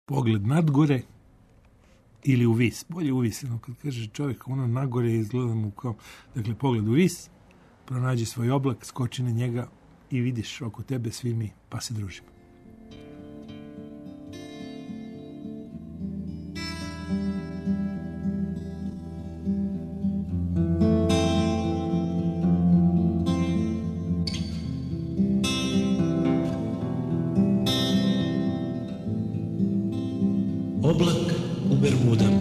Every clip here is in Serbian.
pogled nadgore ili u vis. Bolje u vis. Kad kaže čovjek ono nagore izgleda mu kao, dakle, pogled u vis, pronađi svoj oblak, skoči na njega i vidiš oko tebe svi mi, pa se družimo. Oblak u Bermudama.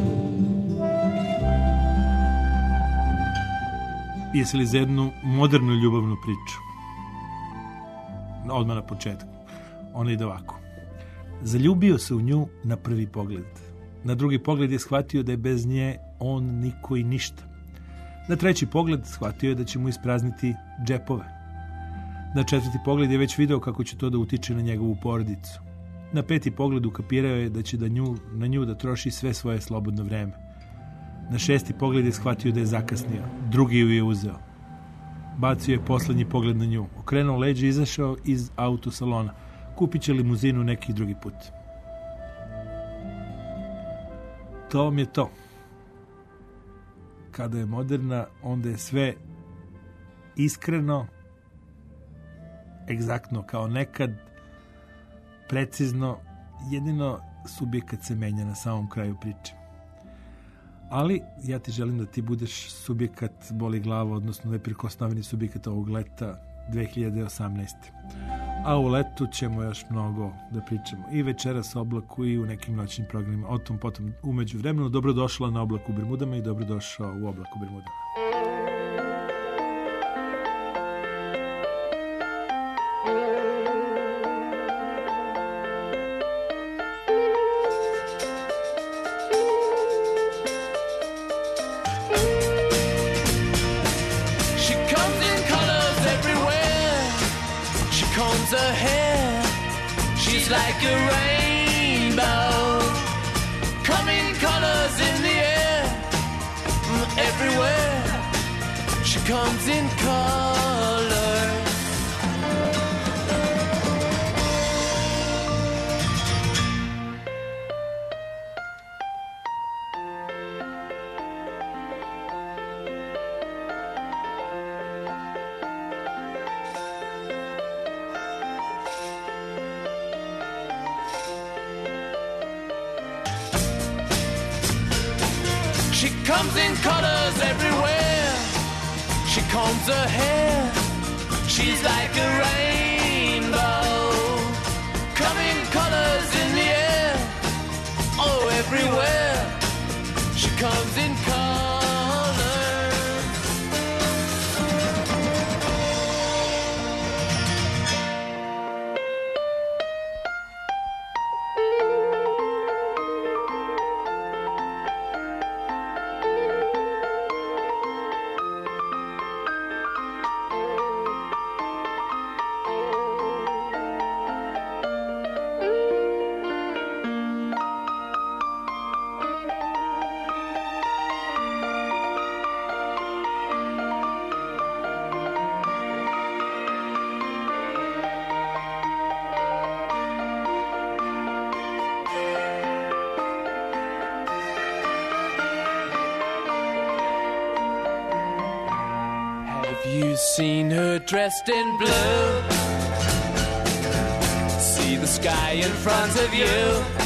Jesi li za jednu modernu ljubavnu priču? Odmah na početku. Ona ide ovako. Zaljubio se u nju na prvi pogled. Na drugi pogled je shvatio da je bez nje on niko i ništa. Na treći pogled shvatio je da će mu isprazniti džepove. Na četvrti pogled je već video kako će to da utiče na njegovu porodicu. Na peti pogled ukapirao je da će na nju da troši sve svoje slobodno vreme. Na šesti pogled je shvatio da je zakasnio. Drugi ju je uzeo. Bacio je poslednji pogled na nju. Okrenuo leđa i izašao iz autosalona. Kupit će limuzinu neki drugi put. To vam je to. Kada je moderna, onda je sve iskreno, egzaktno kao nekad, precizno, jedino subjekat se menja na samom kraju priče. Ali ja ti želim da ti budeš subjekat boli glava, odnosno neprikosnoveni subjekat ovog leta 2018. A u letu ćemo još mnogo da pričamo. I večeras o oblaku i u nekim noćnim programima. O tom potom umeđu vremenu. Dobrodošla na Oblak u Bermudama i dobrodošao u Oblak u Bermudama. Her hair, she's like a rainbow, coming colors in the air, everywhere she comes in color. She comes in colors everywhere. She combs her hair. She's like a rainbow. Coming colors in the air. Oh, everywhere. She comes in colors. You seen her dressed in blue? See the sky in front of you,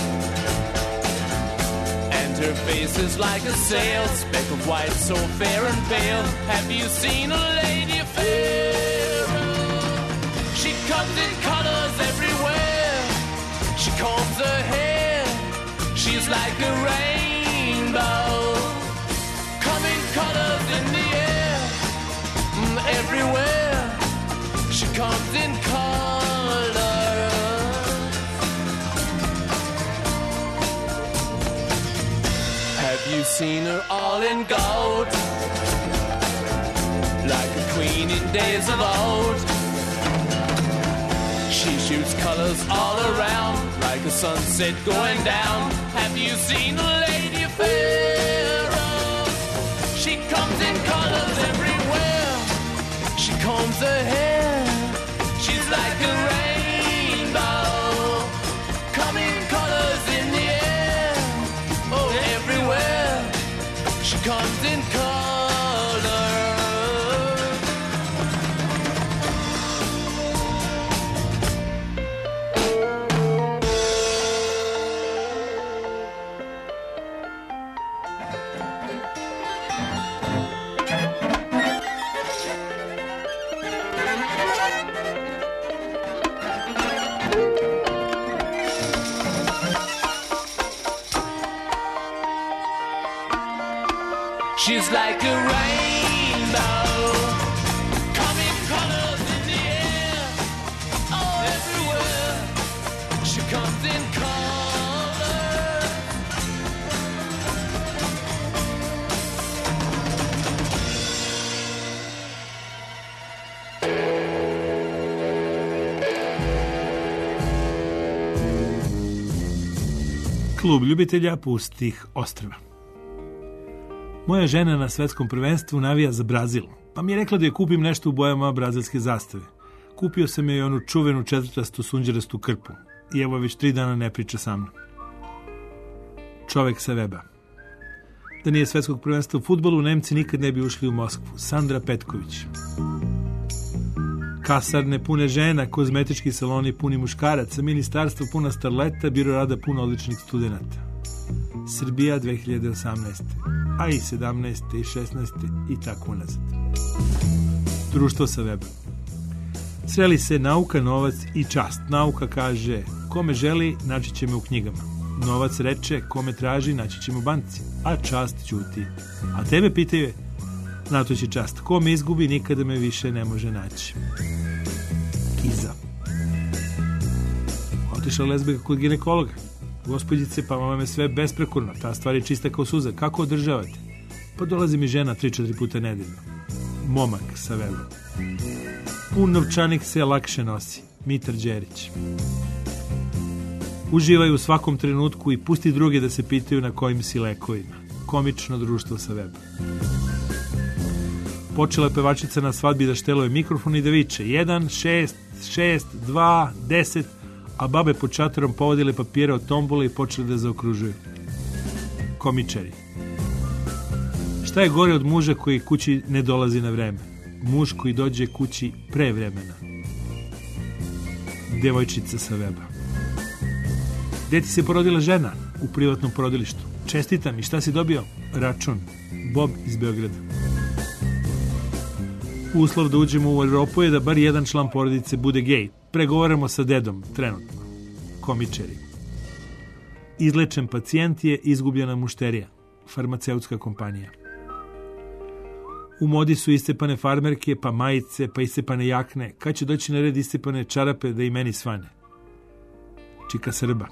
and her face is like a sail, speck of white so fair and pale. Have you seen a lady fair? She comes in colors everywhere. She combs her hair. She's like a rainbow, coming colors in the air. Everywhere she comes in color. Have you seen her all in gold, like a queen in days of old? She shoots colors all around, like a sunset going down. Have you seen a lady fair? She comes in colors everywhere. She combs her hair. She's like a rainbow, coming colors in the air. comes in color. She's like a rainbow, coming colors in the air, oh, everywhere. She comes in color. Klub ljubitelja pustih ostrva. Moja žena na svetskom prvenstvu navija za Brazil, pa mi je rekla da je kupim nešto u bojama brazilske zastave. Kupio sam joj onu čuvenu četvrtastu sunđerastu krpu i evo već 3 dana ne priča sa mnom. Čovek sa weba. Da nije svetskog prvenstva u fudbalu, Nemci nikad ne bi ušli u Moskvu. Sandra Petković. Kasarne pune žena, kozmetički saloni puni muškaraca, ministarstvo puna starleta, biro rada puno odličnih studenata. Srbija 2018. A i 17. i 16. i tako unazad. Društvo sa weba. Sreli se nauka, novac i čast. Nauka kaže, kome želi, naći će me u knjigama. Novac reče, kome traži, naći će me u banci. A čast ćuti. A tebe pitaju, na to će čast. Ko me izgubi, nikada me više ne može naći. Kiza. Otišla lezbika kod ginekologa. Gospođice, pa mama me sve besprekorno, ta stvar je čista kao suza. Kako održavate? Pa dolazi mi žena 3-4 puta nedeljno. Momak sa webom. Pun novčanik se lakše nosi. Mitar Đerić. Uživaj u svakom trenutku i pusti druge da se pitaju na kojim si lekovima. Komično društvo sa webom. Počela je pevačica na svadbi da šteluje mikrofon i da viče 1, 6, 6, 2, 10, a babe pod šatorom povodile papire od tombole i počele da zaokružuju. Komičari. Šta je gore od muža koji kući ne dolazi na vreme? Muž koji dođe kući pre vremena. Devojčica sa weba. Gde ti se porodila žena? U privatnom porodilištu. Čestitam, i šta si dobio? Račun. Bob iz Beograda. Uslov da uđemo u Europu je da bar jedan član porodice bude gej. Pregovaramo sa dedom, trenutno. Komičari. Izlečen pacijent je izgubljena mušterija. Farmaceutska kompanija. U modi su iscepane farmerke, pa majice, pa iscepane jakne. Kad će doći na red iscepane čarape da i meni svane? Čika Srba.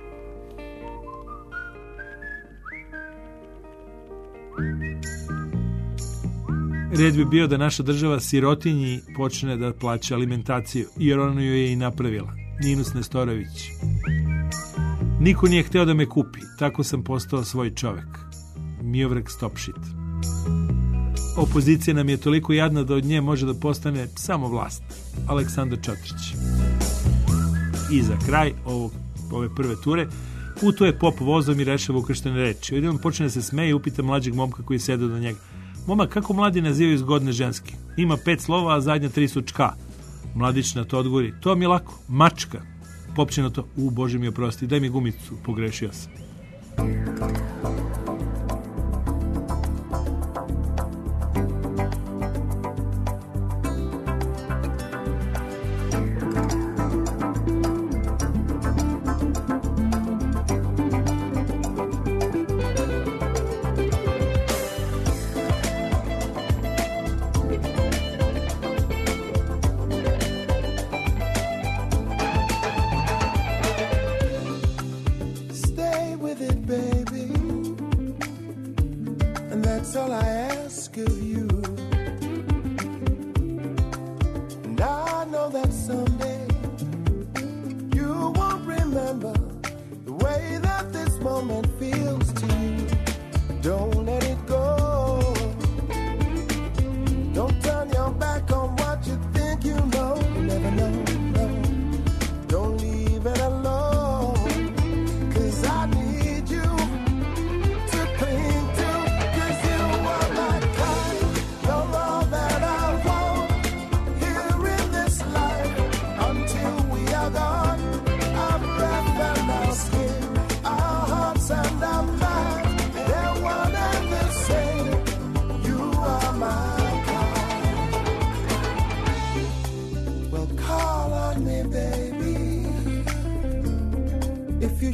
Red bi bio da naša država sirotinji počne da plaća alimentaciju, jer ona ju je i napravila. Ninus Nestorović. Niko nije hteo da me kupi, tako sam postao svoj čovek. Miovrek Stopšit. Opozicija nam je toliko jadna da od nje može da postane samo vlast. Aleksandar Čotrić. I za kraj ove prve ture putuje pop vozom i rešava ukrštene reči. Odjednom počne da se smeje i upita mlađeg momka koji sede do njega. Momak, kako mladi nazivaju zgodne ženske? Ima 5 slova, a zadnja 3 su čka. Mladić na to odgovori, to mi je lako, mačka. Pop će na to, Bože mi oprosti, daj mi gumicu, pogrešio sam. Cause I need you to cling to, cause you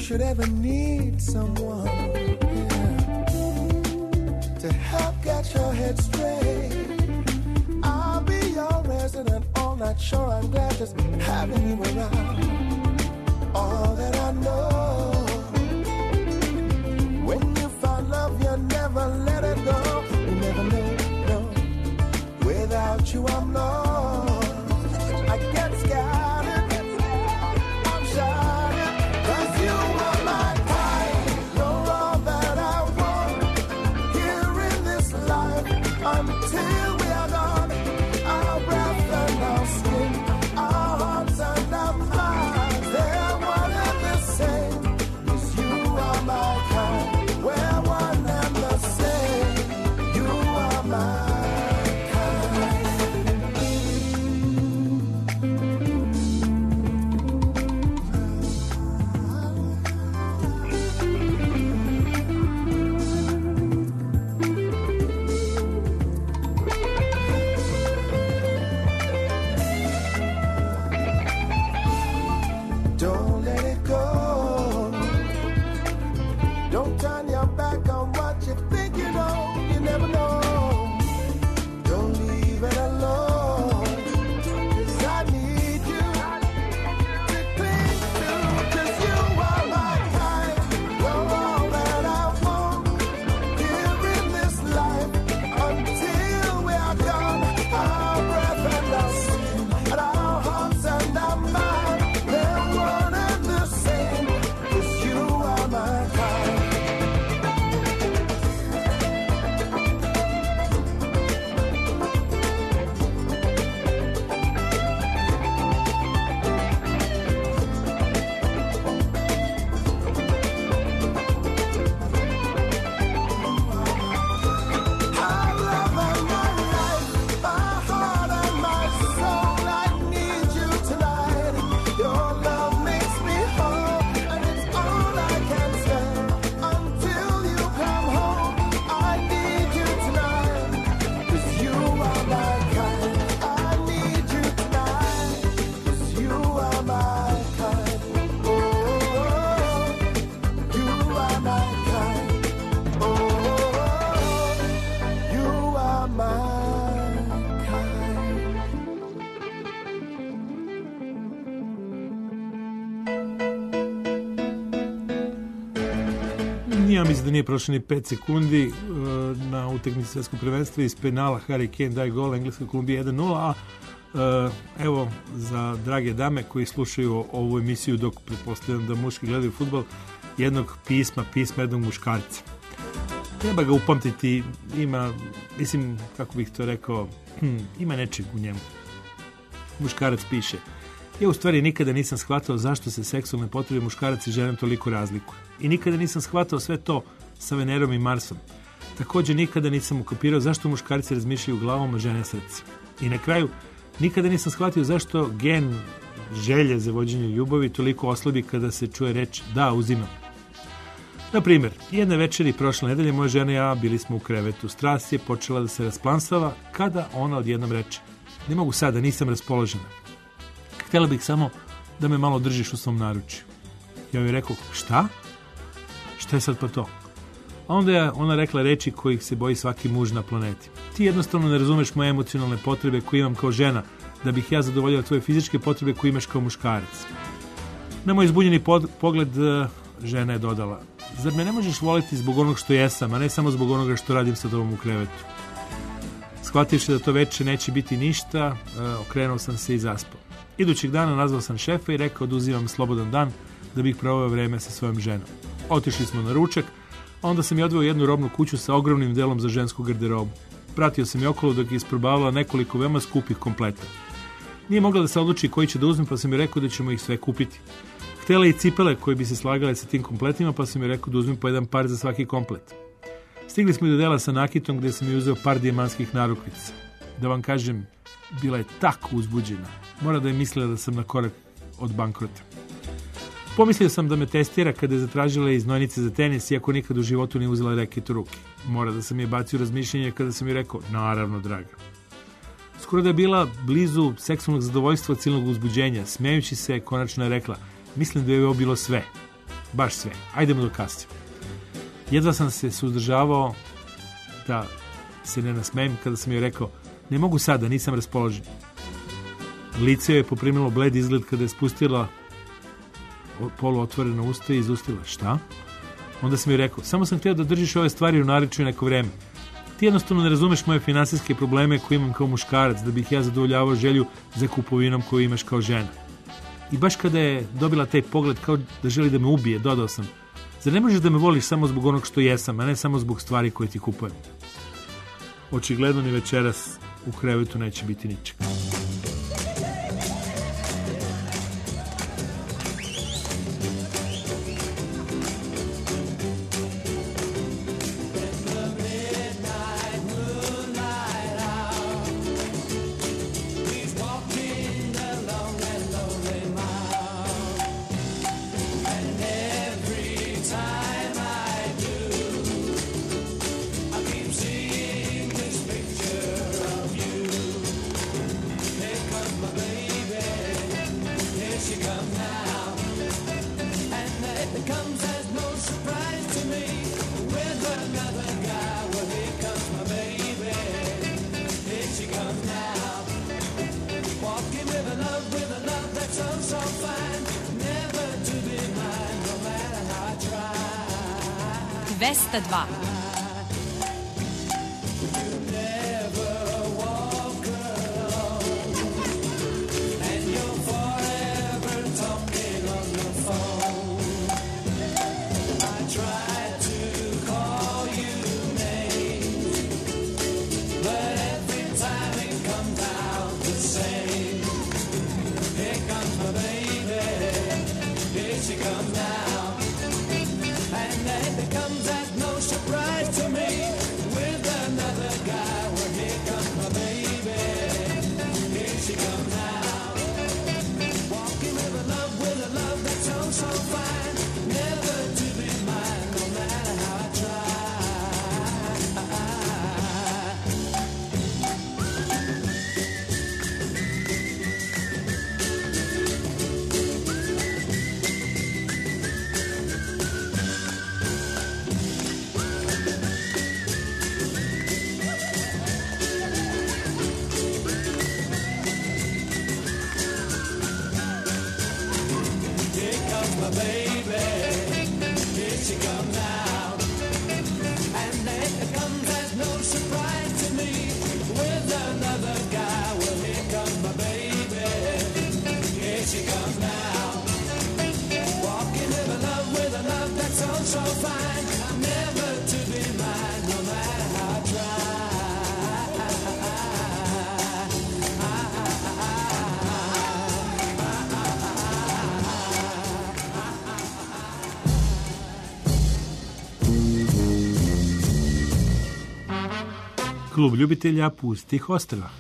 should ever need someone, yeah, to help get your head straight, I'll be your resident all night. Sure, I'm glad just having you around. All that I know, when you find love, you never let it go. You never know, no. Without you, I'm lost. I get scattered, I'm shattered, 'cause you are my kind. You're all that I want here in this life. Until we are gone, our breath and our skin, our hearts and our minds, they're one and the same. 'Cause you are my kind. We're one and the same. You are my Don't let it go. Don't turn your back on what you think you know. You never know. Don't leave it alone. 'Cause I need you to cling to. 'Cause you are my kind. You're all that I want here in this life. Until we are gone, our breath and our skin, and our hearts and our minds, they're one and the same. 'Cause you are my kind. My love and my life, my heart and my soul, I need you tonight. Your love makes me whole, and it's all I can say. Until you come home, I need you tonight. 'Cause you are my kind. I need you tonight. 'Cause you are my kind. Oh, you are my kind. Oh, you are my kind. Ja mislim da nije prošlo ni 5 sekundi na utakmici svjetskog prvenstva iz penala Harry Kane daje gol, Engleska Kolumbija 1-0, a evo za drage dame koji slušaju ovu emisiju dok pretpostavljam da muški gledaju fudbal, jednog pisma jednog muškarca. Treba ga upamtiti, ima, mislim, kako bih to rekao, ima nečeg u njemu. Muškarac piše: ja u stvari nikada nisam shvatao zašto se seksualne potrebe muškaraca i žena toliko razlikuju. I nikada nisam shvatao sve to sa Venerom i Marsom. Također nikada nisam ukapirao zašto muškarci razmišljaju glavom, a žene srcem. I na kraju, nikada nisam shvatio zašto gen želje za vođenje ljubavi toliko oslabi kada se čuje reč da, uzimam. Na primjer, jedne večeri prošle nedelje moja žena i ja bili smo u krevetu. Strast je počela da se rasplansava kada ona odjednom reče: ne mogu sada, nisam raspoložena. Htjela bih samo da me malo držiš u svom naručju. Ja joj rekao: šta? Šta je sad pa to? A onda je ona rekla reči kojih se boji svaki muž na planeti. Ti jednostavno ne razumeš moje emocionalne potrebe koje imam kao žena, da bih ja zadovoljila tvoje fizičke potrebe koje imaš kao muškarac. Na moj zbunjeni pogled žena je dodala: zar me ne možeš voliti zbog onog što jesam, a ne samo zbog onoga što radim sa tobom u krevetu? Shvativši da to veče neće biti ništa, okrenuo sam se i zaspao. Idućeg dana nazvao sam šefa i rekao da uzimam slobodan dan da bih proveo vreme sa svojom ženom. Otišli smo na ručak, a onda sam je odveo u jednu robnu kuću sa ogromnim delom za žensku garderobu. Pratio sam je okolo dok je isprobavala nekoliko veoma skupih kompleta. Nije mogla da se odluči koji će da uzme, pa sam joj rekao da ćemo ih sve kupiti. Htjela i cipele koje bi se slagale sa tim kompletima, pa sam joj rekao da uzmem po jedan par za svaki komplet. Stigli smo i do dela sa nakitom gdje sam joj uzeo par dijamanskih narukvica. Da vam kažem, bila je tako uzbuđena. Mora da je mislila da sam na korak od bankrota. Pomislio sam da me testira kada je zatražila iz nojnice za tenis, iako nikad u životu nije uzela reket u ruke. Mora da sam je bacio razmišljenje kada sam joj rekao: naravno, draga. Skoro da je bila blizu seksualnog zadovoljstva od silnog uzbuđenja. Smejući se, konačno je rekla: mislim da je ovo bilo sve. baš sve. Ajdemo do kasnije. Jedva sam se suzdržavao da se ne nasmejem kada sam joj rekao, ne mogu sada, nisam raspoložen. Lice joj je poprimilo bled izgled kada je spustila poluotvoreno usta i izustila. Šta? Onda sam joj rekao, samo sam htio da držiš ove stvari u naričju neko vreme. Ti jednostavno ne razumeš moje finansijske probleme koje imam kao muškarac, da bih ja zadovoljavao želju za kupovinom koju imaš kao žena. I baš kada je dobila taj pogled kao da želi da me ubije, dodao sam, zar ne možeš da me voliš samo zbog onog što jesam, a ne samo zbog stvari koje ti kupujem? Očigledno ni večeras u krevetu neće biti ničeg. Klub ljubitelja pustih ostrva.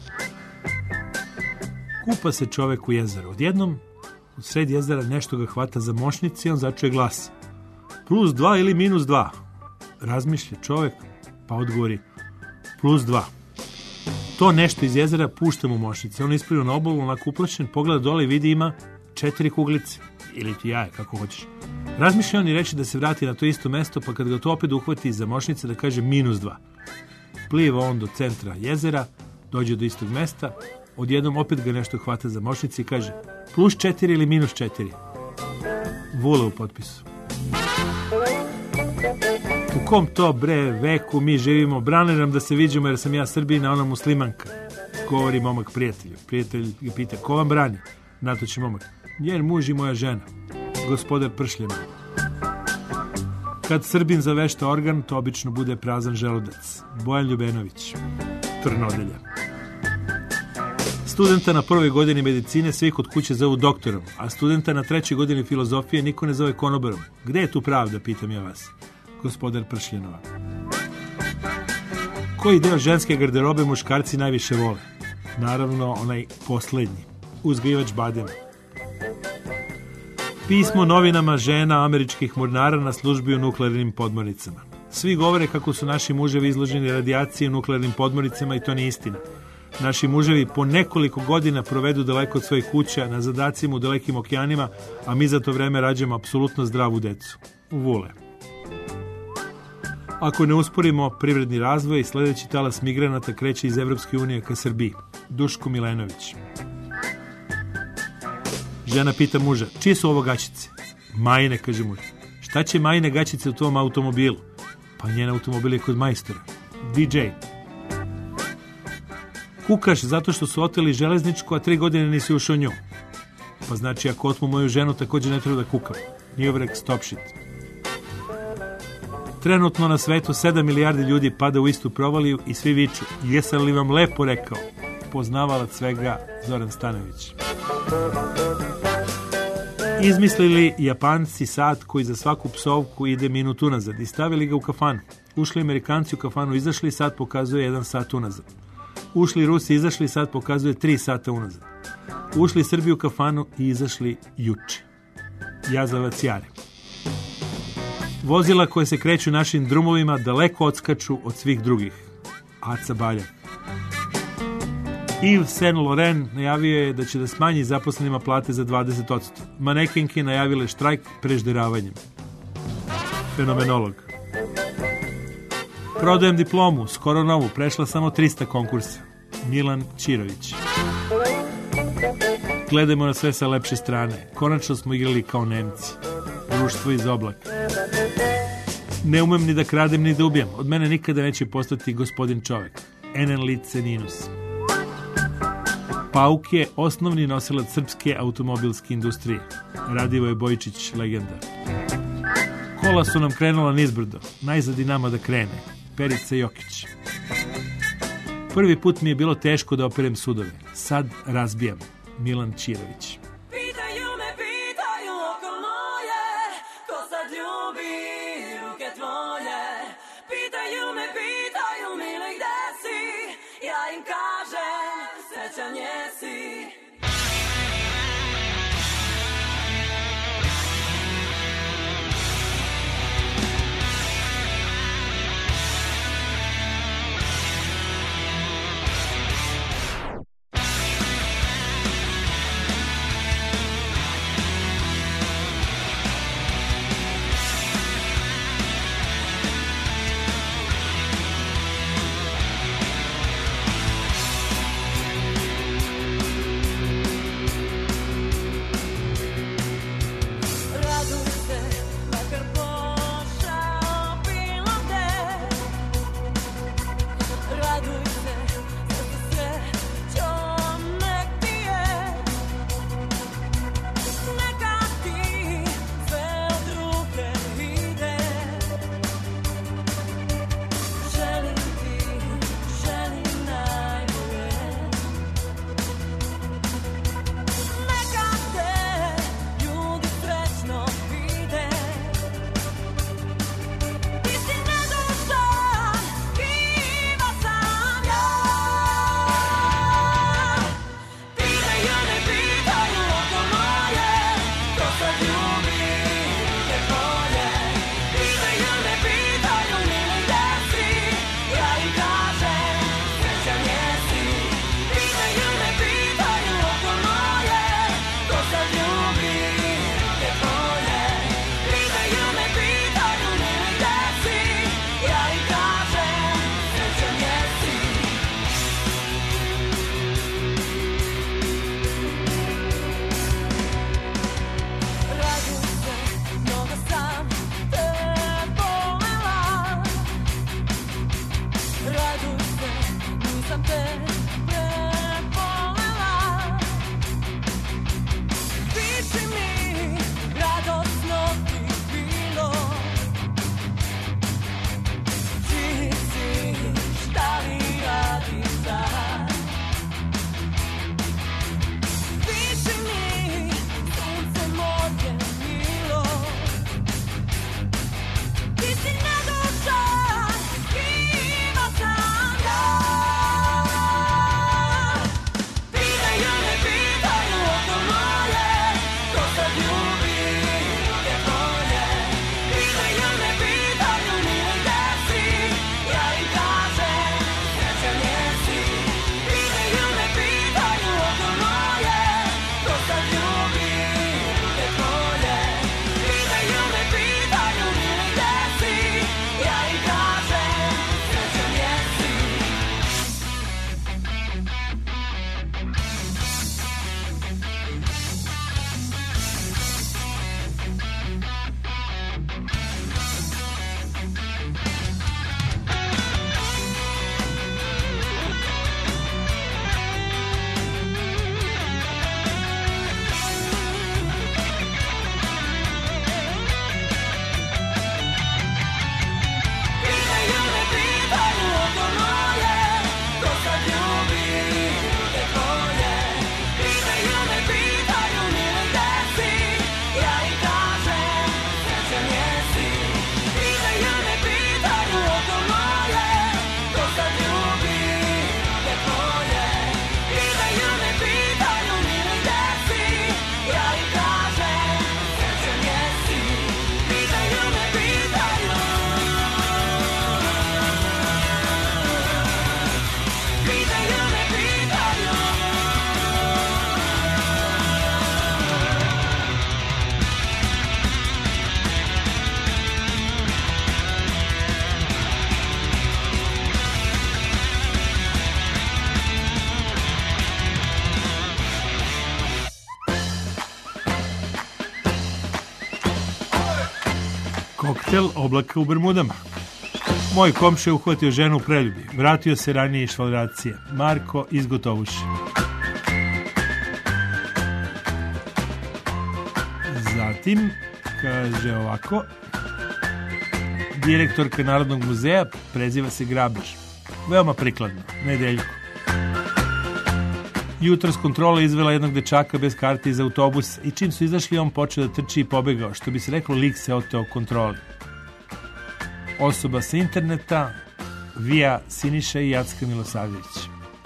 Kupa se čovek u jezeru. Odjednom, u sred jezera nešto ga hvata za mošnici i on začuje glas. +2 ili -2? Razmišlja čovek, pa odgovori +2. To nešto iz jezera pušta mu mošnice. On ispliva na obalu, onako uplašen, pogleda dole i vidi ima 4 kuglice. Ili ti jaje, kako hoćeš. Razmišlja on i reče da se vrati na to isto mesto, pa kad ga to opet uhvati za mošnice da kaže -2. Pliva on do centra jezera, dođe do istog mesta, odjednom opet ga nešto hvata za mošnice i kaže +4 ili -4? Vula u potpisu. U kom to veku mi živimo? Brane nam da se viđemo jer sam ja Srbina, ona muslimanka. Govori momak prijatelju. Prijatelj ga pita, ko vam brani? Na to će momak, njen muž i moja žena, gospodar Pršljena. Kad Srbin zavešta organ, to obično bude prazan želudac. Bojan Ljubenović, Trnodelja. Studenta na 1. godini medicine svi kod kuće zovu doktorom, a studenta na 3. godini filozofije niko ne zove konobarom. Gde je tu pravda, pitam ja vas? Gospodar Pršljenova. Koji deo ženske garderobe muškarci najviše vole? Naravno, onaj poslednji. Uzgajivač badema. Pismo novinama žena američkih mornara na službi u nuklearnim podmornicama. Svi govore kako su naši muževi izloženi radijaciji u nuklearnim podmornicama i to nije istina. Naši muževi po nekoliko godina provedu daleko od svojih kuća, na zadacima u dalekim okeanima, a mi za to vreme rađamo apsolutno zdravu decu. U vule. Ako ne usporimo privredni razvoj, sledeći talas migranata kreće iz Evropske unije ka Srbiji. Duško Milenović. Žena pita muža, čije su ovo gaćice? Majine, kaže muž. Šta će Majine gaćice u tvom automobilu? Pa njen automobil je kod majstora. DJ. Kukaš zato što su oteli železničku, a 3 godine nisi ušao nju. Pa znači, ako otmu moju ženu, također ne treba da kukam. Nije vrek stop shit. Trenutno na svetu 7 milijardi ljudi pada u istu provaliju i svi viču. Jesam li vam lepo rekao? Poznavalac svega Zoran Stanović. Izmislili Japanci sat koji za svaku psovku ide minut unazad i stavili ga u kafanu. Ušli Amerikanci u kafanu, izašli, sat pokazuje 1 sat unazad. Ušli Rusi, izašli, sat pokazuje 3 sata unazad. Ušli Srbi u kafanu i izašli juče. Jazavac Jare. Vozila koje se kreću našim drumovima daleko odskaču od svih drugih. Aca Baljak. Yves Saint Laurent najavio je da će da smanji zaposlenima plate za 20%. Manekenke najavile štrajk prežderavanjem. Fenomenolog. Prodajem diplomu, skoro novu, prešla samo 300 konkursa. Milan Ćirović. Gledajmo na sve sa lepše strane. Konačno smo igrali kao Nemci. Društvo iz oblaka. Ne umem ni da kradem ni da ubijem. Od mene nikada neće postati gospodin čovek. Enen lice ninus. Pauk je osnovni nosilac srpske automobilske industrije. Radivoje Bojičić, legenda. Kola su nam krenula nizbrdo. Najzad i nama da krene. Perica Jokić. Prvi put mi je bilo teško da operem sudove. Sad razbijam. Milan Ćirović. Koktel oblaka u Bermudama. Moj komšija uhvatio ženu u preljubi. Vratio se ranije iz švalracije. Marko iz Gotovuše. Zatim, kaže ovako, direktorka Narodnog muzeja preziva se Grabež. Veoma prikladno. Nedeljko. Jutros kontrola izvela jednog dečaka bez karte iz autobusa i čim su izašli on počeo da trči i pobegao. Što bi se reklo, lik se oteo kontroli. Osoba sa interneta, Vija Siniša i Jacka Milosavljević.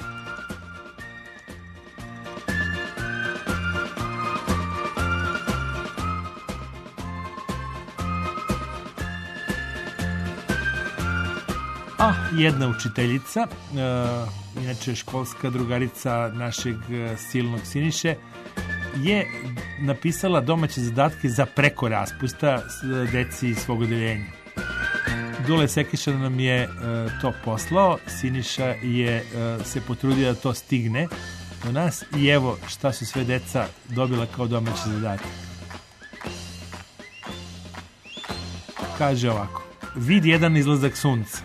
Jedna učiteljica, inače školska drugarica našeg silnog Siniše, je napisala domaće zadatke za preko raspusta deci iz svog odeljenja. Dule Sekiša nam je to poslao, Siniša je se potrudio da to stigne do nas i evo šta su sve deca dobila kao domaći zadatak. Kaže ovako, vidi jedan izlazak sunca.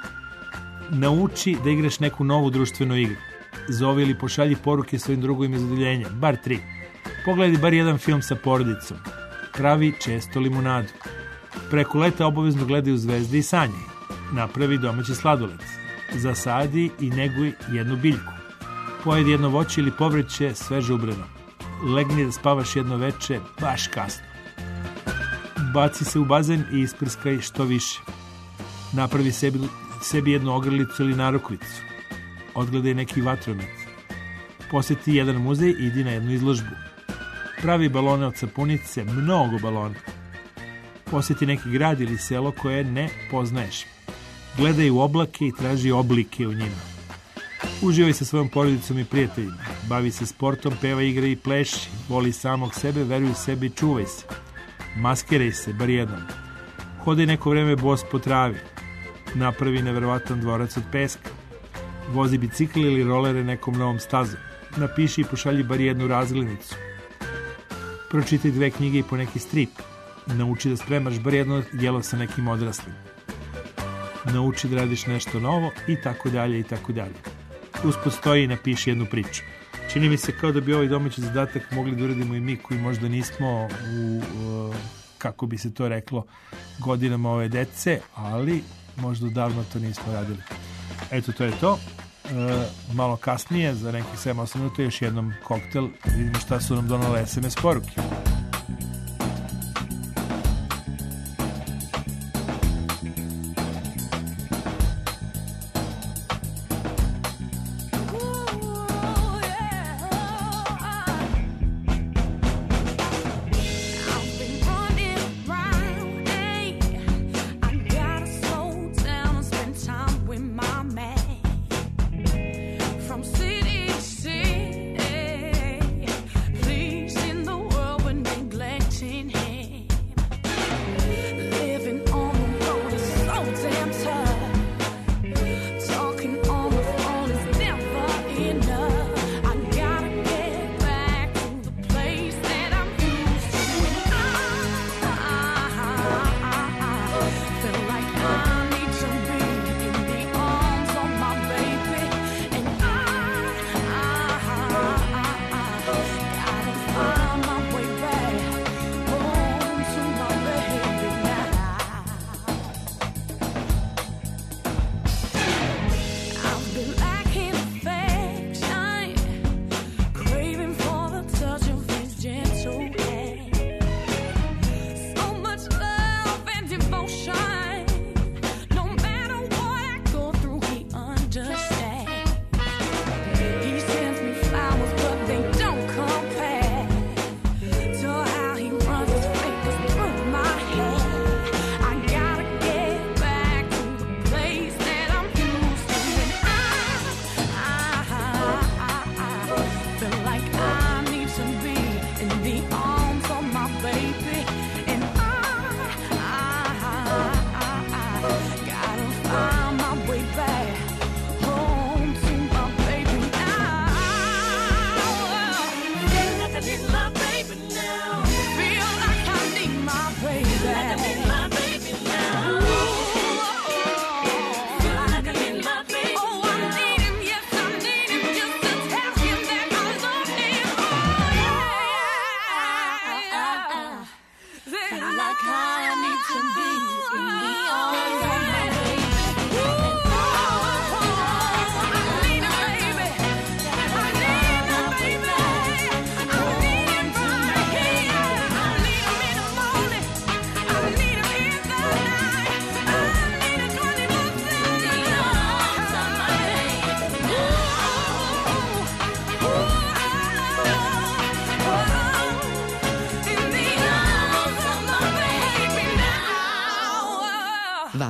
Nauči da igraš neku novu društvenu igru. Zove ili pošalji poruke svojim drugovima iz odeljenja, bar 3. Pogledaj bar jedan film sa porodicom. Pravi često limunadu. Preko leta obavezno gledaju zvezde i sanjaj. Napravi domaći sladoled. Zasadi i neguj jednu biljku. Pojedi jedno voće ili povrće sveže ubrano. Legni da spavaš jedno veče baš kasno. Baci se u bazen i isprskaj što više. Napravi sebi jednu ogrlicu ili narukvicu. Odgledaj neki vatromet. Posjeti jedan muzej i idi na jednu izložbu. Pravi balone od sapunice, mnogo balona. Posjeti neki grad ili selo koje ne poznaješ. Gledaj u oblake i traži oblike u njima. Uživaj sa svojom porodicom i prijateljima. Bavi se sportom, peva, igra i pleši. Voli samog sebe, veruj u sebe i čuvaj se. Maskiraj se, bar jednom. Hodaj neko vreme bos po travi. Napravi neverovatan dvorac od peska. Vozi bicikl ili rolere nekom novom stazom. Napiši i pošalji bar jednu razglednicu. Pročitaj 2 knjige i po neki strip. Nauči da spremaš bar jedno jelo sa nekim odraslim. Nauči da radiš nešto novo i tako dalje i tako dalje. Usput stoji i napiši jednu priču. Čini mi se kao da bi ovaj domaći zadatak mogli da uradimo i mi koji možda nismo u, kako bi se to reklo, godinama ove dece, ali možda davno to nismo radili. Eto, to je to. Malo kasnije, za nekih 7-8 minuta, još jednom koktel. Vidimo šta su nam donale SMS poruke. From city, please in the world, but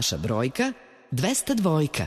Naša brojka 202.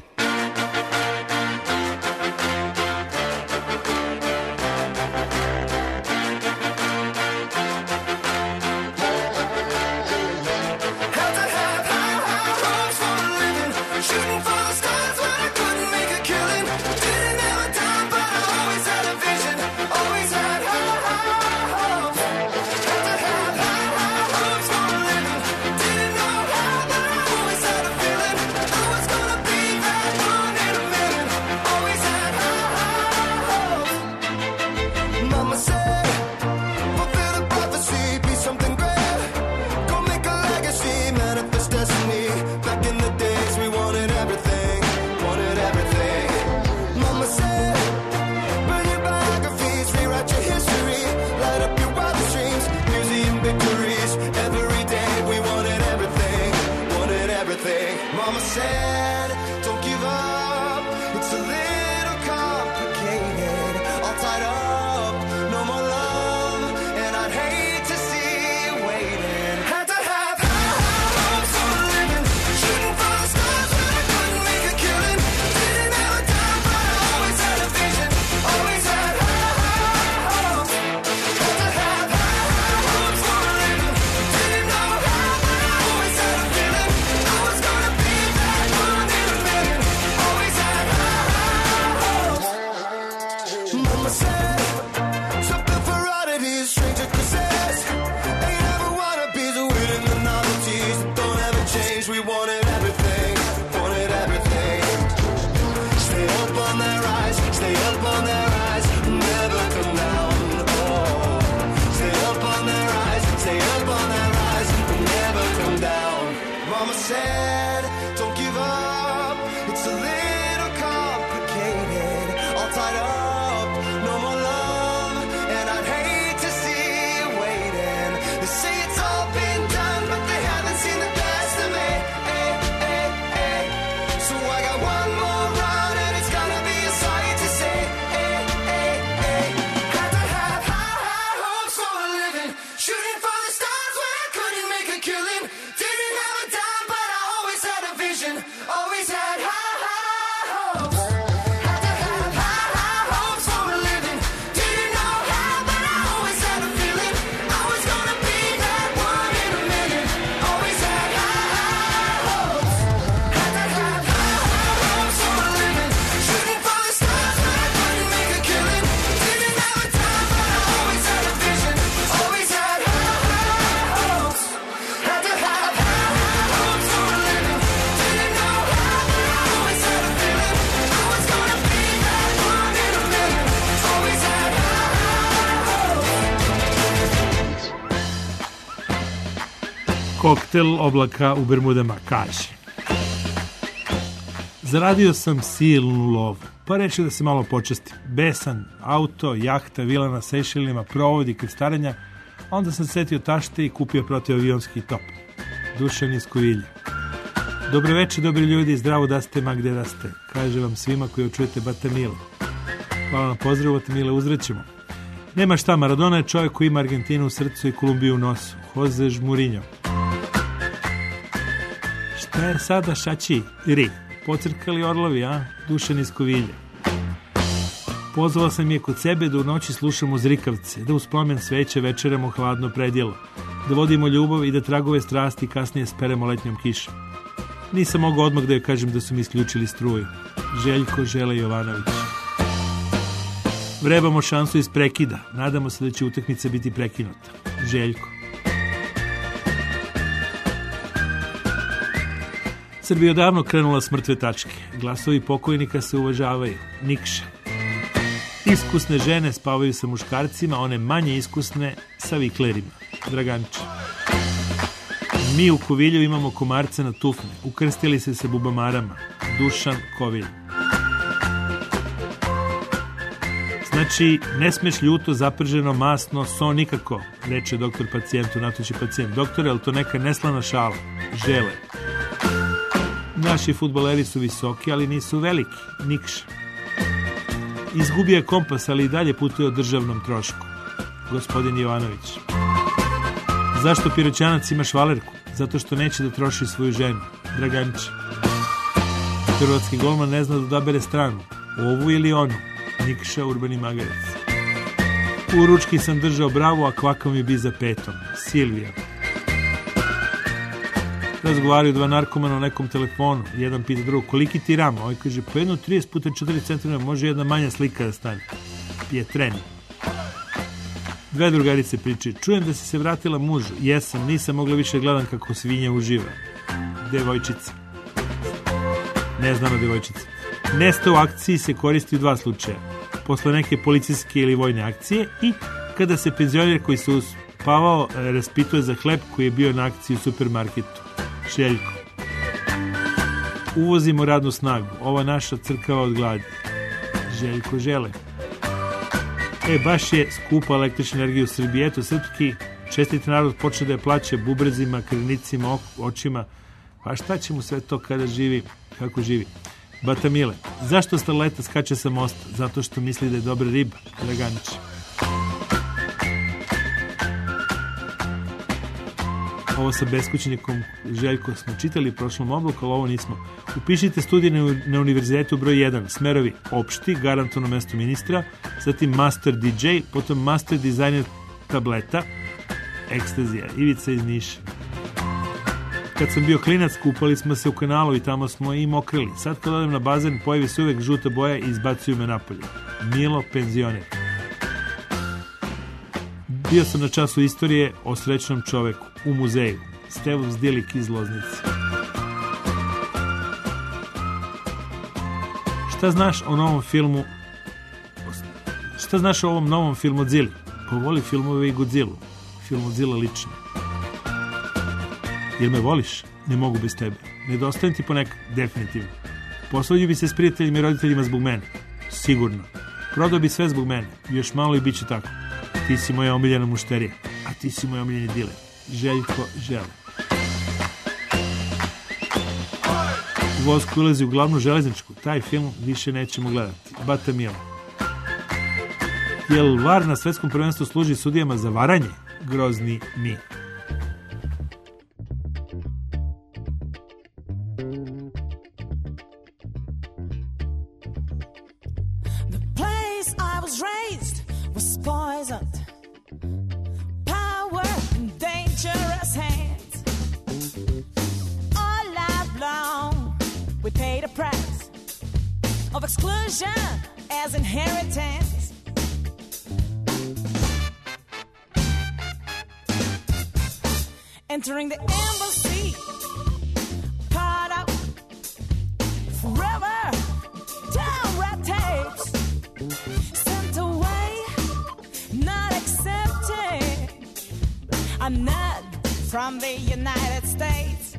Koktel oblaka u Bermudama kaže: zaradio sam silnu lovu, pa reći da se malo počestim. Besan, auto, jahta, vila na Sejšelima, provodi krstarenja, a onda sam setio tašte i kupio protivavionski top. Dušan iz Kovilja. Dobro večer, dobri ljudi, zdravo da ste, ma gde da ste. Kaže vam svima koji očujete Bata Mile. Hvala na pozdravu, Bata Mile, uzrećemo. Nema šta, Maradona je čovjek koji ima Argentinu u srcu i Kolumbiju u nosu. Jose Mourinho. Šta je sada šači? Ri. Pocrkali orlovi, a? Dušan iz Kovilja. Pozvao sam je kod sebe da u noći slušamo zrikavce, da uz plamen sveće večeramo hladno predjelo, da vodimo ljubav i da tragove strasti kasnije speremo letnjom kišom. Nisam mogao odmah da joj kažem da su mi isključili struju. Željko Žele Jovanović. Vrebamo šansu iz prekida. Nadamo se da će utakmica biti prekinuta. Željko. Srbija odavno krenula s mrtve tačke. Glasovi pokojnika se uvažavaju. Nikša. Iskusne žene spavaju sa muškarcima, one manje iskusne sa viklerima. Draganče. Mi u Kovilju imamo komarce na tufne. Ukrstili se sa bubamarama. Dušan Kovilj. Znači, ne smeš ljuto, zaprženo, masno, so nikako, reče doktor pacijentu, natući pacijent. Doktore, ali to neka neslana šala. Žele. Naši fudbaleri su visoki, ali nisu veliki. Nikša. Izgubio je kompas, ali i dalje putuje o državnom trošku. Gospodin Jovanović. Zašto Piroćanac ima švalerku? Zato što neće da troši svoju ženu. Draganić. Hrvatski golman ne zna da odabere stranu, ovu ili onu. Nikša Urbani Magarec. U ručki sam držao bravu, a kvakao mi bi za petom. Silvija. Razgovaraju dva narkomana o nekom telefonu. Jedan pita drugog, koliki ti ram? Ovaj kaže, po jedno 30 puta 4 cm, može jedna manja slika da stane. Pietreni. Dve drugarice pričaju, čujem da si se vratila mužu. Jesam, nisam mogla više gledam kako svinja uživa. Devojčica. Neznana devojčica. Nesta u akciji se koristi u dva slučaja. Posle neke policijske ili vojne akcije i kada se penzioner koji se uspavao raspituje za hleb koji je bio na akciji u supermarketu. Željko. Uvozimo radnu snagu. Ova naša crkava od gladi. Željko Žele. Baš je skupa električna energija u Srbiji. Eto, srpski čestiti narod počne da je plaća bubrezima, krvnicima, očima. Pa šta će mu sve to kada živi, kako živi? Batamile. Zašto starleta skače sa mosta? Zato što misli da je dobra riba. Draganić. Ovo sa beskućnikom Željko smo čitali u prošlom obloku, ali ovo nismo. Upišite studije na univerzitetu broj 1. Smerovi opšti, garantovano mesto ministra, zatim master DJ, potom master dizajner tableta, ekstazija, Ivica iz Niša. Kad sam bio klinac, kupali smo se u kanalu i tamo smo i mokrili. Sad kad odem na bazen, pojavi se uvek žuta boja i izbacuju me napolje. Milo, penzioner. Bio sam na času istorije o srećnom čoveku u muzeju. Stevo Zdilik iz Loznice. Šta znaš o novom filmu? Šta znaš o ovom novom filmu Godzilla? Pa voli filmove i Godzilla. Film Godzilla lično. Jer me voliš? Ne mogu bez tebe. Nedostajem ti ponekad, definitivno. Posvađao bi se s prijateljima i roditeljima zbog mene. Sigurno. Prodao bi sve zbog mene. Još malo i bit će tako. Ti si moja omiljena mušterija, a ti si moj omiljeni diler. Željko Žele. Vozko ulazi u glavnu železničku. Taj film više nećemo gledati. Batamila. Jel VAR na svetskom prvenstvu služi sudijama za varanje? Grozni mi. As inheritance, entering the embassy, caught up forever, down red tapes, sent away, not accepted, a nut from the United States,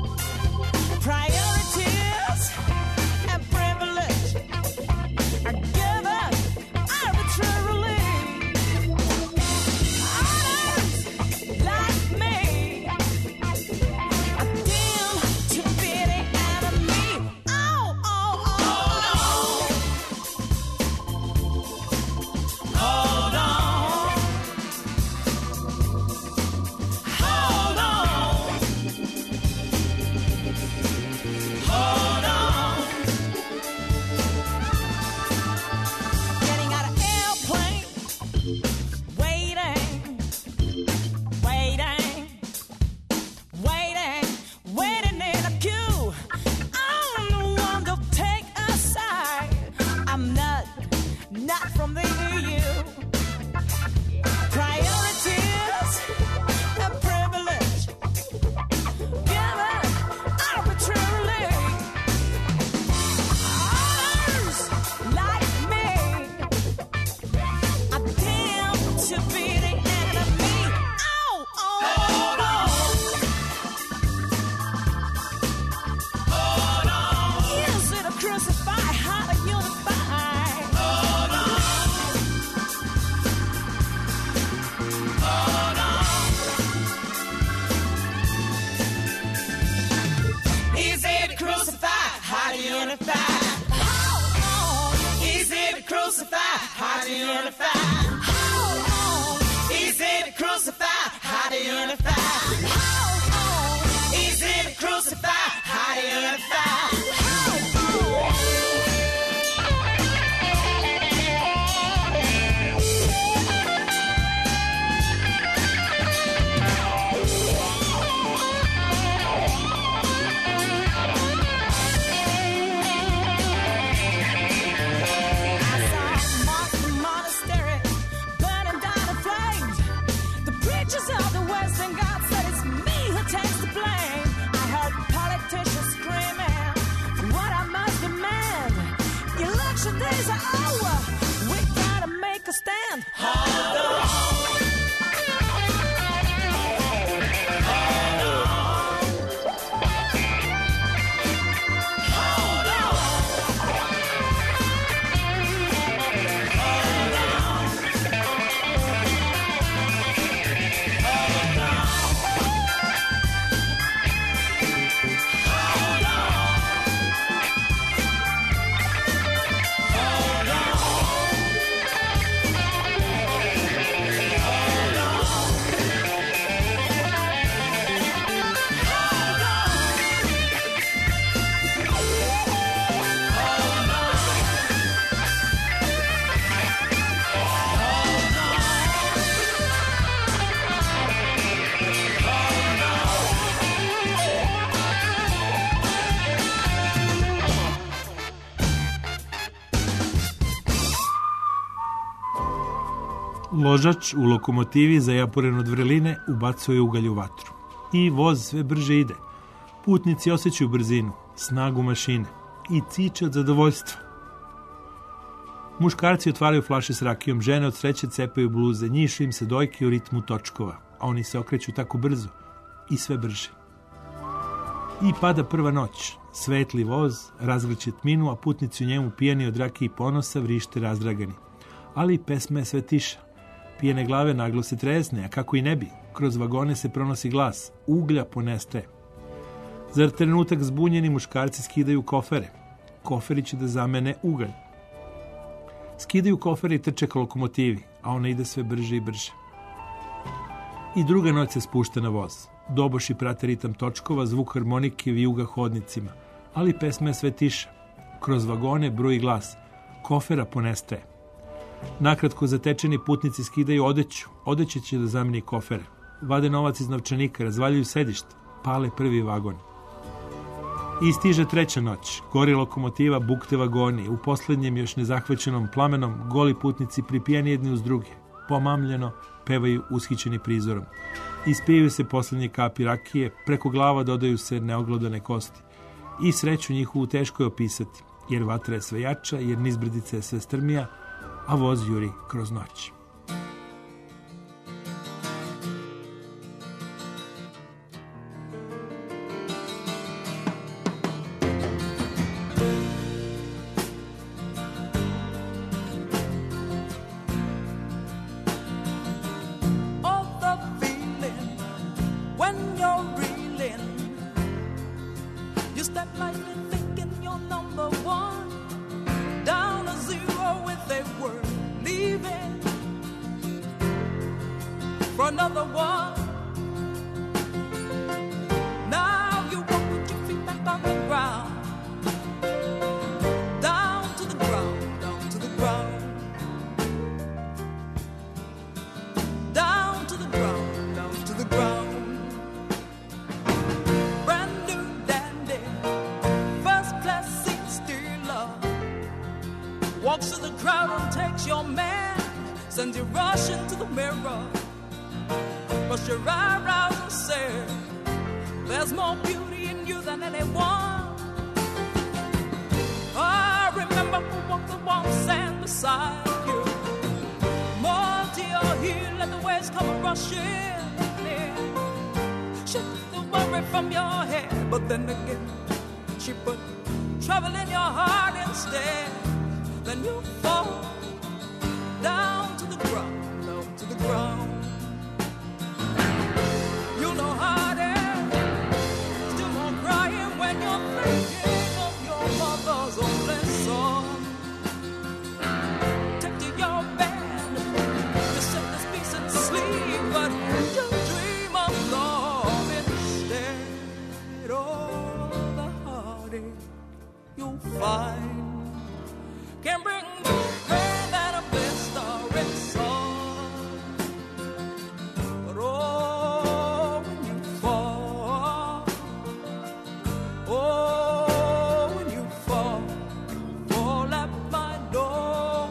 priorities and privilege are given arbitrarily. Others, like me, are deemed to be the enemy. Oh, oh, oh, oh. Hold on. Hold on. Hold on. Getting out of airplane, waiting, waiting, waiting, waiting in a queue. I'm the one to take a side. I'm not from the EU. Priorities and privilege given arbitrarily. Others, like me, are deemed to be the enemy. Oh, oh, oh. Hold on. Is it a crucify? How to unify? Hold on. Hold on. Is it a crucify? How to unify? Hold on. Is it a crucify? How to unify? Hold on. Is it a crucify? How to unify? Hold on. Is it a crucify? How Ložač u lokomotivi, zajaporen od vrline, ubacuje ugalj u vatru. I voz sve brže ide. Putnici osjećaju brzinu, snagu mašine i ciče od zadovoljstva. Muškarci otvaraju flaše s rakijom, žene od sreće cepaju bluze, njišu im se dojke u ritmu točkova, a oni se okreću tako brzo i sve brže. I pada prva noć. Svetli voz razgrće tminu, a putnici u njemu pijani od rakije i ponosa vrište razdragani. Ali pesma je sve tiša. Pijene glave naglo se tresne, a kako i ne bi. Kroz vagone se pronosi glas. Uglja ponestaje. Zar trenutak zbunjeni muškarci skidaju kofere. Koferi će da zamene ugalj. Skidaju kofere i trče ka lokomotivi, a ona ide sve brže i brže. I druga noć se spušta na voz. Doboši prate ritam točkova, zvuk harmonike vijuga hodnicima. Ali pesma je sve tiša. Kroz vagone bruji glas. Kofera ponestaje. Nakratko zatečeni putnici skidaju odeću. Odeća će da zameni kofere. Vade novac iz novčanika, razvaljuju sedišta. Pale prvi vagon. I stiže treća noć. Gori lokomotiva, bukte vagoni. U poslednjem još nezahvaćenom plamenom goli putnici pripijani jedni uz druge. Pomamljeno pevaju ushićeni prizorom. Ispijaju se poslednje kapi rakije, preko glava dodaju se neoglodane kosti. I sreću njihovu teško je opisati, jer vatra je sve jača, jer nizbrdica je sve strmija, a voz juri kroz noć. Walks to the crowd and takes your man, sends you rushing to the mirror. Brush your eyebrows and say, there's more beauty in you than anyone. I remember who walked the walls stand beside you. More to your heel, let the waves come rushing in. Shake the worry from your head, but then again, she put trouble in your heart instead. Then you fall down to the ground, down to the ground. You know how it is, still more crying when you're thinking of your mother's only son. Take to your bed, you set this peace and sleep, but you dream of love instead. Oh, the heartache. you'll find can bring her that a blessed or its song. But oh, when you fall, oh, when you fall at my door.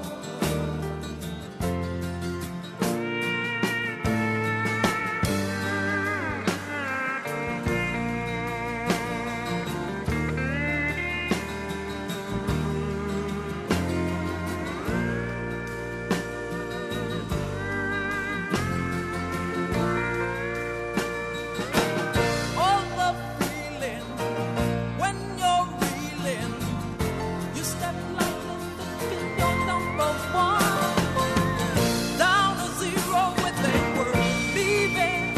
All the feeling when you're reeling, you step lightly thinking you're number one. Down to zero when they were leaving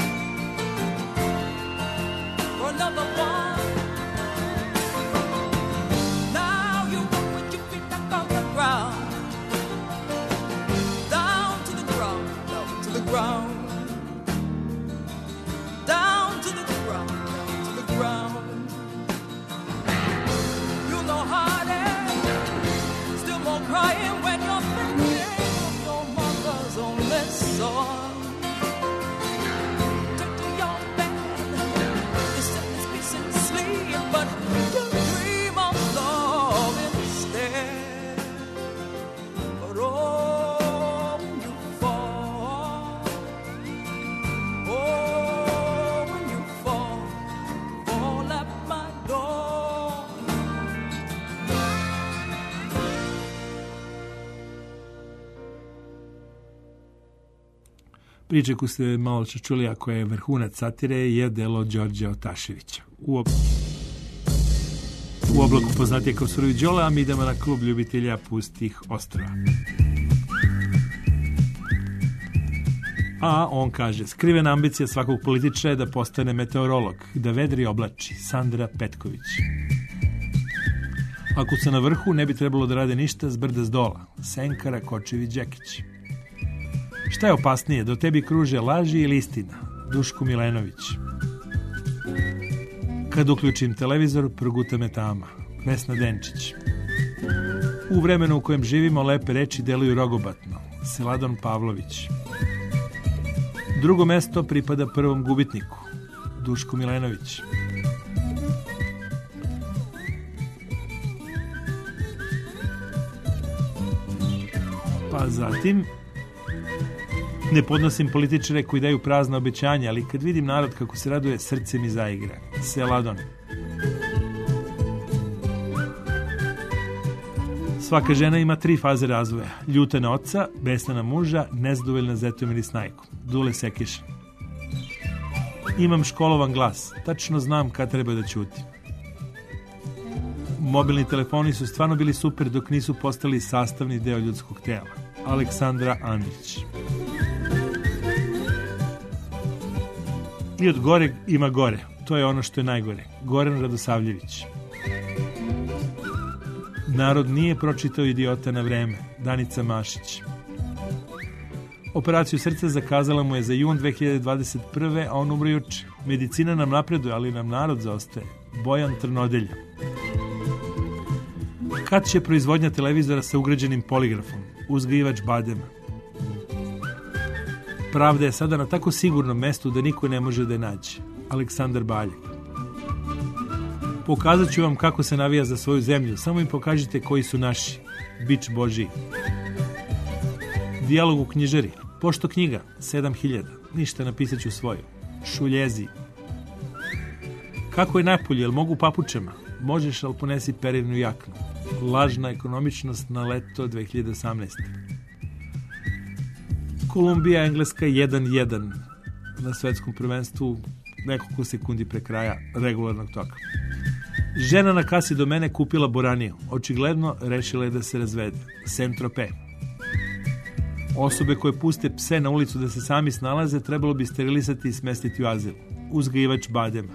for another one. Now you walk with your feet back on the ground. Down to the ground, down to the ground. Down to the ground, down to the ground. You know heartache, still more crying when you're thinking of your mother's only son. Turn to your bed, you sit in peace and sleep, but you dream of love instead. But oh, when you fall, oh, when you fall at my door. Priča koju ste malo čuli, ako je vrhunac satire, je delo Đorđa Otaševića. U oblaku poznatije kao Surovi Đole, a mi idemo na klub ljubitelja pustih ostrva. A on kaže, skrivena ambicija svakog političara je da postane meteorolog, da vedri oblači. Sandra Petković. Ako su na vrhu, ne bi trebalo da rade ništa s brda s dola. Senka Rakočević-Đekić. Šta je opasnije, da o tebi kruže laži ili istina? Duško Milenović. Kad uključim televizor, proguta me tama. Vesna Denčić. U vremenu u kojem živimo, lepe reči deluju rogobatno. Seladon Pavlović. Drugo mesto pripada prvom gubitniku. Duško Milenović. Pa zatim, ne podnosim političare koji daju prazna obećanja, ali kad vidim narod kako se raduje, srce mi zaigra. Seladon. Svaka žena ima 3 faze razvoja. Ljuta na oca, besna na muža, nezadovoljna zetom ili snajkom. Dule Sekiša. Imam školovan glas. Tačno znam kad treba da ćutim. Mobilni telefoni su stvarno bili super dok nisu postali sastavni deo ljudskog tela. Aleksandra Andrić. I od gore ima gore. To je ono što je najgore. Goran Radosavljević. Narod nije pročitao Idiota na vreme. Danica Mašić. Operaciju srca zakazala mu je za jun 2021. a on umro juče. Medicina nam napreduje, ali nam narod zaostaje. Bojan Trnodelja. Kad će proizvodnja televizora sa ugrađenim poligrafom? Uzgajivač badema. Pravda je sada na tako sigurnom mestu da niko ne može da je nađe. Aleksandar Baljak. Pokazat ću vam kako se navija za svoju zemlju. Samo im pokažite koji su naši. Bič Božji. Dijalog u knjižari. Pošto knjiga? 7000. Ništa, napisat ću svoju. Šuljezi. Kako je napolje? Jel mogu papučama? Možeš, ali ponesi perivnu jaknu. Lažna ekonomičnost na leto 2018. Kolumbija, Engleska 1-1 na svetskom prvenstvu nekoliko sekundi pre kraja regularnog toka. Žena na kasi do mene kupila boraniju. Očigledno rešila je da se razvede. Saint-Tropez. Osobe koje puste pse na ulicu da se sami snalaze trebalo bi sterilisati i smestiti u azil. Uzgajivač badema.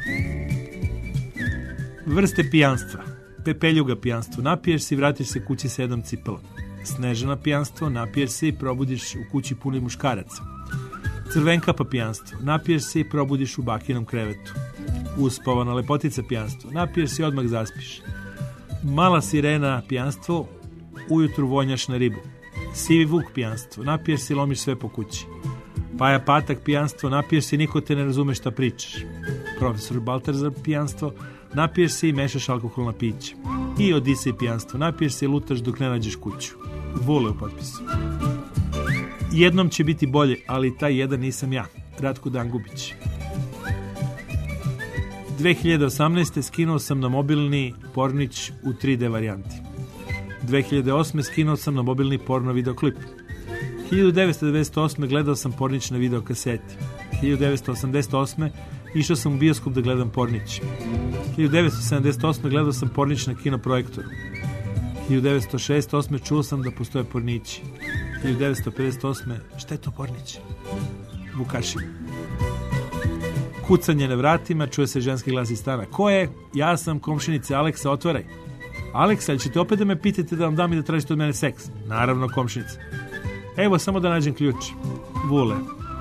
Vrste pijanstva. Pepeljuga pijanstvo. Napiješ se i vratiš se kući sa jednom cipelom. Snežana pijanstvo. Napiješ se i probudiš u kući puni muškaraca. Crvenkapa pijanstvo. Napiješ se i probudiš u bakinom krevetu. Uspavana lepotica pijanstvo, napiješ se i odmah zaspiš. Mala sirena pijanstvo, ujutru vonjaš na ribu. Sivi vuk pijanstvo, napiješ se i lomiš sve po kući. Paja Patak pijanstvo, napiješ se i niko te ne razume šta pričaš. Profesor Baltazar pijanstvo, napiješ se i mešaš alkoholna pića. I Odisej pijanstvo, napiješ se i lutaš dok ne nađeš kuću. Vule u potpisu. Jednom će biti bolje, ali taj jedan nisam ja. Ratko Dangubić. 2018. skinuo sam na mobilni Pornić u 3D varijanti. 2008. skinuo sam na mobilni porno videoklip. 1998. gledao sam Pornić na videokaseti. 1988. išao sam u bioskop da gledam Pornić. 1978. gledao sam Pornić na kinoprojektoru. 1968. čuo sam da postoje pornići. 1958. šta je to Pornić? Vukašin. Kucanje na vratima, čuje se ženski glas iz stana. Ko je? Ja sam, komšinice Aleksa, otvaraj. Aleksa, ali ćete opet da me pitate da vam dam i da tražite od mene seks? Naravno, komšinice. Evo, samo da nađem ključ. Vule.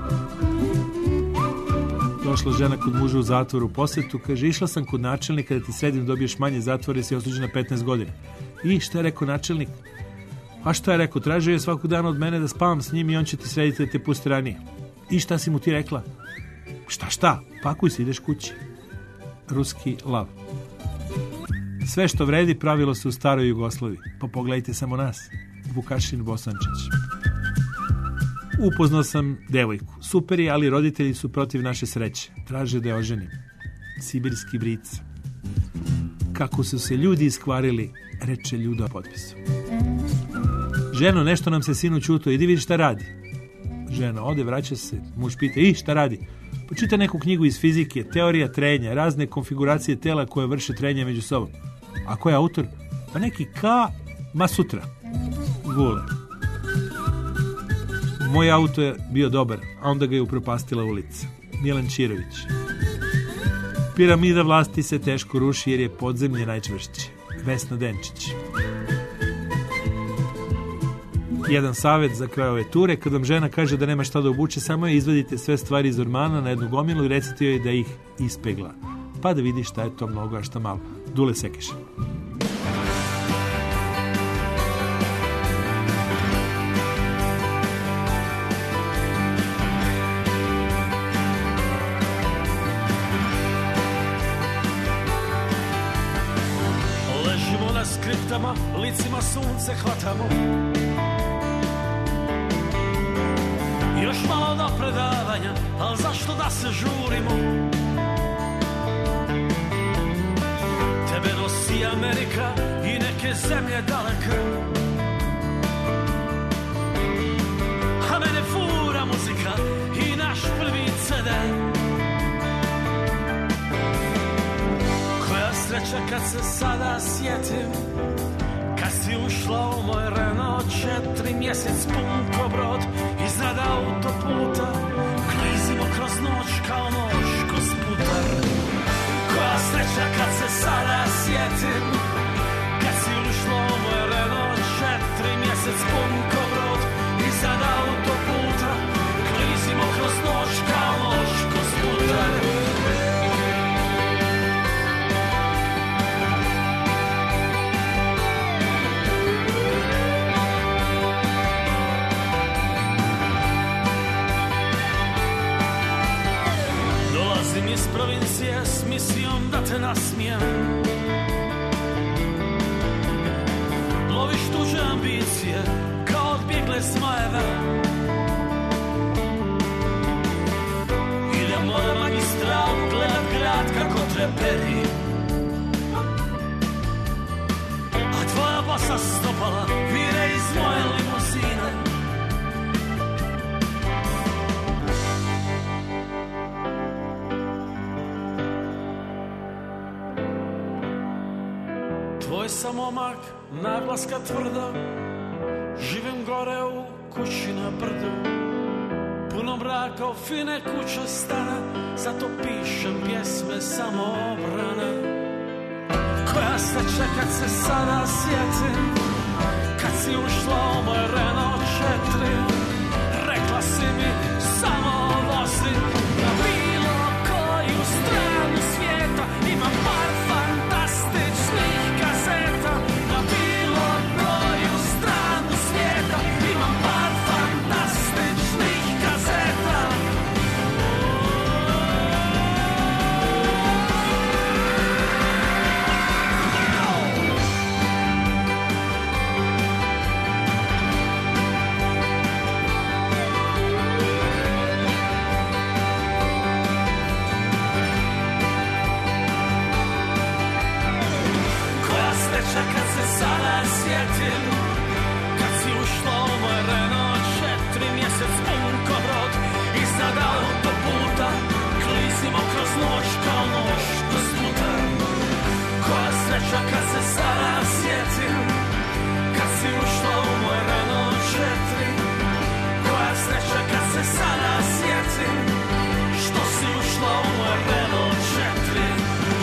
Došla žena kod muža u zatvoru u posjetu, kaže, išla sam kod načelnika da ti sredim dobiješ manje zatvora i si osuđen na 15 godina. I šta je rekao načelnik? A šta je rekao? Tražio je svakog dana od mene da spavam s njim i on će ti srediti da te pusti ranije. I šta si mu ti rekla? Šta? Pakuj se, ideš kući. Ruski lav. Sve što vredi pravilo se u staroj Jugoslaviji. Pa pogledajte samo nas. Vukašin Bosančić. Upoznao sam devojku. Super je, ali roditelji su protiv naše sreće. Traže da je oženim. Sibirski bric. Kako su se ljudi iskvarili, reče Ljudo u potpisu. Ženo, nešto nam se sinu čuto, idi vidi šta radi. Žena ode, vraća se, muž pita, i šta radi? Počita neku knjigu iz fizike, teorija trenja, razne konfiguracije tela koje vrše trenje među sobom. A ko je autor? Pa neki K. Masutra. Vule. Moj auto je bio dobar, a onda ga je upropastila ulica. Milan Čirović. Piramida vlasti se teško ruši jer je podzemlje najčvršće. Vesna Denčić. Jedan savjet za kraj ove ture, kad vam žena kaže da nema šta da obuče, samo je izvadite sve stvari iz ormana na jednu gomilu i recite joj da ih ispegla. Pa da vidi šta je to mnogo, a šta malo. Dule Sekeša. Ležimo na skriptama, licima sunce hvatamo. Još malo do predavanja, ali zašto da se žurimo? Tebe nosi Amerika i neke zemlje daleke, a mene fura muzika i naš prvi CD. Koja sreća kad se sada sjetim, kad si ušla u moj Renault 4, mjesec pun ko brod iznad autoputa, klizimo kroz noć kao noć ko sputar. Koja sreća kad se sada sjetim, kad si ušla u moj Renault 4, mjesec pun ko brod iznad autoputa, klizimo kroz noć kao noć ko sputar. Iz provincije s misijom da te nasmijem, loviš tuđe ambicije kao odbjegle smajeve. Idemo na magistralu gledat grad kako treperi, a tvoja bosa stopala vire iz moje limuzine. Tvoj sam momak, naglaska tvrda, živim gore u kući na brdu. Puno mraka u fine kuće stane, zato pišem pjesme samoobrane. Koja sreća kad se sada sjetim, kad si ušla u moj Renault 4, rekla si mi samo vozi na bilo koju stranu svijeta. sjetim kad si ušla u moj Renault 4, mjesec pun ko brod iznad autoputa, klizimo kroz noć kao noć do sputa. Koja sreća kad se sada sjetim kad si ušla u moj Renault 4. Koja sreća kad se sada sjetim što si ušla u moj Renault 4.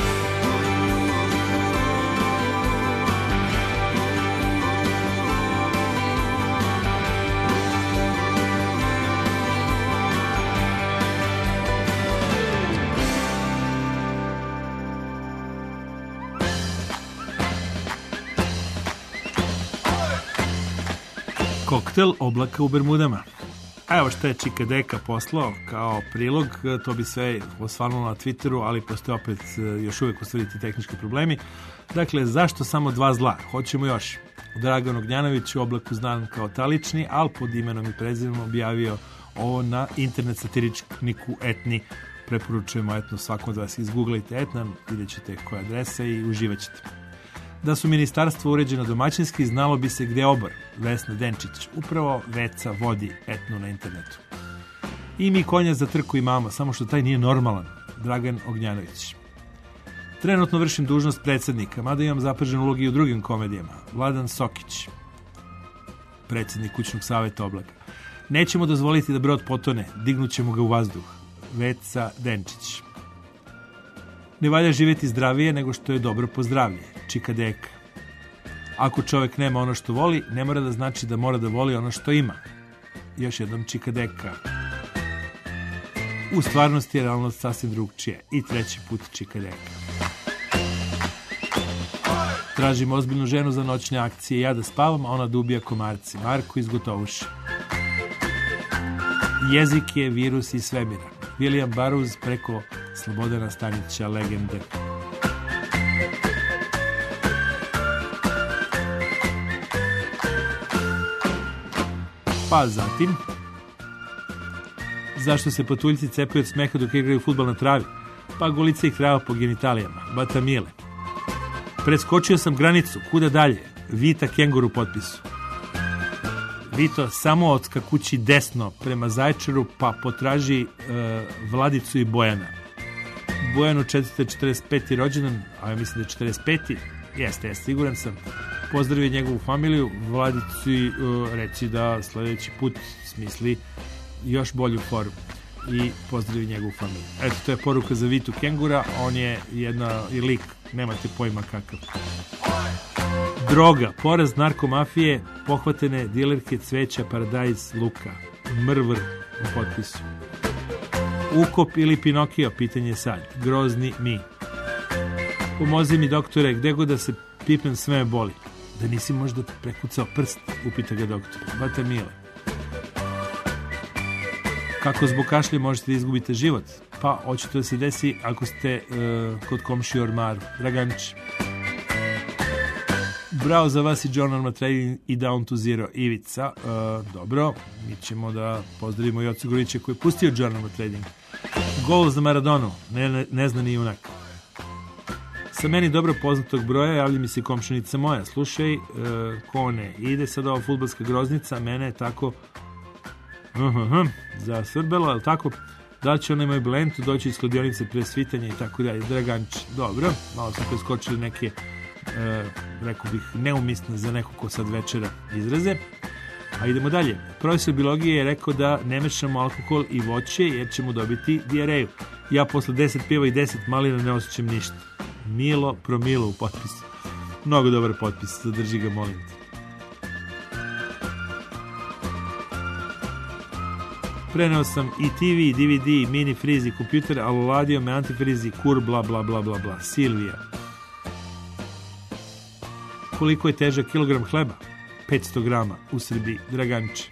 Koktel oblaka u Bermudama. A evo šta je Čika Deka poslao kao prilog, to bi sve osvanulo na Twitteru, ali postoje opet još uvijek ostvariti tehnički problemi. Dakle, zašto samo dva zla? Hoćemo još. Dragan Ognjanović u oblaku znan kao Talični, ali pod imenom i prezimenom objavio ovo na internet satiričniku Etni. Preporučujemo Etno, svakom od vas izgooglajte Etna, vidjet ćete koja adresa i uživat ćete. Da su ministarstvo uređeno domaćinski, znalo bi se gdje obor, Vesna Denčić. Upravo Veca vodi Etnu na internetu. I mi konja za trku imamo, samo što taj nije normalan, Dragan Ognjanović. Trenutno vršim dužnost predsjednika, mada imam zapržen ulog i u drugim komedijama. Vladan Sokić, predsjednik kućnog savjeta oblaka. Nećemo dozvoliti da brod potone, dignut ćemo ga u vazduh. Veca Denčić. Ne valja živjeti zdravije nego što je dobro po zdravlje. Čika Deka. Ako čovjek nema ono što voli, ne mora da znači da mora da voli ono što ima. Još jednom Čika Deka. U stvarnosti je realnost sasvim drugčije. I treći put Čika Deka. Tražim ozbiljnu ženu za noćne akcije. Ja da spavam, a ona da ubija komarci. Marko iz Gotovuša. Jezik je virus iz svemira. William Burroughs preko Slobodana Stanića, legende. Pa zatim, zašto se patuljci cepaju od smeha dok igraju fudbal na travi? Pa golica ih trava po genitalijama. Batamile. Preskočio sam granicu, kuda dalje? Vita kenguru potpisu. Vito, samo odskakući desno prema Zaječaru, pa potraži Vladicu i Bojana. Bojanu 445. rođendan, a ja mislim da je 45. Jeste, siguran sam. Pozdravio njegovu familiju, Vladici reci da sljedeći put smisli još bolju formu i pozdravio njegovu familiju. Eto, to je poruka za Vitu Kengura, on je jedna lik, nemate pojma kakav. Droga, poraz narkomafije, pohvatene dilerke cveća, paradajz, luka, mrvr u potpisu. Ukop ili Pinokio, pitanje sad. Grozni mi. Pomozi mi, doktore, gde god da se pipnem, sve me boli. Da nisi možda prekucao prst, upita ga doktor. Batamile. Kako zbog kašlje možete da izgubite život? Pa, očito da se desi ako ste kod komšije u ormaru. Draganić. Bravo za vas i John Norma Trading i Down to Zero. Ivica, dobro, mi ćemo da pozdravimo i Jocu Gorića koji je pustio John Norma Trading. Gol za Maradonu, ne zna ni junak. Sa meni dobro poznatog broja javlja mi se komšinica moja. Slušaj, Kone, ide sad ova fudbalska groznica, mene je tako zasrbela, ali tako, da će ona imaju blentu, doći iz kladionice pre svitanja i tako dalje. Draganč, dobro, malo smo preskočili neke rekao bih neumisne za neko ko sad večera izraze. A idemo dalje. Profesor biologije je rekao da ne mešamo alkohol i voće jer ćemo dobiti dijareju. Ja posle 10 piva i 10 malina ne osjećam ništa. Milo promilo u potpisu. Mnogo dobar potpis, zadrži ga, molim te. Preneo sam i TV, i DVD, i mini friz i kompjuter, ali uladio me antifriz i kur, bla bla bla bla bla. Silvija. Koliko je težak kilogram hleba? 500 grama u Srbiji. Draganić.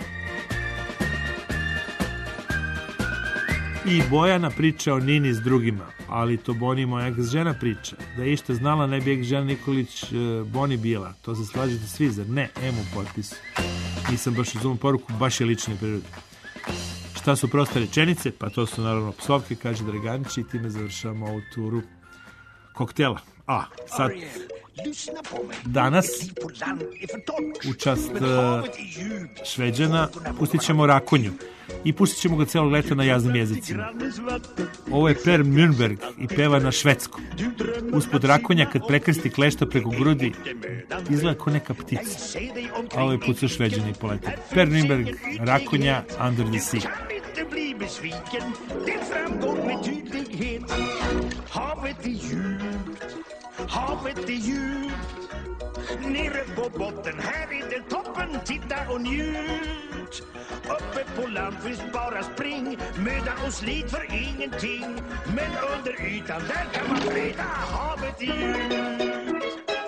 I Bojana priča o Nini s drugima, ali to Boni moja ex-žena priča. Da je išta znala, ne bi ex-žena Nikolić Boni bila. To se slažete svi, zar ne? Emu potpisu. Nisam baš uzumio poruku, baš je lične prirode. Šta su proste rečenice? Pa to su naravno psovke, kaže Draganić, i time završavamo ovu turu koktela. A, sad Danas, u čast Šveđana, pustit ćemo Rakonju i pustit ćemo ga celog leta na jaznim jezicima. Ovo je Per Mjölnberg i peva na švedskom. Uspod Rakonja, kad prekrsti klešta preko grudi, izgleda kao neka ptica. A ovo je put sa Šveđani polete. Per Mjölnberg, Rakonja, Under the Sea. Bli besviken, det framgår med tydlighet. Havet är djupt, havet är djupt. Nere på botten, här är det toppen, titta och njut. Uppe på land finns bara spring, möda och slit för ingenting. Men under ytan, där kan man freda, havet är djupt.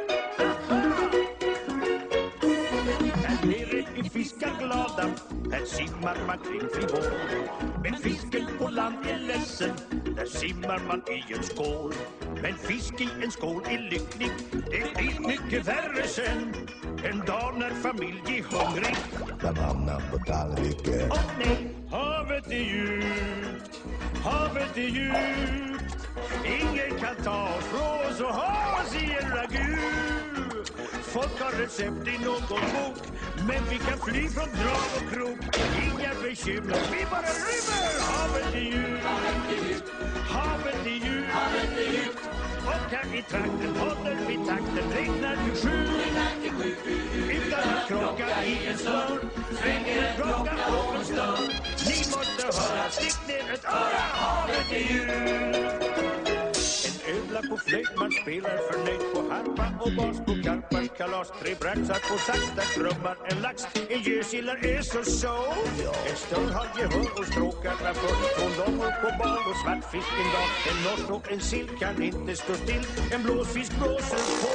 Här nere är fiskar glada, här simmar man kring frivård. Men fisken på land är ledsen, där simmar man i en skål. Men fisk i en skål är lycklig, det blir mycket värre sen. En dag när familj är hungrig, Den hamnar på tallriken. åh nej, havet är djupt, havet är djupt. Ingen kan ta oss från oss och ha oss i en ragu. Folk har recept i någon bok, men vi kan fly från drag och krok. Inga bekymmer, vi bara rymmer. Havet är djupt, havet är djupt. Och här i trakten håller vi takten, räknar till 7. Utan att krocka i en snurr, svänger en klocka om en stund. Ni måste höra, stick ner ett öra, havet är djupt. Ödla på flöjt, man spelar förnöjt på harpa och bas på karpars kalas. 3 braxar på sax, där trummar en lax. En gösillar är så. En stund har gehör och stråkarna för. 2 damer på bal och svartfisk en dag. En norsk och en sill kan inte stå still. En blåsfisk blåser på.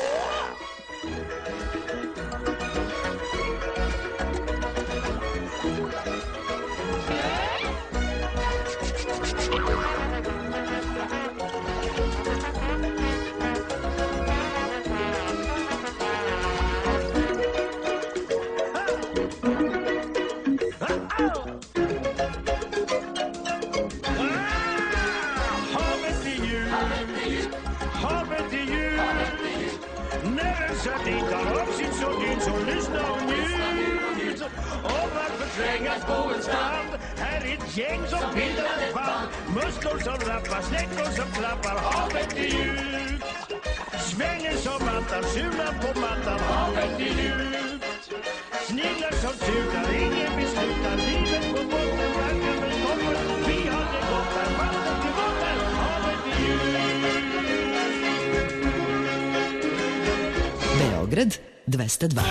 På en strand, här är ett gäng som bildar ett band. Musslor som rappar, snäckor som klappar, havet är djupt. Svänger som mattan, sulan på mattan, havet är djupt. Sniglar som tutar, ingen beslutar, livet på botten, varken med kommer. Vi har det gott här, vatten till botten, havet är djupt. Beograd 202.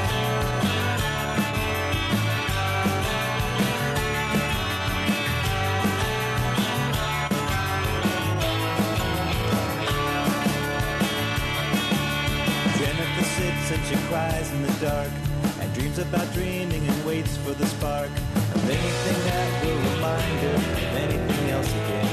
And she cries in the dark and dreams about dreaming and waits for the spark of anything that will remind her of anything else again.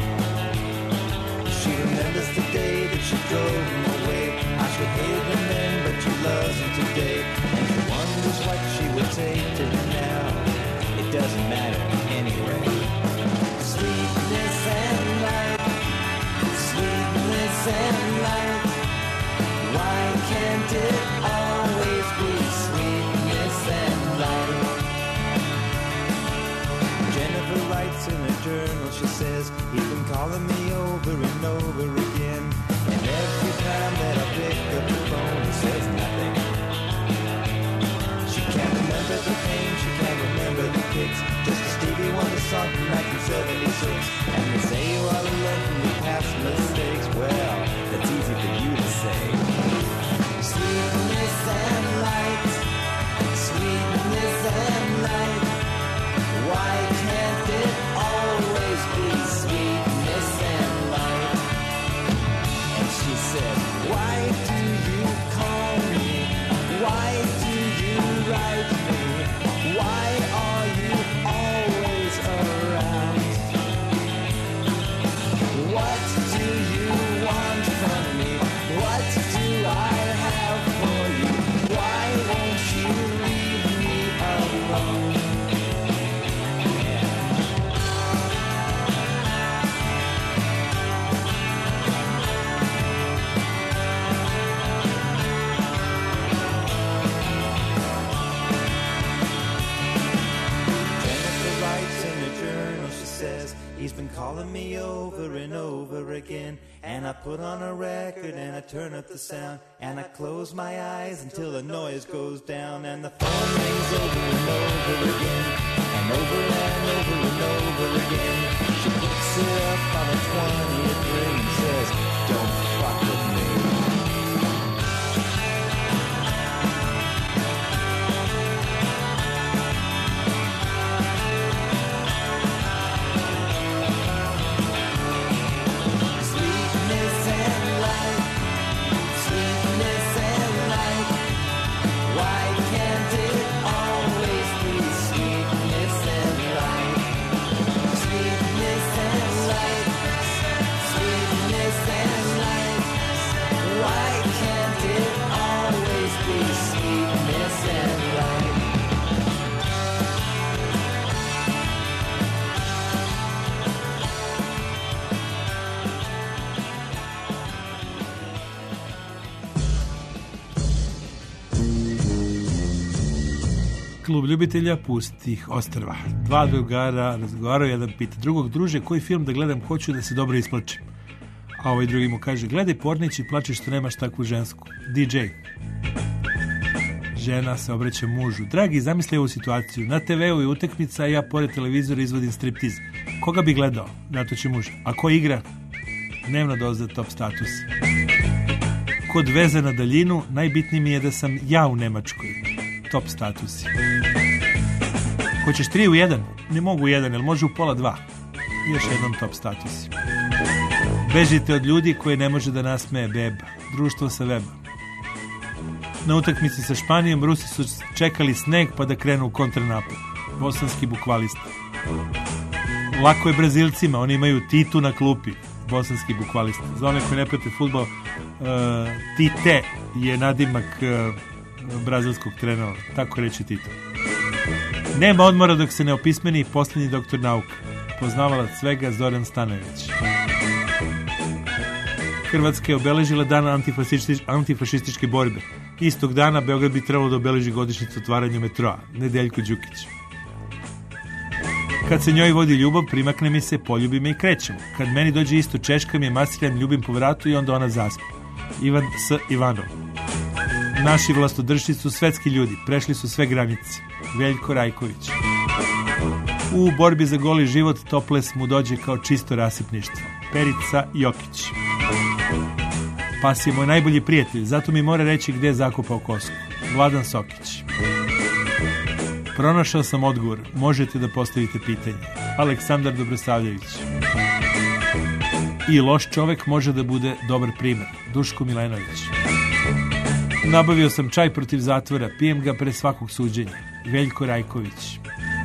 She remembers the day that she drove him away. I should hate him then, but she loves him today. And she wonders what she would take to him now. It doesn't matter anyway. Sweetness and light, sweetness and light. Why can't it always be sweetness and light? Jennifer writes in a journal, she says, he's been calling me over and over again. And every time that I pick up the phone, he says nothing. She can't remember the pain, she can't remember the pics. And I put on a record and I turn up the sound. And I close my eyes until the noise goes down. And the phone rings over and over again. And over and over and over again. She picks it up on the 20th ring and says, don't fuck with me. Klub ljubitelja pustih ostrva. Dva drugara razgovaraju, jedan pita drugog, druže, koji film da gledam, hoću da se dobro isplačim. A ovaj drugi mu kaže, gledaj Pornić i plači što nemaš takvu žensku. DJ. Žena se obraća mužu. Dragi, zamisli ovu situaciju. Na TV-u je utakmica, a ja pored televizora izvodim striptiz. Koga bi gledao? Nato će muž. A ko igra? Dnevna doza top status. Kod veze na daljinu, najbitnije mi je da sam ja u Nemačkoj. Top statusi. Hoćeš 3 u 1? Ne mogu u 1, jer može u pola 2. Još jednom top statusi. Bežite od ljudi koje ne može da nasmeje beba. Društvo sa weba. Na utakmici sa Španijom Rusi su čekali sneg pa da krenu u kontranapad. Bosanski bukvalista. Lako je Brazilcima, oni imaju Titu na klupi. Bosanski bukvalista. Za one koji ne prate fudbal, Tite je nadimak brazilskog trenera, tako reći Tito. Nema odmora dok se ne opismeni posljednji doktor nauka. Poznavalac svega Zoran Stanojević. Hrvatska je obeležila dan antifašističke borbe. Istog dana Beograd bi trebalo da obeleži godišnjicu otvaranja metroa. Nedeljko Đukić. Kad se njoj vodi ljubav, primakne mi se, poljubi me i krećemo. Kad meni dođe isto, češkam je, masiram, ljubim po vratu i onda ona zaspa. Ivan S. Ivanov. Naši vlastodršci su svetski ljudi, prešli su sve granice. Veljko Rajković. U borbi za goli život toples mu dođe kao čisto rasipništvo. Perica Jokić. Pas je moj najbolji prijatelj, zato mi mora reći gde je zakopao kosku. Vladan Sokić. Pronašao sam odgovor, možete da postavite pitanje. Aleksandar Dobrosavljević. I loš čovek može da bude dobar primer. Duško Milenović. Nabavio sam čaj protiv zatvora, pijem ga pre svakog suđenja. Veljko Rajković.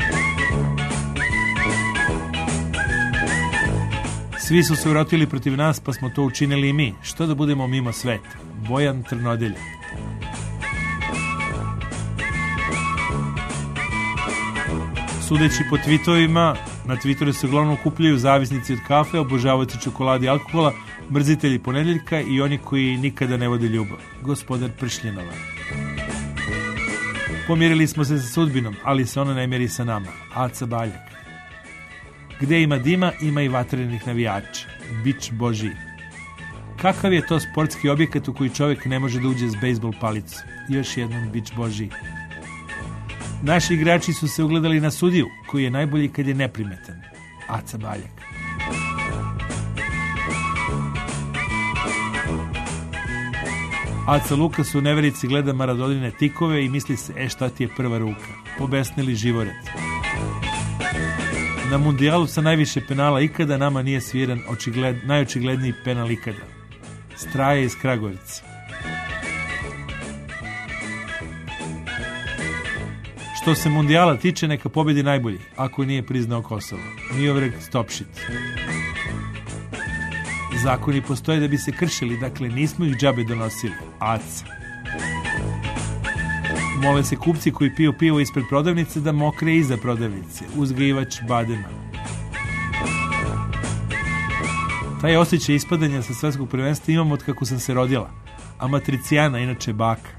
Svi su se urotili protiv nas, pa smo to učinili i mi. Što da budemo mimo sveta? Bojan Trnodelja. Sudeći po tweetovima, na Twitteru se uglavnom okupljaju zavisnici od kafe, obožavajući čokolade i alkohola, mrzitelji ponedeljka i oni koji nikada ne vode ljubav. Gospodar Pršljenova. Pomirili smo se sa sudbinom, ali se ona ne mjeri sa nama. Aca Baljak. Gde ima dima, ima i vatrenih navijača. Bič Božji. Kakav je to sportski objekat u koji čovjek ne može da uđe s bejsbol palicom? Još jednom Bič Božji. Naši igrači su se ugledali na sudiju, koji je najbolji kad je neprimetan. Aca Baljak. Aca Lukas u neverici gleda Maradonine tikove i misli se, šta ti je prva ruka? Pobesnili živoret. Na mundijalu sa najviše penala ikada nama nije sviran najočigledniji penal ikada. Straja iz Kragujevca. Što se mundijala tiče, neka pobedi najbolji, ako nije priznao Kosovo. Miovreg Stopšit. Zakoni postoje da bi se kršili, dakle nismo ih džabe donosili. Aca. Mole se kupci koji piju pivo ispred prodavnice da mokre iza prodavnice. Uzgajivač badema. Taj osjećaj ispadanja sa svetskog prvenstva imam od kako sam se rodila. A Matricijana, inače baka.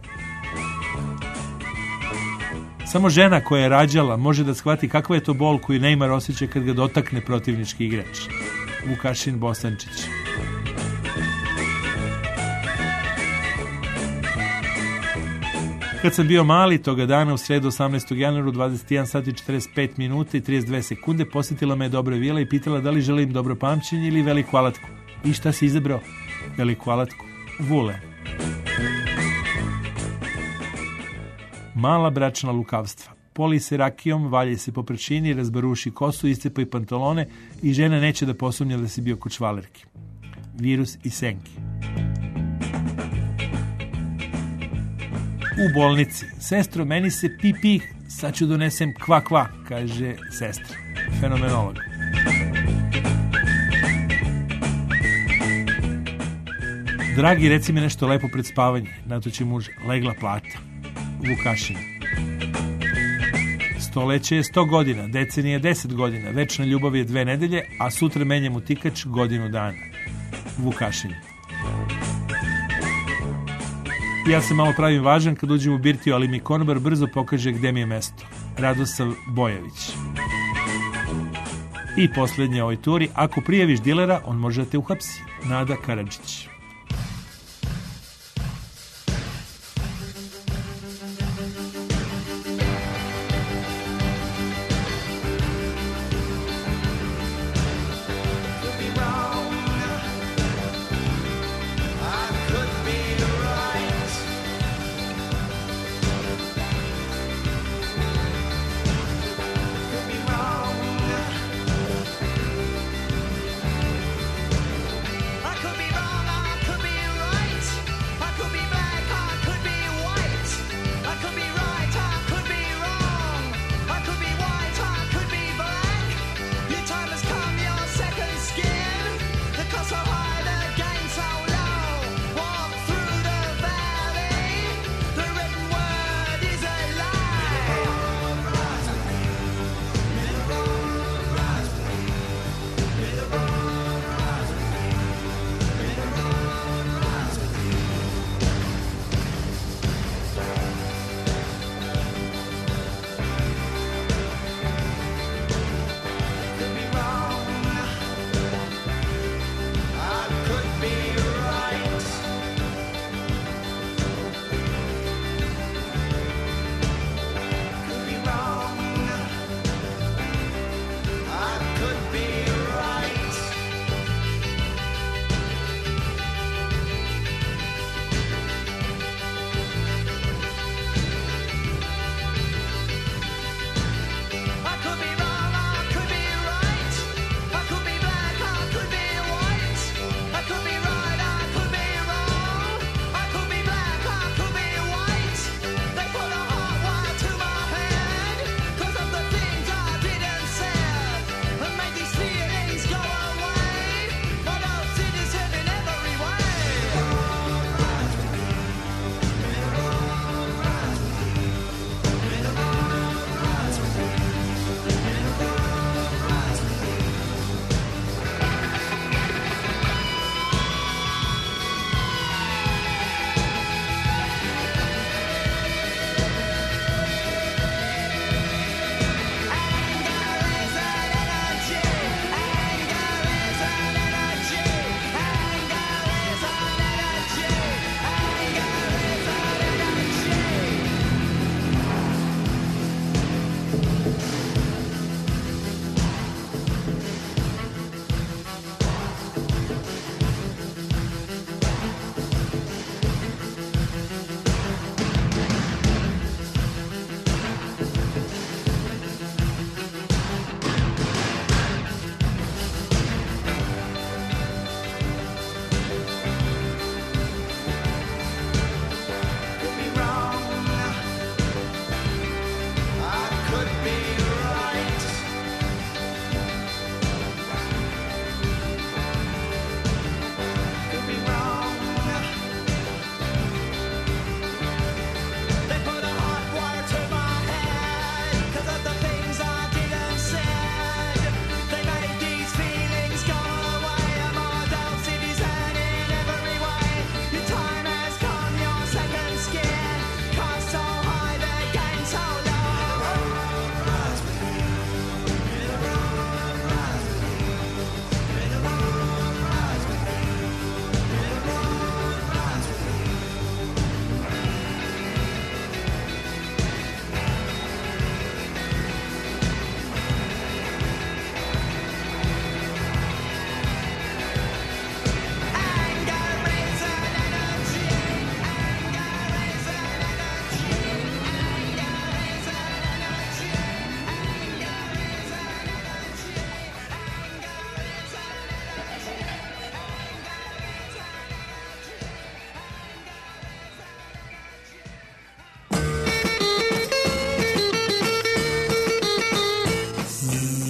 Samo žena koja je rađala može da shvati kakva je to bol koju Neymar osjeća kad ga dotakne protivnički igrač. Vukašin Bosančić. Kad sam bio mali, toga dana u sredu 18. januara u 21 sati 45 minuta i 32 sekunde posjetila me Dobra Vila i pitala da li želim dobro pamćenje ili veliku alatku. I šta si izabrao? Veliku alatku. Vule. Mala bračna lukavstva. Poli se rakijom, valje se po prčini, razbaruši kosu, iscepaj pantalone i žena neće da posumnja da si bio kod švalerki. Virus i senki. U bolnici. Sestro, meni se pipi, sad ću donesem kva, kaže sestra. Fenomenolog. Dragi, reci mi nešto lepo pred spavanje. Na to će muž, legla plata. Vukašin. Stoleće je 100 godina, decenija je 10 godina, večna ljubav je 2 nedelje, a sutra menjam utikač godinu dana. Vukašin. Ja se malo pravim važan kad uđem u birtiju, ali mi konobar brzo pokaže gde mi je mesto. Radosav Bojević. I posljednje ovoj turi, ako prijaviš dilera, on može da te uhapsi. Nada Karadžić. I could be wrong.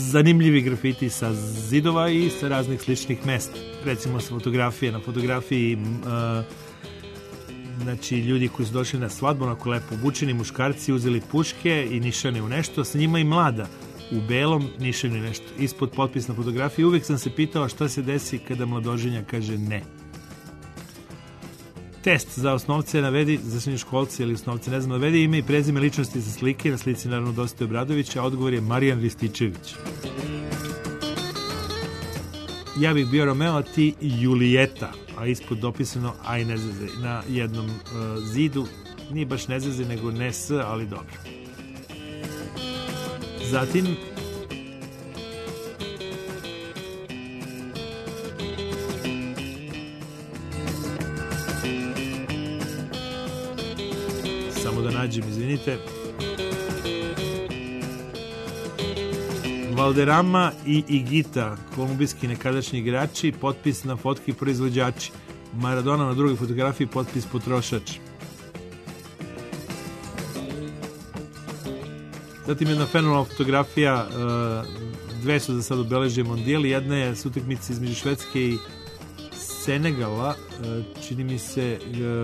zanimljivi grafiti sa zidova i sa raznih sličnih mesta. Recimo sa fotografije. Na fotografiji znači ljudi koji su došli na svadbu, onako lepo obučeni muškarci, uzeli puške i nišane u nešto, sa njima i mlada u belom nišani nešto. Ispod potpis na fotografiji. Uvijek sam se pitao šta se desi kada mladoženja kaže ne. Test za osnovce navedi, za srednjoškolce ili osnovce, ne znam, navedi ime i prezime ličnosti sa slike, na slici naravno Dositej Obradović, a odgovor je Marijan Rističević. Ja bih bio Romeo, a ti Julijeta, a ispod dopisano aj ne zezaj, na jednom zidu, nije baš ne zezaj, nego ne s, ali dobro. Zatim samo da nađem, izvinite. Valderrama i Igita, kolumbijski nekadašnji igrači, potpis na fotki proizvođači. Maradona na drugoj fotografiji, potpis potrošač. Zatim jedna fenomenalna fotografija, dve su za sad obeležili mondijal, jedna je s utakmice između Švedske i Senegala, čini mi se,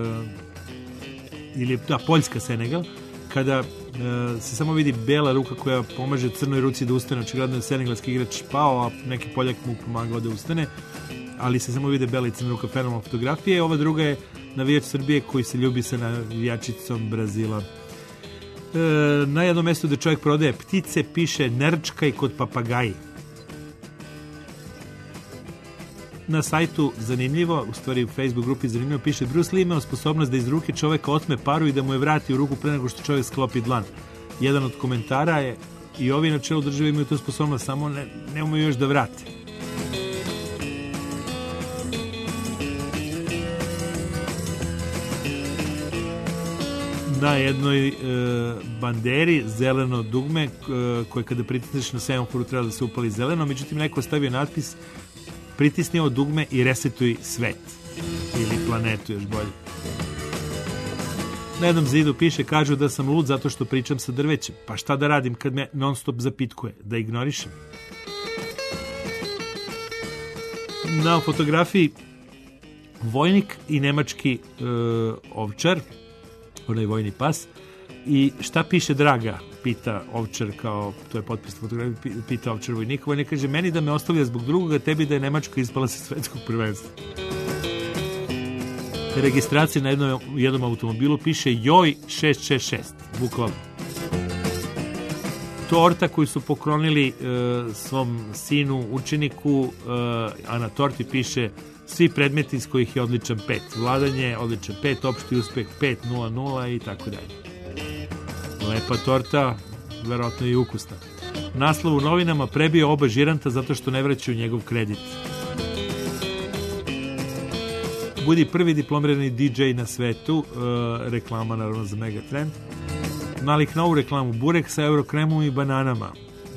ili da, Poljska Senegal, kada se samo vidi bela ruka koja pomaže crnoj ruci da ustane, očigledno je senegalski igrač pao, a neki Poljak mu pomagao da ustane, ali se samo vide bela i crna ruka, fenomenalna fotografija. Ova druga je navijač Srbije koji se ljubi sa navijačicom Brazila. Na jednom mjestu gde čovjek prodaje ptice piše nerčkaj kod papagaji. Na sajtu zanimljivo, u stvari u Facebook grupi zanimljivo, piše Bruce Lee imao sposobnost da iz ruke čovjeka otme paru i da mu je vrati u ruku pre nego što čovjek sklopi dlan. Jedan od komentara je i ovi na čelu države imaju tu sposobnost, samo ne umeju još da vrate. Na jednoj banderi zeleno dugme koje kada pritisneš na semaforu treba da se upali zeleno, međutim neko stavio natpis pritisni ovo dugme i resetuj svet ili planetu, još bolje. Na jednom zidu piše, kažu da sam lud zato što pričam sa drvećem. Pa šta da radim kad me non stop zapitkuje? Da ignorišem? Na fotografiji vojnik i nemački ovčar, onaj vojni pas. I šta piše Draga? Pita ovčar, kao, to je potpis fotografije, pita ovčar vojnika. Vojnik kaže, meni da me ostavlja zbog drugoga, tebi da je Nemačka ispala sa svetskog prvenstva. Registracija na jednom automobilu piše Joj 666, bukvalno. Torta koju su poklonili svom sinu, učeniku, a na torti piše svi predmeti iz kojih je odličan 5. Vladanje, odličan 5, opšti uspeh 5, 0, i tako dalje. Lepa torta, verovatno i ukusna. Naslov u novinama, prebio oba žiranta zato što ne vraćaju njegov kredit. Budi prvi diplomirani DJ na svetu, reklama naravno za Megatrend. Nalik novu reklamu, burek sa eurokremom i bananama.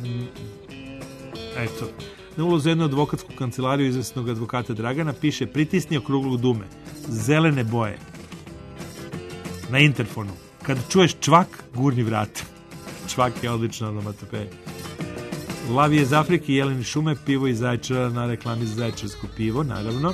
Eto. Na ulazu jednu advokatsku kancelariju izvesnog advokata Dragana piše pritisni okruglu dume, zelene boje. Na interfonu. Kad čuješ čvak, gurni vrat. Čvak je odlična onomatopeja. Lav je iz Afrike, jeleni šume, pivo iz Zaječara, na reklami za zaječarsko pivo, naravno.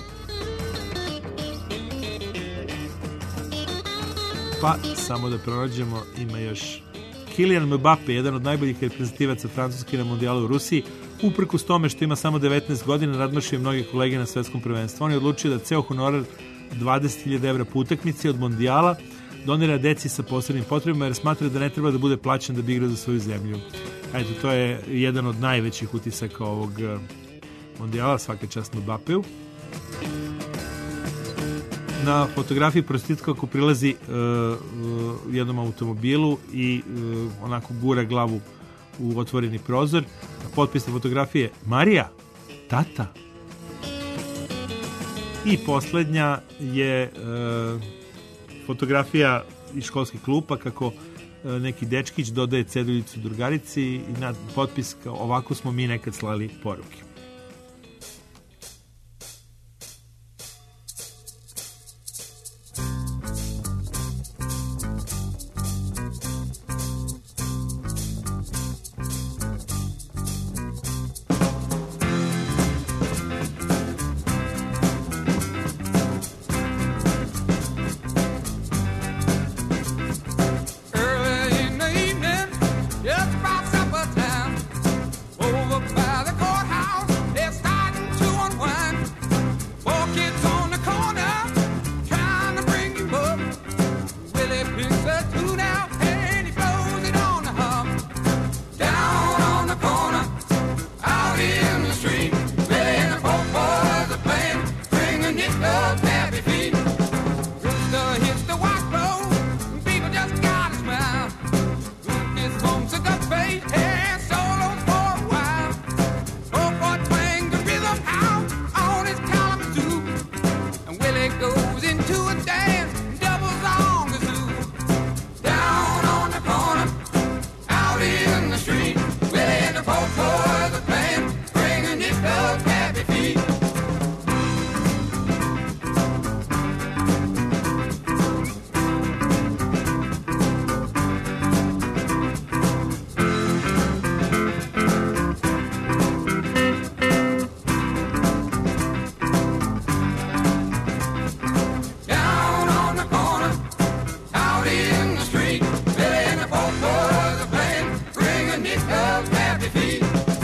Pa, samo da pronađemo, ima još Kylian Mbappe, jedan od najboljih reprezentativaca Francuske na mondijalu u Rusiji, uprkos tome što ima samo 19 godina, nadmašio mnogi kolege na svetskom prvenstvu. On je odlučio da ceo honorar 20.000 evra po utakmici od mondijala donira deci sa posebnim potrebama, jer smatra da ne treba da bude plaćen da bi igrao za svoju zemlju. Eto, to je jedan od najvećih utisaka ovog mondijala, svaka čast Mbappeu. Na fotografiji prostitutka ko prilazi jednom automobilu i onako gura glavu u otvoreni prozor. Potpis na fotografije Marija, tata. I poslednja je fotografija iz školskih klupa kako neki dečkić dodaje ceduljicu drugarici i na potpis kao ovako smo mi nekad slali poruke. a tune out and he blows it on the hum. Down on the corner, out in the street, playing the folk boys are playing, bringing it up happy feet. Rooster hits the white road, people just gotta smile. Lucas bumps a duck face and solos for a while. Folk boy twang the rhythm out on his Kalamazoo, and Willie goes into a dance, doubles on the zoo. Down on the corner, out in the street, Willie and the folk boys are playing, bringing it up happy feet. Down on the corner, out in the street, Billy and the folk boys are playing, bringing it up happy feet.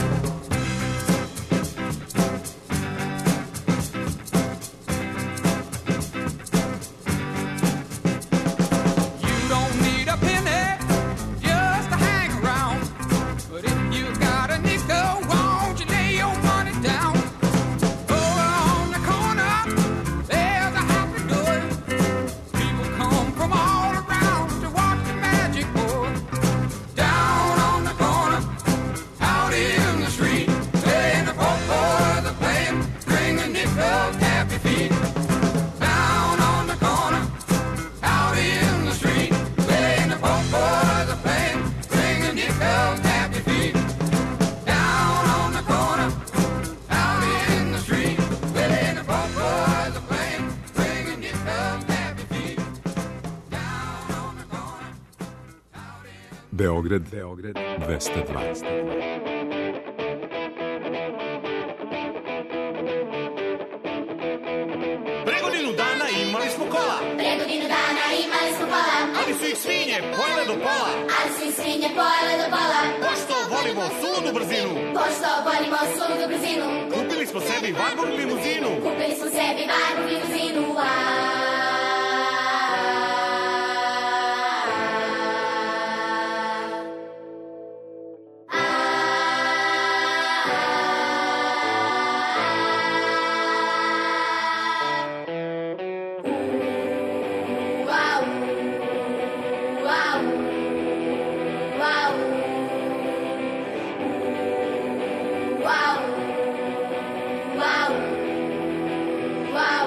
You don't need a penny just to hang around, but if you got a nickel, won't you lay your money down? Over on the corner, there's a happy door. People come from all around to watch the magic pour. Down on the corner, out in the street, playing the folk boys are playing, bringing it up happy feet. Down on the corner, out in the street, playing the folk boys are playing, bringing it up happy feet. Down on the corner, out in the street, playing the folk boys are playing, bringing it up happy feet. Down on the corner, out in Beograd 202. Pre godinu dana imali smo kola, Pre godinu dana imali smo kola, ali su ih svinje pojele do pola. ali su ih svinje pojele do pola. Pošto volimo suludu brzinu, Pošto volimo suludu brzinu, kupili smo sebi Warburg limuzinu. kupili smo sebi Warburg limuzinu. Wow, wow, wow, wow, wow, wow.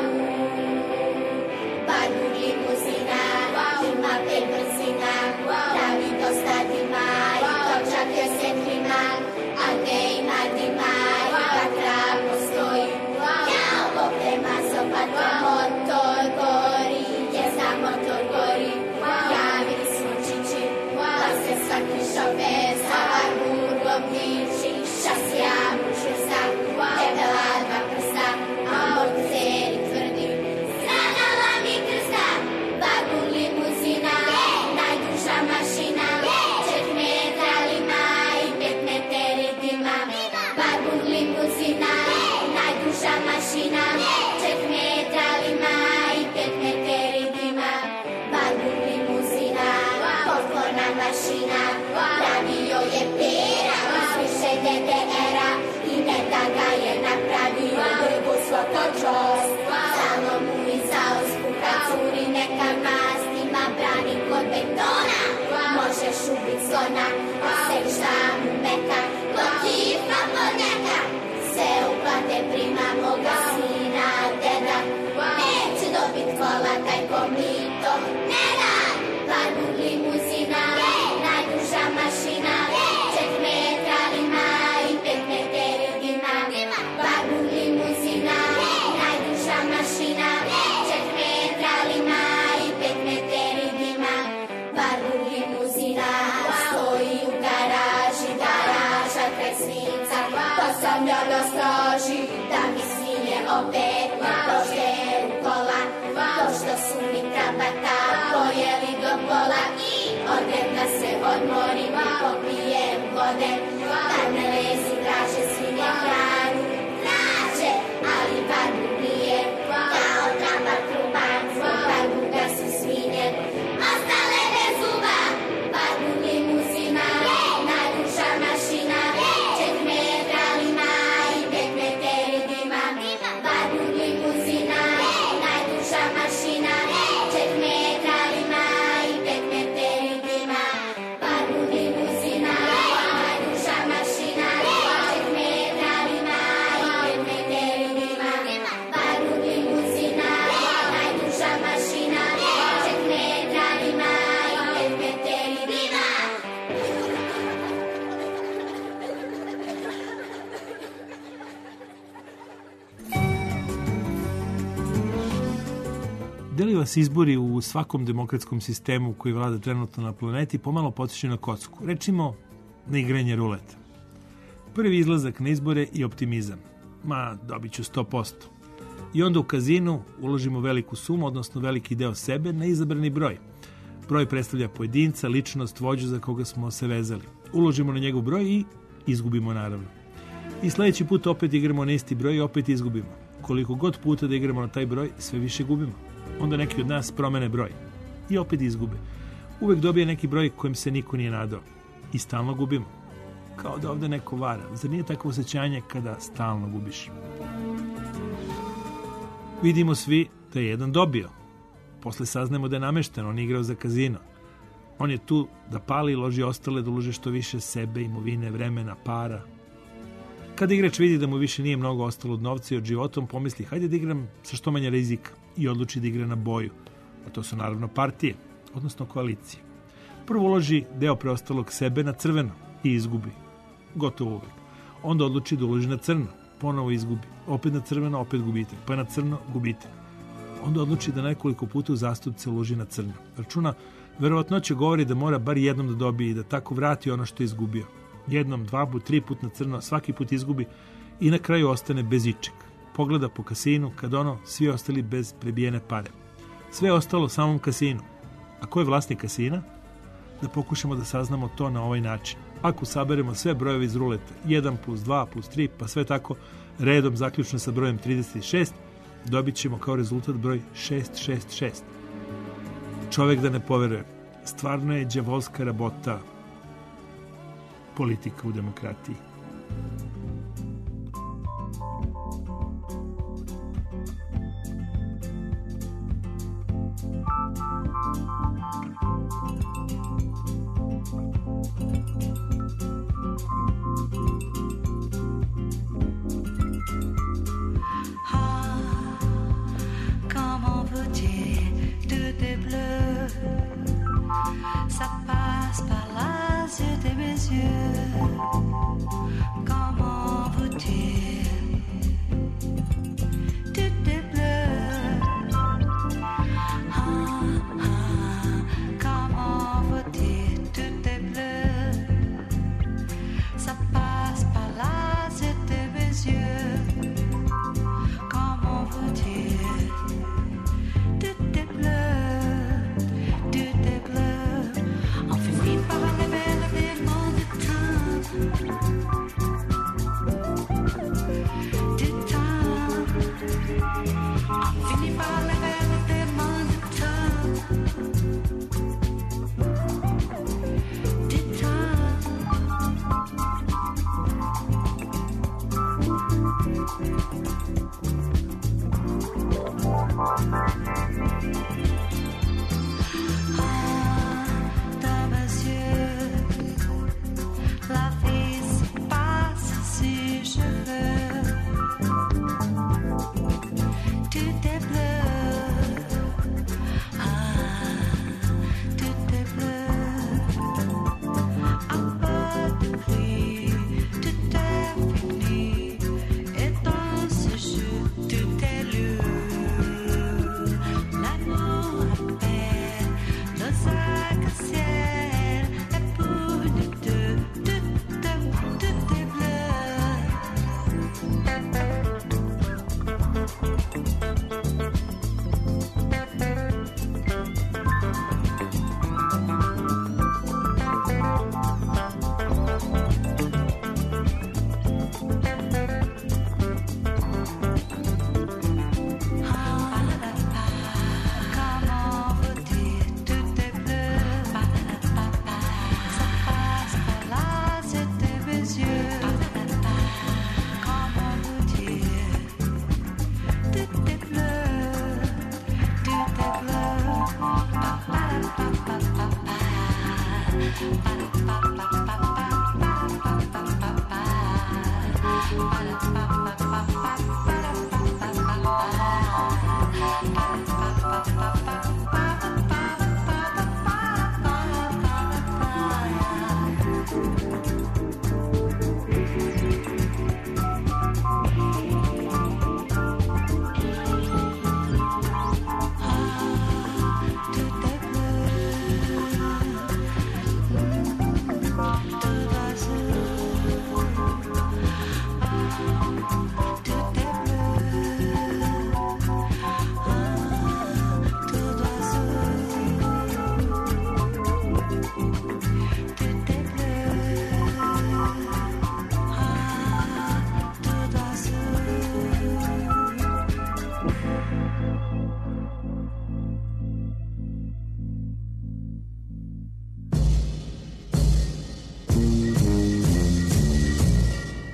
Warburg limuzina, ima pet brzina, pravi dosta dima, i točak je svjetlina, a gde ima dima, i vatra postoji. Jao, oprema zopato, motor gori, jezda motor gori, javili smo čiči, da se svaki šofer sa Warburgom diči, šasija mučvrsta, debela dva prsta, amortizeri tvrdi, stradala mi krsta. Warburg limuzina, najduža mašina, 4 metra lima i 5 meteri dima. Warburg limuzina, najduža mašina, 4 metra lima i 5 meteri dima. Warburg limuzina, folklorna mašina, pravio je pera, iz više DDR-a, i ne da ga je napravio grbu svotodžost. Samo mu iza uspuka curi neka mast, ima brani kod betona, možeš ubit slona, osjeć da mu meka, lotiv pamonjaka, se uplate prima moga sina, deda, neće dobit kola taj ko mi to ne da. Warburg limuzina, najduža mašina, 4 metra lima i 5 meteri dima. Warburg limuzina, najduža mašina, 4 metra lima i 5 meteri dima. Warburg limuzina, stoji u garaži, garaža kraj svinca, to sam ja na straži, da mi svinje opet ne prođe u kola. To što su mi krabata pojeli do pola, i odem da se odmorim i popijem vode, da ne lezi traže svinje hranu, traže, ali Warburg nije kao tramvar truban, zbog Warburga su svinje ostale bez vas izbori u svakom demokratskom sistemu koji vlada trenutno na planeti pomalo potiču na kocku. Rečimo na igranje ruleta. Prvi izlazak na izbore i optimizam. Dobit ću 100%. I onda u kazinu uložimo veliku sumu, odnosno veliki deo sebe na izabrani broj. Broj predstavlja pojedinca, ličnost, vođu za koga smo se vezali. Uložimo na njegov broj i izgubimo naravno. I sljedeći put opet igramo na isti broj i opet izgubimo. Koliko god puta da igramo na taj broj, sve više gubimo. Onda neki od nas promene broj i opet izgube. Uvek dobije neki broj kojem se niko nije nadao. I stalno gubimo. Kao da ovde neko vara. Zar nije takvo osjećanje kada stalno gubiš? Vidimo svi da je jedan dobio. Posle saznemo da je namešten, on je igrao za kazino. On je tu da pali i loži ostale, da ulože što više sebe, imovine, vremena, para. Kada igrač vidi da mu više nije mnogo ostalo od novca i od životom, pomisli hajde da igram sa što manje rizika i odluči da igra na boju. A to su naravno partije, odnosno koalicije. Prvo uloži deo preostalog sebe na crveno i izgubi. Gotovo uvek. Onda odluči da uloži na crno, ponovo izgubi. Opet na crveno, opet gubitak, pa na crno, gubitak. Onda odluči da nekoliko puta u zastupce uloži na crno. Računa, verovatnoća govori da mora bar jednom da dobije i da tako vrati ono što je izgubio. Jednom, 2 put, 3 put na crno, svaki put izgubi i na kraju ostane bez ičeg. Pogleda po kasinu kad svi ostali bez prebijene pare. Sve je ostalo samom kasinu. A ko je vlasnik kasina? Da pokušamo da saznamo to na ovaj način. Ako saberemo sve brojeve iz ruleta, 1 plus 2 plus 3, pa sve tako redom zaključno sa brojem 36, dobit ćemo kao rezultat broj 666. Čovek da ne poveruje. Stvarno je đavolska rabota politika u demokratiji. Ça passe par las yeux de mes yeux. Comment vous-tu? Tout est bleu. Comment vous-tu? Tout est bleu. Ça passe par las yeux de mes yeux. Comment vous-tu? Tout est bleu.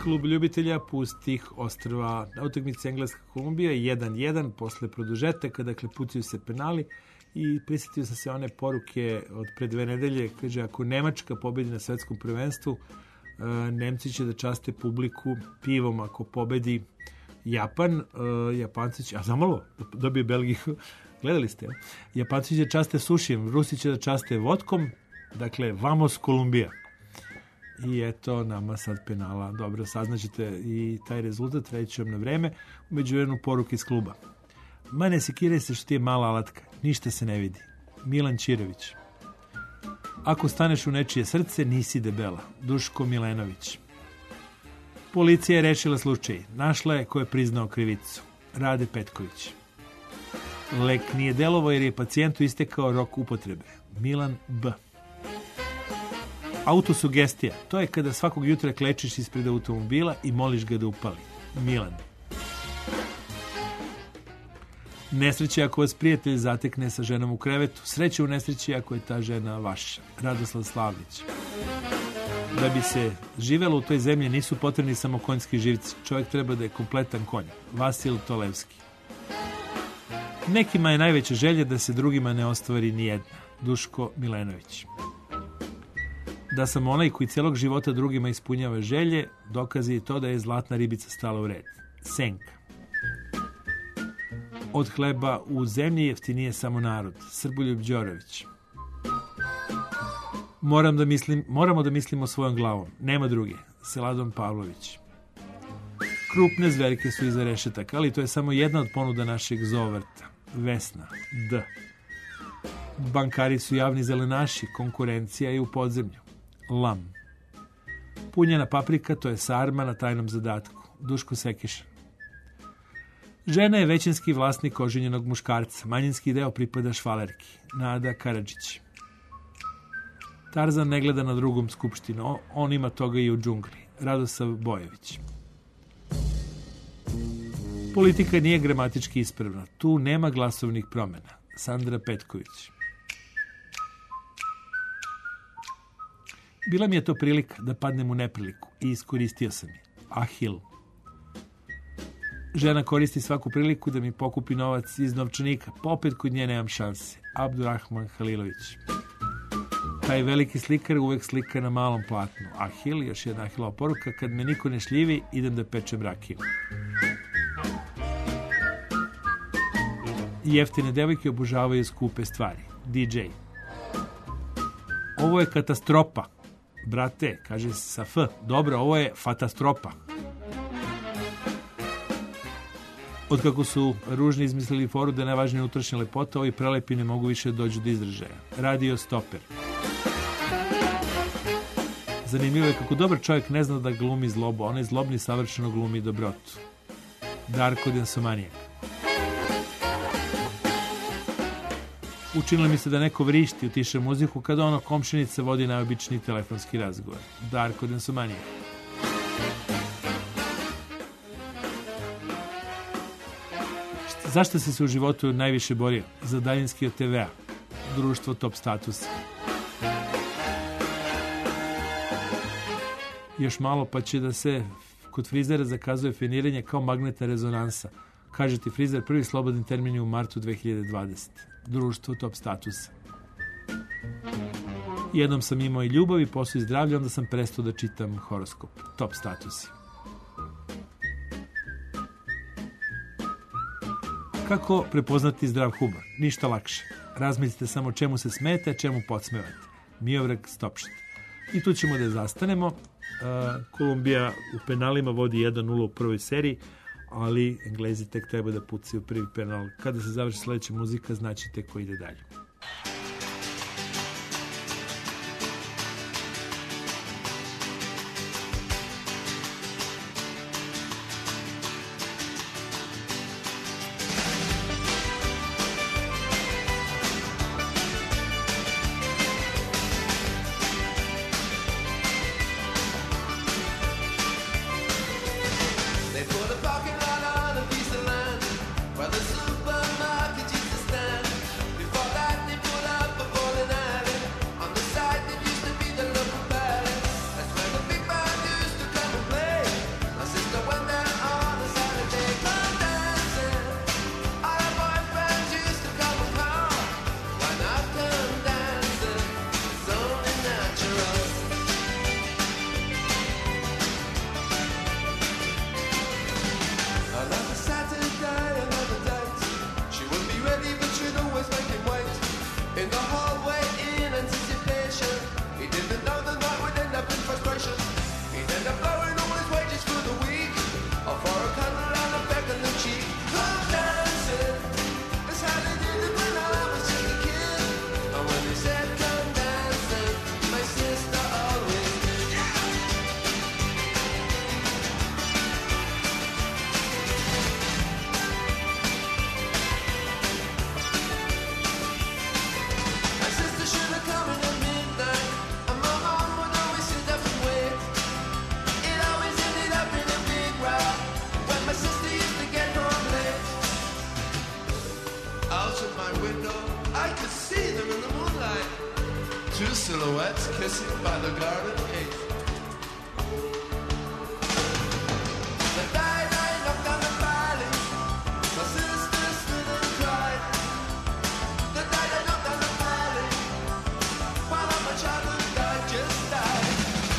Klub ljubitelja pustih ostrva. Na utakmici Engleska Kolumbija 1-1 posle produžetaka, dakle pucaju se penali i prisjetio sam se one poruke od pre 2 nedelje, kaže ako Nemačka pobedi na svetskom prvenstvu, Nemci će da časte publiku pivom, ako pobedi Japan, Japanci će, a zamalo, dobije Belgiju, gledali ste, Japanci će da časte sušijem, Rusi će da časte vodkom, dakle, vamos Kolumbija. I eto, nama sad penala. Dobro, saznaćete i taj rezultat, reći vam na vreme, umeđu jednu poruku iz kluba. Ma ne sekiraj se što ti je mala alatka, ništa se ne vidi. Milan Ćirović. Ako staneš u nečije srce, nisi debela. Duško Milenović. Policija je rešila slučaj. Našla je ko je priznao krivicu. Rade Petković. Lek nije delovao jer je pacijentu istekao rok upotrebe. Milan B. Autosugestija. To je kada svakog jutra klečiš ispred automobila i moliš ga da upali. Milan. Nesreća ako vas prijatelj zatekne sa ženom u krevetu. Sreća u nesreći ako je ta žena vaša. Radoslav Slavljić. Da bi se živelo u toj zemlji nisu potrebni samo konjski živci. Čovjek treba da je kompletan konj. Vasil Tolevski. Nekima je najveća želja da se drugima ne ostvari ni jedna. Duško Milenović. Da sam onaj koji celog života drugima ispunjava želje, dokaz je to da je zlatna ribica stala u red. Senka. Od hleba u zemlji jeftinije samo narod. Srboljub Đorović. Moramo da mislimo svojom glavom. Nema druge. Seladon Pavlović. Krupne zverke su iza rešetaka, ali to je samo jedna od ponuda našeg zovrta. Vesna. D. Bankari su javni zelenaši, konkurencija je u podzemlju. Lam. Punjena paprika, to je sarma na tajnom zadatku. Duško Sekiša. Žena je većinski vlasnik oženjenog muškarca. Manjinski deo pripada švalerki. Nada Karadžić. Tarzan ne gleda na drugom skupštinu. On ima toga i u džungli. Radosav Bojević. Politika nije gramatički ispravna. Tu nema glasovnih promjena. Sandra Petković. Bila mi je to prilika da padnem u nepriliku i iskoristio sam je. Ahil. Žena koristi svaku priliku da mi pokupi novac iz novčanika, pa opet kod nje nemam šanse. Abdurrahman Halilović. Taj veliki slikar uvek slika na malom platnu. Ahil, još jedna Ahilova poruka, kad me niko ne šljivi, idem da pečem rakiju. Jeftine devojke obožavaju skupe stvari. DJ. Ovo je katastrofa. Brate, kaže se sa F. Dobro, ovo je fatastrofa. Otkako su ružni izmislili foru da je najvažnija unutrašnja lepota, ovi prelepi ne mogu više dođu do izražaja. Radio Stoper. Zanimljivo je kako dobar čovjek ne zna da glumi zlobu, a onaj zlobni savršeno glumi dobrotu. Darko Densomanijak. Učinilo mi se da neko vrišti, utiše muziku kada ono komšinica vodi najobičniji telefonski razgovor. Darko Densomanijak. Zašto si se u životu najviše borio? Za daljinski od TV-a. Društvo Top Statusa. Još malo pa će da se kod frizera zakazuje feniranje kao magnetna rezonansa. Kaže ti frizer, prvi slobodni termin je u martu 2020. Društvo Top Statusa. Jednom sam imao i ljubav i posao i zdravlje, onda sam prestao da čitam horoskop. Top Statusi. Kako prepoznati zdrav humor? Ništa lakše. Razmislite samo čemu se smete, čemu podsmevate. Miovrag Stopšet. I tu ćemo da zastanemo. Kolumbija u penalima vodi 1-0 u prvoj seriji, ali Englezi tek treba da pucaju prvi penal. Kada se završi sledeća muzika, znaćete ko ide dalje. Where the supermarket used to stand. Before that kissing by the garden gate. The night I knocked on the valley, my sister stood and cried. The night I knocked on the valley, while all my childhood died, just died.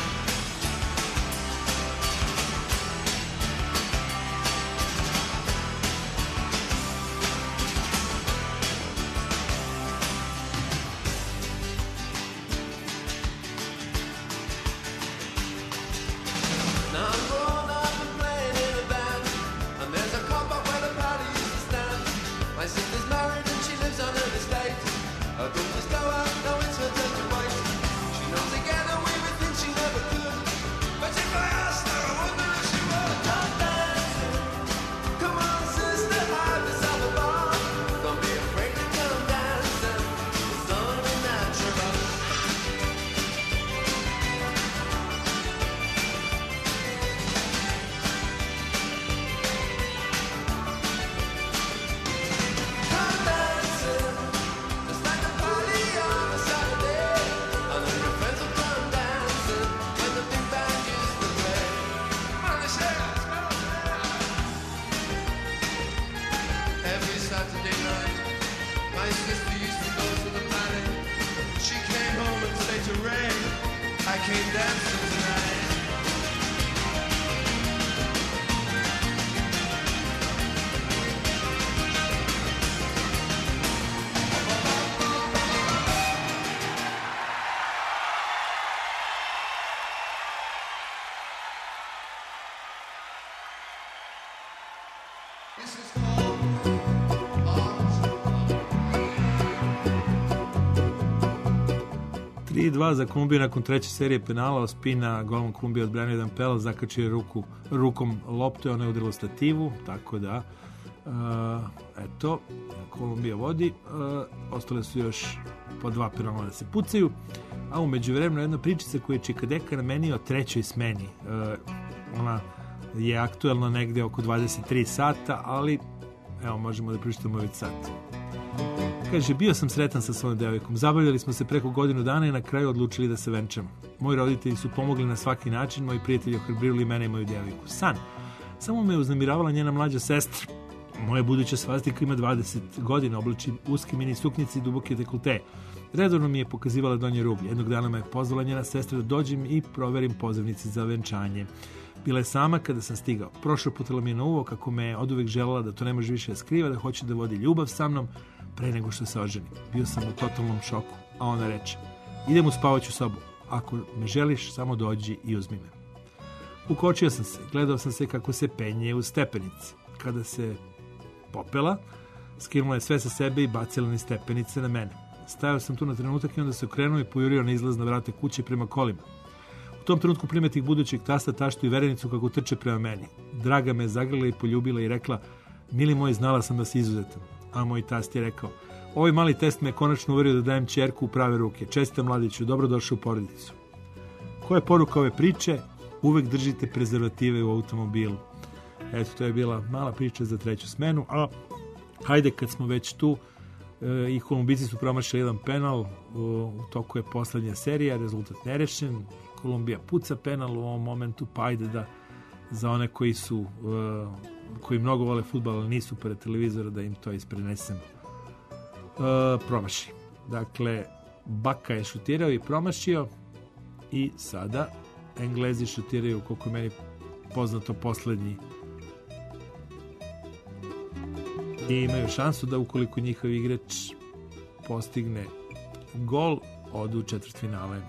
Now I'm grown up and playing in a band, and there's a car park where the party used to stand. My sister's married and she lives on an estate. Her daughter's go out, now it's her turn to wait. She knows together we would think she never could, but if I asked her, I wonder if she would. Come dancing, come on sister, have this at the bar. Don't be afraid to come dancing, it's only natural. Come dancing, just like a party on a Saturday. I know your friends will come dancing when the big band is the play. On the shelves, every Saturday night, my sister used to go to the party. She came home and said to Ray, I came dancing tonight. This is called Arms. 3-2 za Kolumbiju nakon treće serije penala. Ospina golom Kolumbije odbranio jedan penal, zakačio je rukom loptu i ona je udarila stativu, tako da eto, Kolumbija vodi. Ostale su još po 2 penala da se pucaju, a u međuvremenu jedna pričica koju je Čikadeka namenio trećoj smeni. Ona je aktuelna negde oko 23 sata, ali evo, možemo da pričamo već sad. Kaže, bio sam sretan sa svojom devojkom. Zabavljali smo se preko godinu dana i na kraju odlučili da se venčamo. Moji roditelji su pomogli na svaki način, moji prijatelji ohrabrili mene i moju devojku. San. Samo me je uznemiravala njena mlađa sestra. Moja buduća svastika ima 20 godina, oblači uske mini suknjice i duboke dekolte. Redovno mi je pokazivala donje rublje. Jednog dana me je pozvala njena sestra da dođem i proverim pozivnice za venčanje. Bila je sama kada sam stigao. Prošaputala mi je na uvo kako me je oduvek želela da to ne može više da skriva, da hoće da vodi ljubav sa mnom pre nego što se oženi. Bio sam u totalnom šoku, a ona reče, idem u spavaću sobu. Ako me želiš, samo dođi i uzmi me. Ukočio sam se, gledao sam se kako se penje u stepenici. Kada se popela, skinula je sve sa sebe i bacila niz stepenice na mene. Stajao sam tu na trenutak i onda se okrenuo i pojurio na izlaz na vrate kuće prema kolima. U tom trenutku primetih budućeg tasta, taštu i verenicu kako trče prema meni. Draga me zagrla i poljubila i rekla, mili moj, znala sam da si izuzetan. A moj tast je rekao, ovaj mali test me je konačno uverio da dajem ćerku u prave ruke. Čestitam mladiću, dobrodošao u porodicu. Koja je poruka ove priče? Uvek držite prezervative u automobilu. Eto, to je bila mala priča za treću smenu, a hajde kad smo već tu, i Kolumbijci su promašili jedan penal, u toku je poslednja serija, rezultat nerešen, Kolumbija puca penal u ovom momentu, pa ajde da za one koji mnogo vole fudbal, ali nisu pored televizora, da im to isprenesemo. Promaši. Dakle, Baka je šutirao i promašio i sada Englezi šutiraju, koliko je meni poznato, poslednji. I imaju šansu da ukoliko njihov igrač postigne gol, odu u četvrtfinale.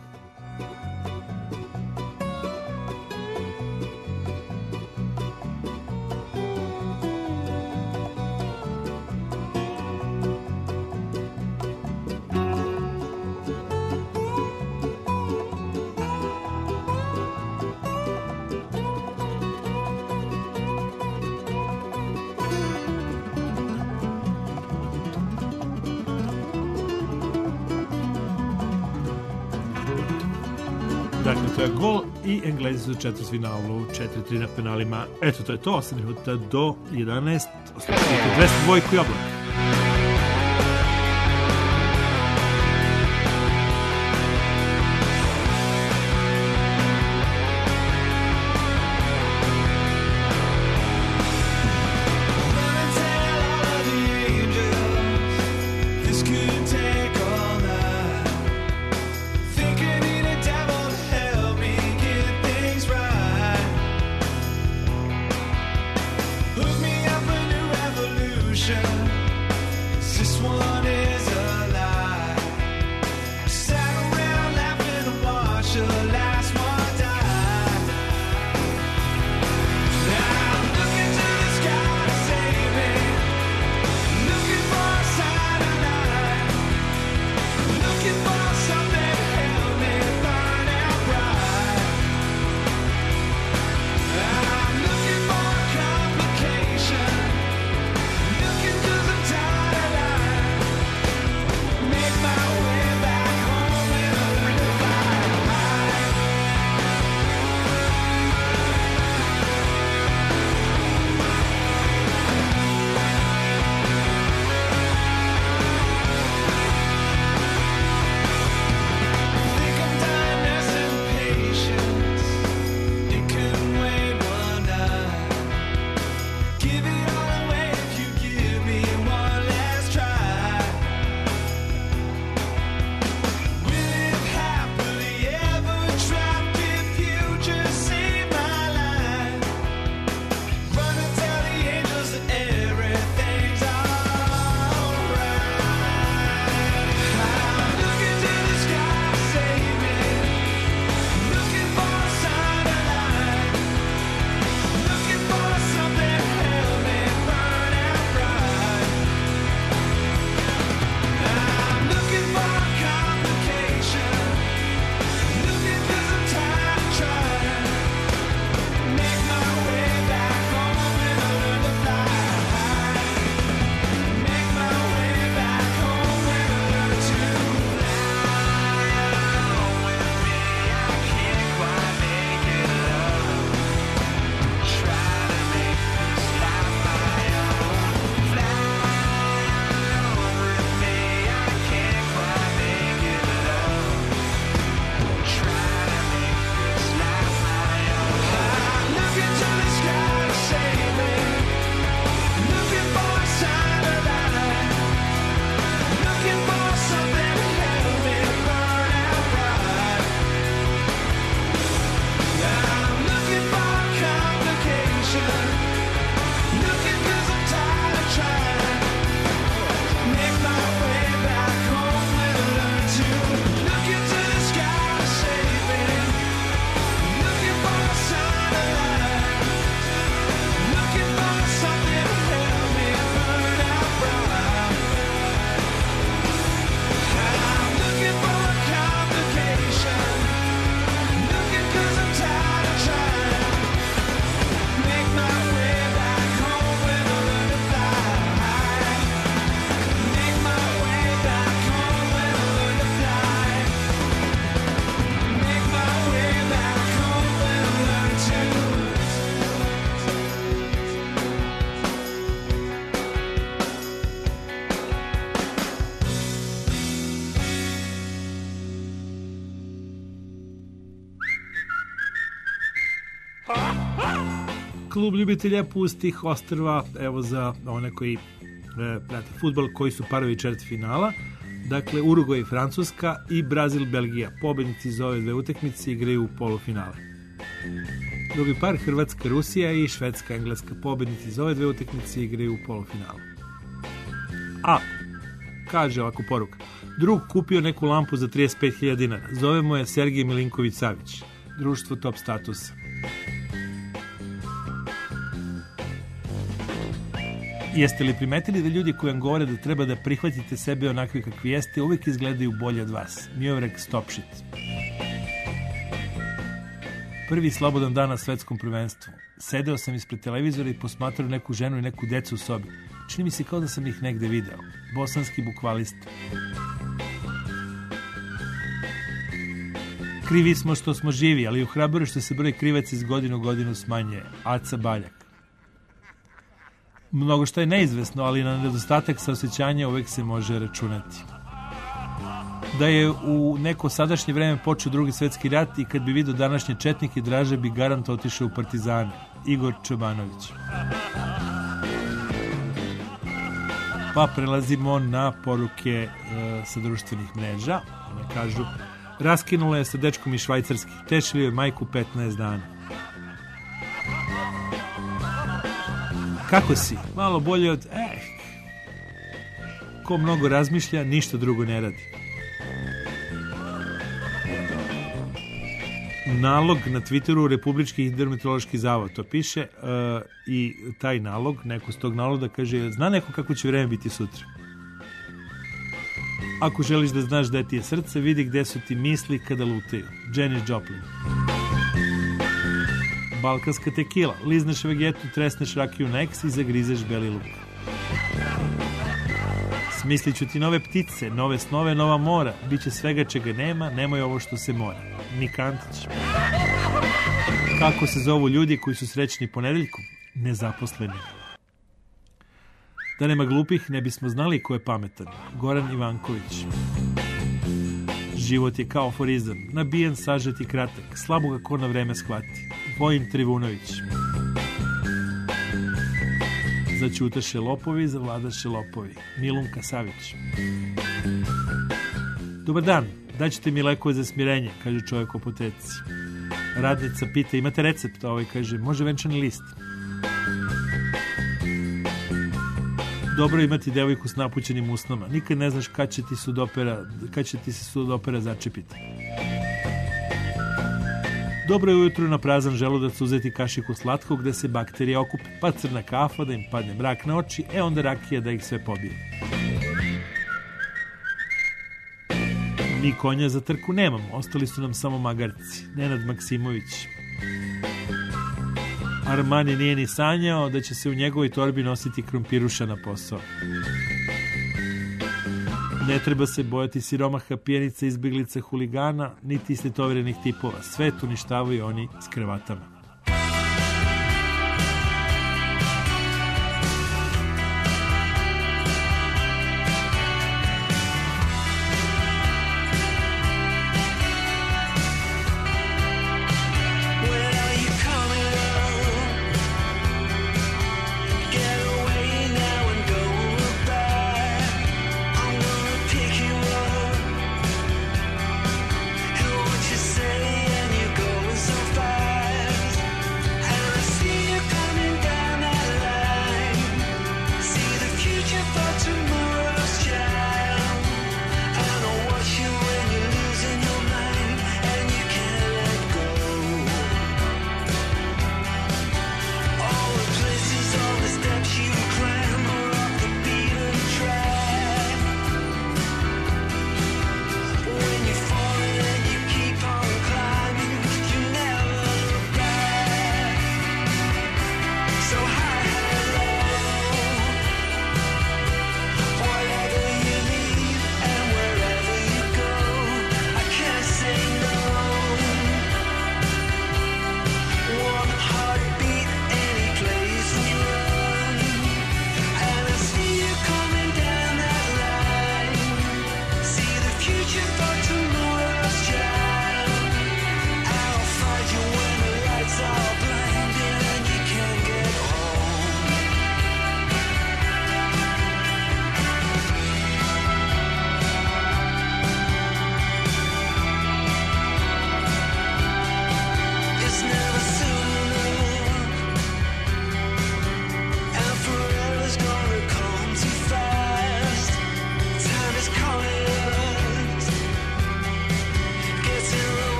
Dakle, to je gol i Englezi su u četvrtfinalu, 4-3 na penalima. Eto, to je to, 8 minuta do 11. Oslušajte 202 i Oblak. Klub ljubitelja pustih ostrva, evo za one koji prate fudbal, koji su parovi četvrtfinala. Dakle, Urugvaj i Francuska i Brazil, Belgija. Pobednici iz ove dve utakmice igraju u polufinale. Drugi par, Hrvatska, Rusija i Švedska, Engleska. Pobednici iz ove dve utakmice igraju u polufinale. A, kaže ovako poruka. Drug kupio neku lampu za 35.000 dinara. Zovemo je Sergij Milinković-Savić. Društvo top statusa. Jeste li primetili da ljudi koji vam govore da treba da prihvatite sebe onakvi kakvi jeste, uvijek izgledaju bolje od vas? Miovrek Stopšit. Prvi slobodan dan na svetskom prvenstvu. Sedeo sam ispred televizora i posmatrao neku ženu i neku decu u sobi. Čini mi se kao da sam ih negde video. Bosanski bukvalista. Krivi smo što smo živi, ali ohrabruje što se broj krivaca iz godine u godinu smanjuje. Aca Baljak. Mnogo što je neizvesno, ali na nedostatak saosećanja uvek se može računati. Da je u neko sadašnje vreme počeo Drugi svetski rat i kad bi vidio današnje četnike, draže bi garant otišao u partizane. Igor Čobanović. Pa prelazimo na poruke sa društvenih mreža. One kažu, raskinula je sa dečkom iz Švajcarske, tešio je majku 15 dana. Kako si? Malo bolje od... Ko mnogo razmišlja, ništa drugo ne radi. Nalog na Twitteru Republički hidrometeorološki zavod, to piše, i taj nalog, neko s tog naloga kaže, zna neko kako će vreme biti sutra? Ako želiš da znaš gde ti je srce, vidi gde su ti misli kada lutaju. Janis Joplin. Balkanska tekila. Lizneš vegetu, tresneš rakiju na eks i zagrizeš beli luk. Smislit ću ti nove ptice, nove snove, nova mora. Biće svega čega nema, nemoj ovo što se mora. Nik Antić. Kako se zovu ljudi koji su srećni ponedeljkom? Nezaposleni. Da nema glupih, ne bismo znali ko je pametan. Goran Ivanković. Život je kao aforizam, nabijen, sažet i kratak, slabo ga ko na vreme shvati. Vojin Trivunović. Začutaše lopovi, zavladaše lopovi. Milunka Savić. Dobar dan, daćete mi lekove za smirenje, kaže čovjek u apoteci. Radnica pita, imate recept? Ovaj kaže, može venčani list. Dobro imati devojku s napućenim usnama. Nikad ne znaš kad će ti se sudopera začepiti. Dobro je ujutru na prazan želudac uzeti kašiku slatkog gde se bakterije okupe, pa crna kafa da im padne mrak na oči, onda rakija da ih sve pobije. Mi konja za trku nemamo, ostali su nam samo magarci. Nenad Maksimović. Armani nije ni sanjao da će se u njegovoj torbi nositi krompiruša na posao. Ne treba se bojati siromaha, pijenica, izbjeglica, huligana, niti istetoverenih tipova. Svet uništavaju oni s krevatama. Say and you go so fast.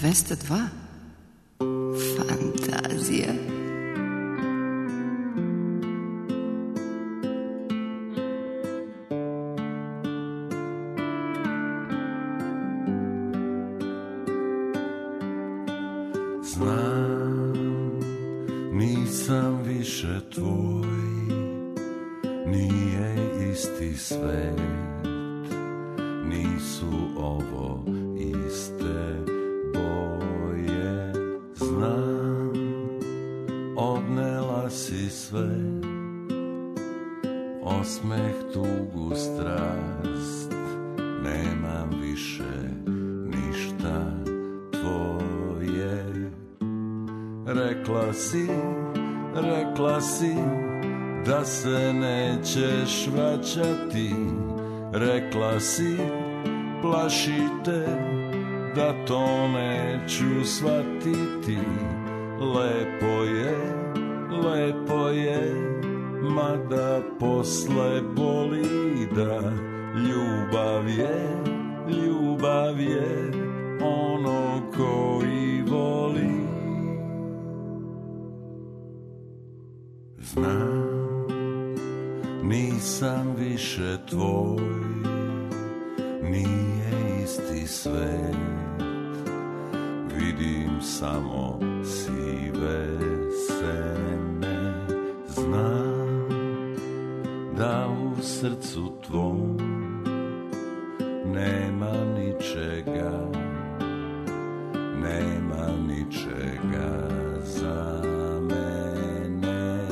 202. Fantazija. Znam, nisam više tvoj, nije isti svet, nisu ovo iste boje. Znam, odnela si sve, osmeh, tugu, strast, nemam više ništa tvoje. Rekla si da se nećeš vraćati, rekla si plašite da to neću shvatiti. Lepo je, mada posle boli da ljubav je ono koji voli. Znam, nisam više tvoj, nije isti svet, vidim samo sive sene. Znam da u srcu tvom nema ničega za mene.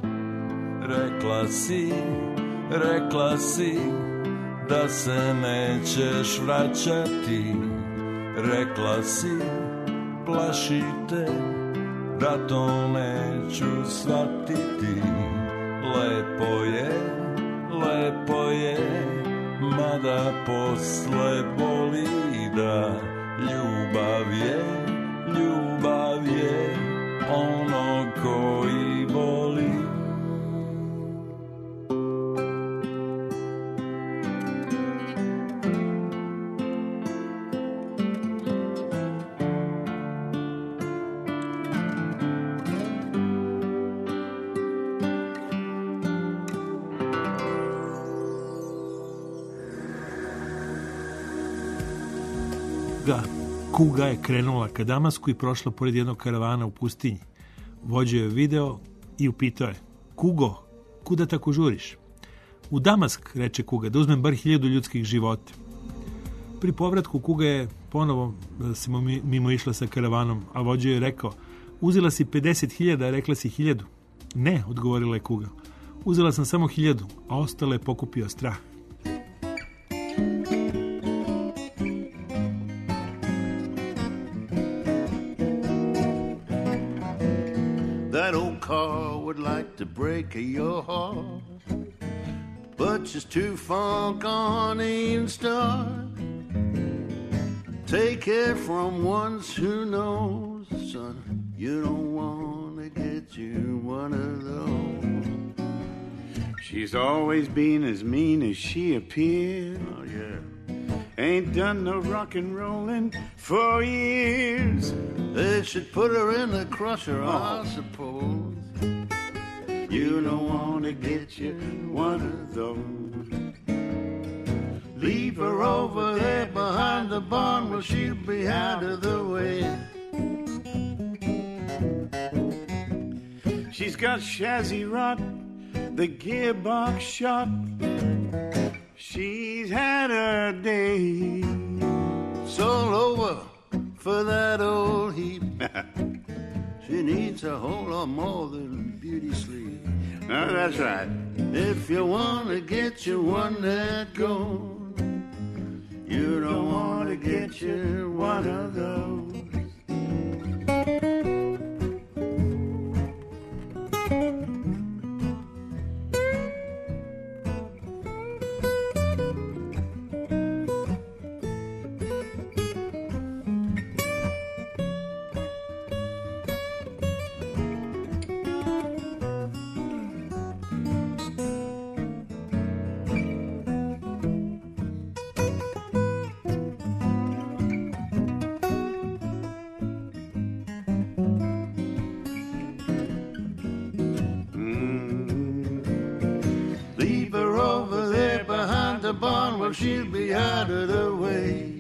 Rekla si da se nećeš vraćati, rekla si plašite da to neću shvatiti. Lepo je, mada posle boli da ljubav je ono koji voli. Kuga je krenula ka Damasku i prošla pored jednog karavana u pustinji. Vođa je video i upitao je: Kugo, kuda tako žuriš? U Damask, reče Kuga, da uzmem bar 1000 ljudskih života. Pri povratku Kuga je ponovo se mimo išla sa karavanom, a vođa je rekao: uzela si 50.000, a rekla si 1000. Ne, odgovorila je Kuga. Uzela sam samo 1000, a ostale je pokupio strah. That old car would like to break your heart, but she's too far gone in start. Take it from ones who knows, son, you don't want to get you one of those. She's always been as mean as she appeared. Oh, yeah. Ain't done no rock and rollin' for years. They should put her in the crusher, I suppose. You don't want to get you one of those. Leave her over there behind the barn where she'll be out of the way. She's got chassis rot, the gearbox shot. She's had her day. It's all over for that old heap. She needs a whole lot more than beauty sleep. No, that's right. If you want to get you one that goes, you don't want to get you one of those. the barn where she'll be out of the way.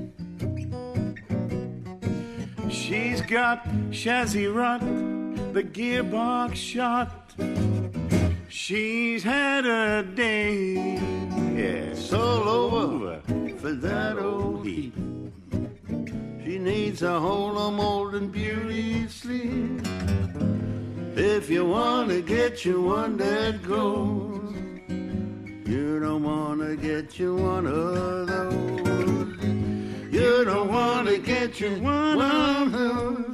She's got chassis rot, the gearbox shot. She's had a day. Yeah, it's all over for that old heap. She needs a whole mold and beauty sleep. If you want to get you one that goes, you don't want to get you one of those. You don't want to get you one of those.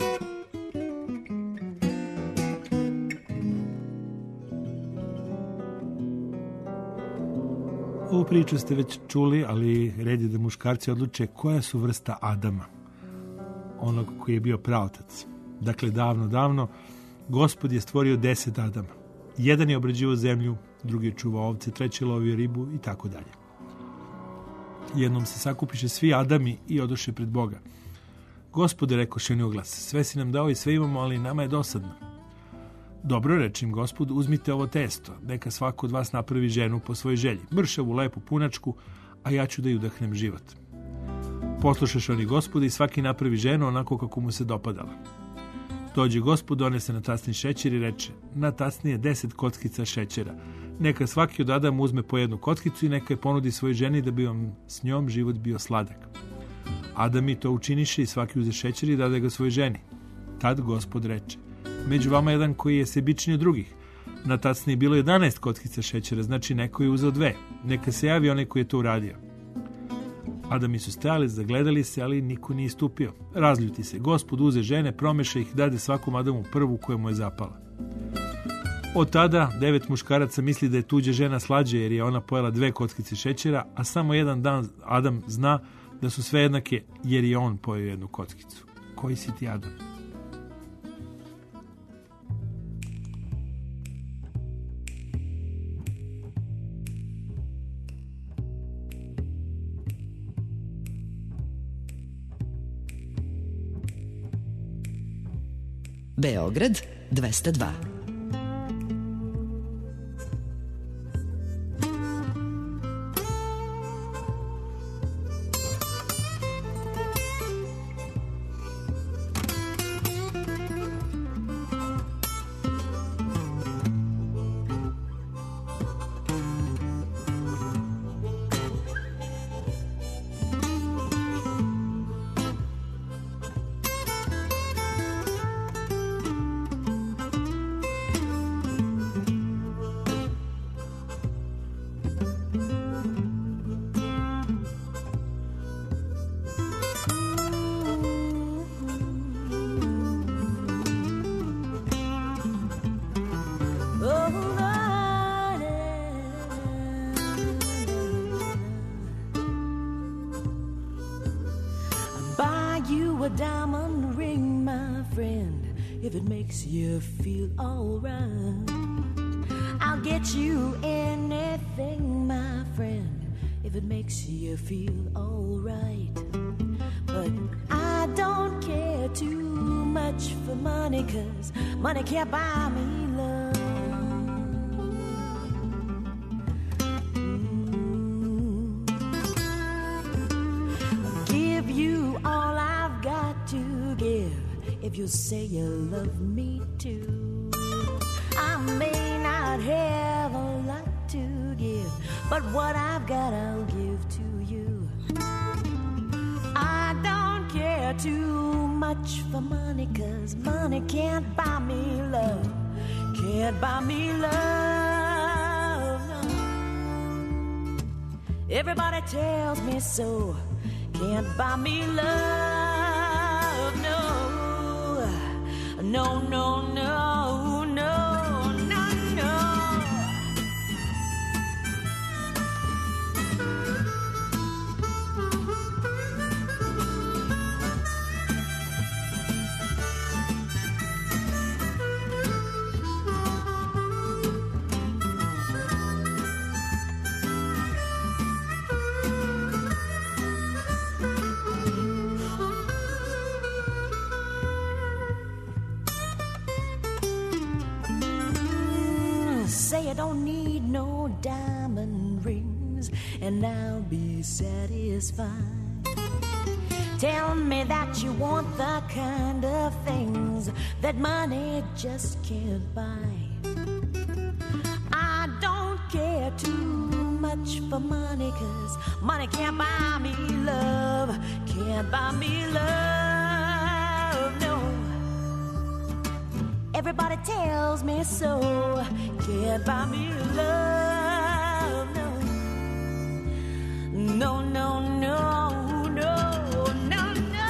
Ovu priču ste već čuli, ali red je da muškarci odluče koja su vrsta Adama, onog koji je bio praotac. Dakle, davno, Gospod je stvorio 10 Adama. Jedan je obrađivao zemlju, drugi je čuvao ovce, treći lovio ribu i tako dalje. Jednom se sakupiše svi Adami i odoše pred Boga. Gospode, rekoše oni u glas, sve si nam dao i sve imamo, ali nama je dosadno. Dobro, reče im Gospod, uzmite ovo testo, neka svako od vas napravi ženu po svojoj želji, mršavu, lepu, punačku, a ja ću da ju udahnem život. Poslušaš oni Gospoda i svaki napravi ženu onako kako mu se dopadala. Dođe Gospod, donese na tasni šećer i reče, na tasni je 10 kockica šećera. Neka svaki od Adama uzme po jednu kockicu i neka je ponudi svojoj ženi da bi vam s njom život bio sladak. Adam i to učiniše i svaki uze šećer i dade ga svojoj ženi. Tad Gospod reče, među vama jedan koji je sebičniji od drugih. Na tasni je bilo 11 kockica šećera, znači neko je uzeo 2. Neka se javi onaj koji je to uradio. Adami su stajali, zagledali se, ali niko nije istupio. Razljuti se. Gospod uze žene, promeša ih, dade svakom Adamu prvu koja mu je zapala. Od tada 9 muškaraca misli da je tuđa žena slađa jer je ona pojela 2 kockice šećera, a samo jedan dan Adam zna da su sve jednake jer je on pojeo 1 kockicu. Koji si ti, Adam? Beograd 202. A diamond ring, my friend, if it makes you feel alright. I'll get you anything, my friend, if it makes you feel alright. But I don't care too much for money, 'cause money can't buy me love. Give you all I've got to give if you say you love me too. I may not have a lot to give, but what I've got I'll give to you. I don't care too much for money, 'cause money can't buy me love. Can't buy me love, no. Everybody tells me so. Can't buy me love, no. No, no, no, no, no, no. Say I don't need no diamond rings, and satisfied. Tell me that you want the kind of things that money just can't buy. I don't care too much for money, 'cause money can't buy me love, can't buy me love, no. Everybody tells me so, can't buy me love, no. No, no, no, no, no, no.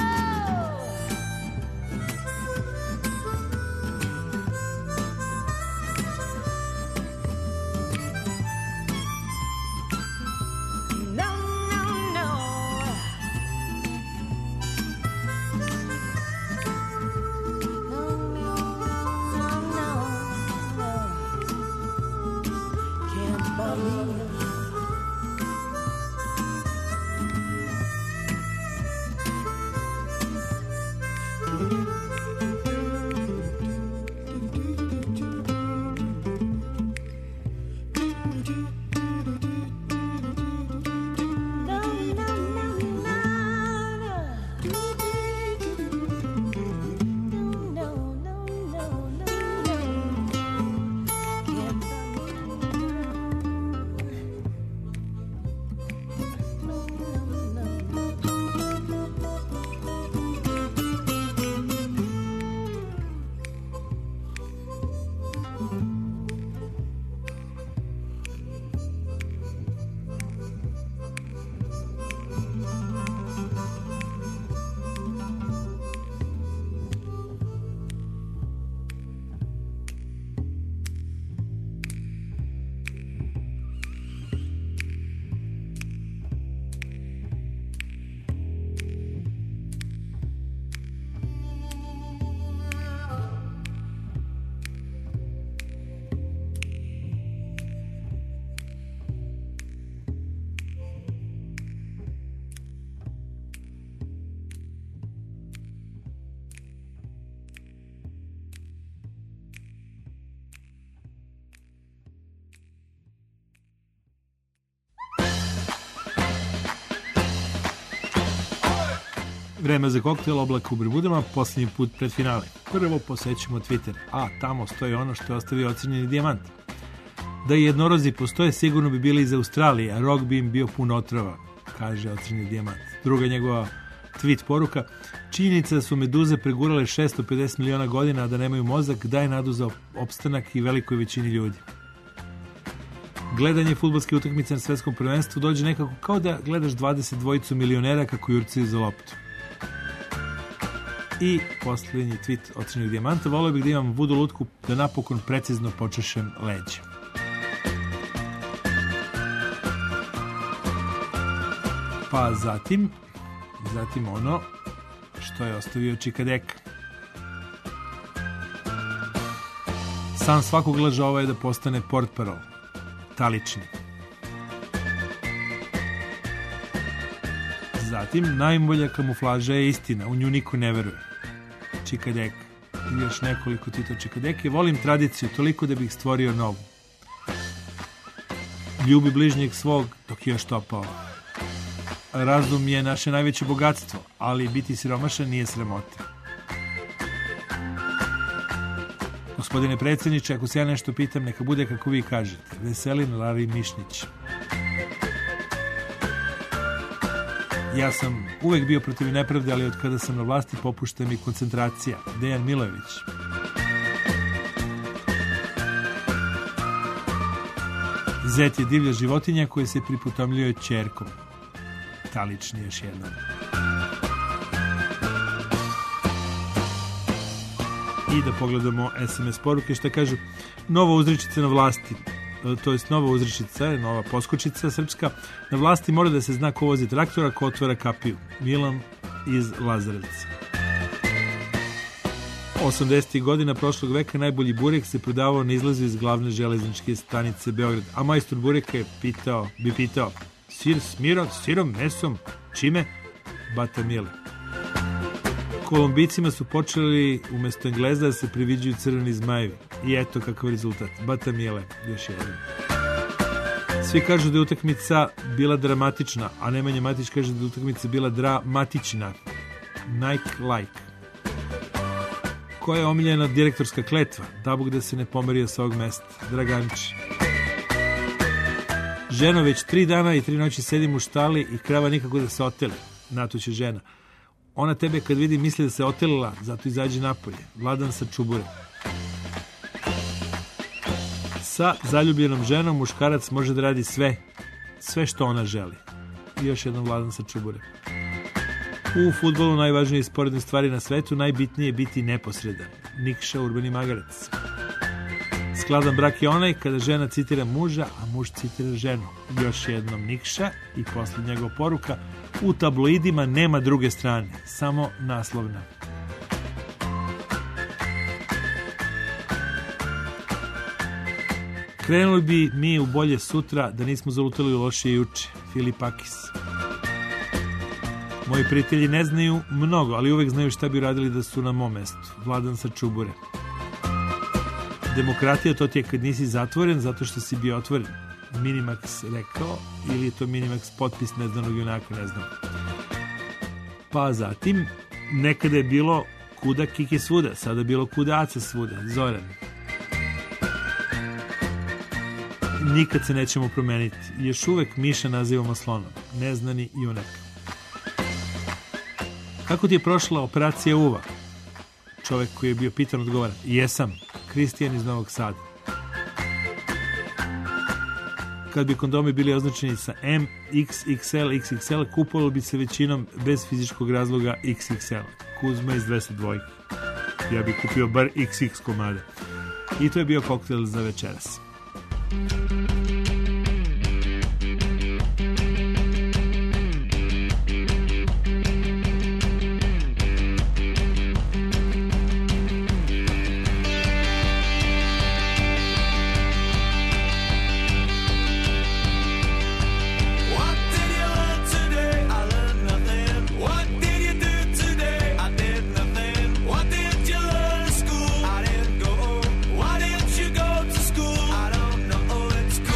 No, no, no. No, no, no, no, no. Can't buy me love. Vreme za koktel, oblak u Bermudama, posljednji put pred finale. Prvo posećujemo Twitter, a tamo stoji ono što je ostavio ocenjeni dijamant. Da i jednorozi postoje, sigurno bi bili iz Australije, a rog bi im bio pun otrova, kaže ocenjeni dijamant. Druga njegova tweet poruka: činjenica da su meduze pregurale 650 miliona godina, a da nemaju mozak, daje nadu za opstanak i velikoj većini ljudi. Gledanje fudbalske utakmice na svetskom prvenstvu dođe nekako kao da gledaš 22 milionera kako jurcaju za loptu. I posljednji tweet ocenjenog dijamanta: volio bih da imam vudu lutku da napokon precizno počešem leđe. Pa zatim ono što je ostavio Čikadek. San svakog lažova je da postane portparol, talični. Zatim, najbolja kamuflaža je istina, u nju niko ne veruje. Čikadek. I još nekoliko Tito Čikadeke. Volim tradiciju toliko da bih stvorio novu. Ljubi bližnjeg svog dok je još topao. Razum je naše najveće bogatstvo, ali biti siromašan nije sramota. Gospodine predsjedniče, ako se ja nešto pitam, neka bude kako vi kažete. Veselin Lari Mišnić. Ja sam uvek bio protiv nepravde, ali od kada sam na vlasti popušta mi koncentracija. Dejan Milojević. Zet je divlja životinja koja se priputamljuje ćerkom. Talični još jednom. I da pogledamo SMS poruke što kažu. Nova uzrečica na vlasti, to jest nova uzrečica, nova poskočica srpska, na vlasti mora da se zna ko vozi traktora, ko otvara kapiju. Milan iz Lazarevca. 80. godina prošlog veka najbolji burek se prodavao na izlazu iz glavne železničke stanice Beograd, a majstor bureka je pitao: sir s sirom, mesom, čime? Bata Mile. Kolumbicima su počeli umjesto Engleza da se priviđuju crveni zmajevi. I eto kakav rezultat. Bata Mile, još jedan. Svi kažu da je utakmica bila dramatična, a Nemanja Matić kaže da je utakmica bila dramatična. Nike like. Koja je omiljena direktorska kletva? Da Bog da se ne pomerio sa ovog mesta. Draganči. Ženo, već 3 dana i 3 noći sedim u štali i krava nikako da se oteli. Natuće žena. Ona tebe kad vidi misli da se otelila, zato izađe napolje. Vladan sa Čubure. Sa zaljubljenom ženom muškarac može da radi sve što ona želi. I još jednom Vladan sa Čubure. U fudbalu najvažnije sporedne stvari na svetu, najbitnije je biti neposredan. Nikša, Urbani magarac. Skladan brak je onaj kada žena citira muža, a muž citira ženu. Još jednom Nikša i posle njegova poruka: u tabloidima nema druge strane, samo naslovna. Krenuli bi mi u bolje sutra da nismo zalutali u lošije juče. Filip Akis. Moji prijatelji ne znaju mnogo, ali uvek znaju šta bi radili da su na mom mestu. Vladan sa Čubure. Demokratija to ti je kad nisi zatvoren zato što si bio otvoren. Minimax rekao, ili je to Minimax potpis neznanog junaka, ne znam. Pa zatim, nekada je bilo kuda Kiki svuda, sada je bilo kuda Aca svuda. Zoran. Nikad se nećemo promeniti. Još uvek Miša nazivamo slonom. Neznani junak. Kako ti je prošla operacija uva? Čovek koji je bio pitan odgovara: jesam. Kristijan iz Novog Sada. Kad bi kondomi bili označeni sa M, XXL, XXL, kupovalo bi se većinom bez fizičkog razloga XXL. Kuzma iz 202. Ja bih kupio bar XX komada. I to je bio koktel za večeras. It's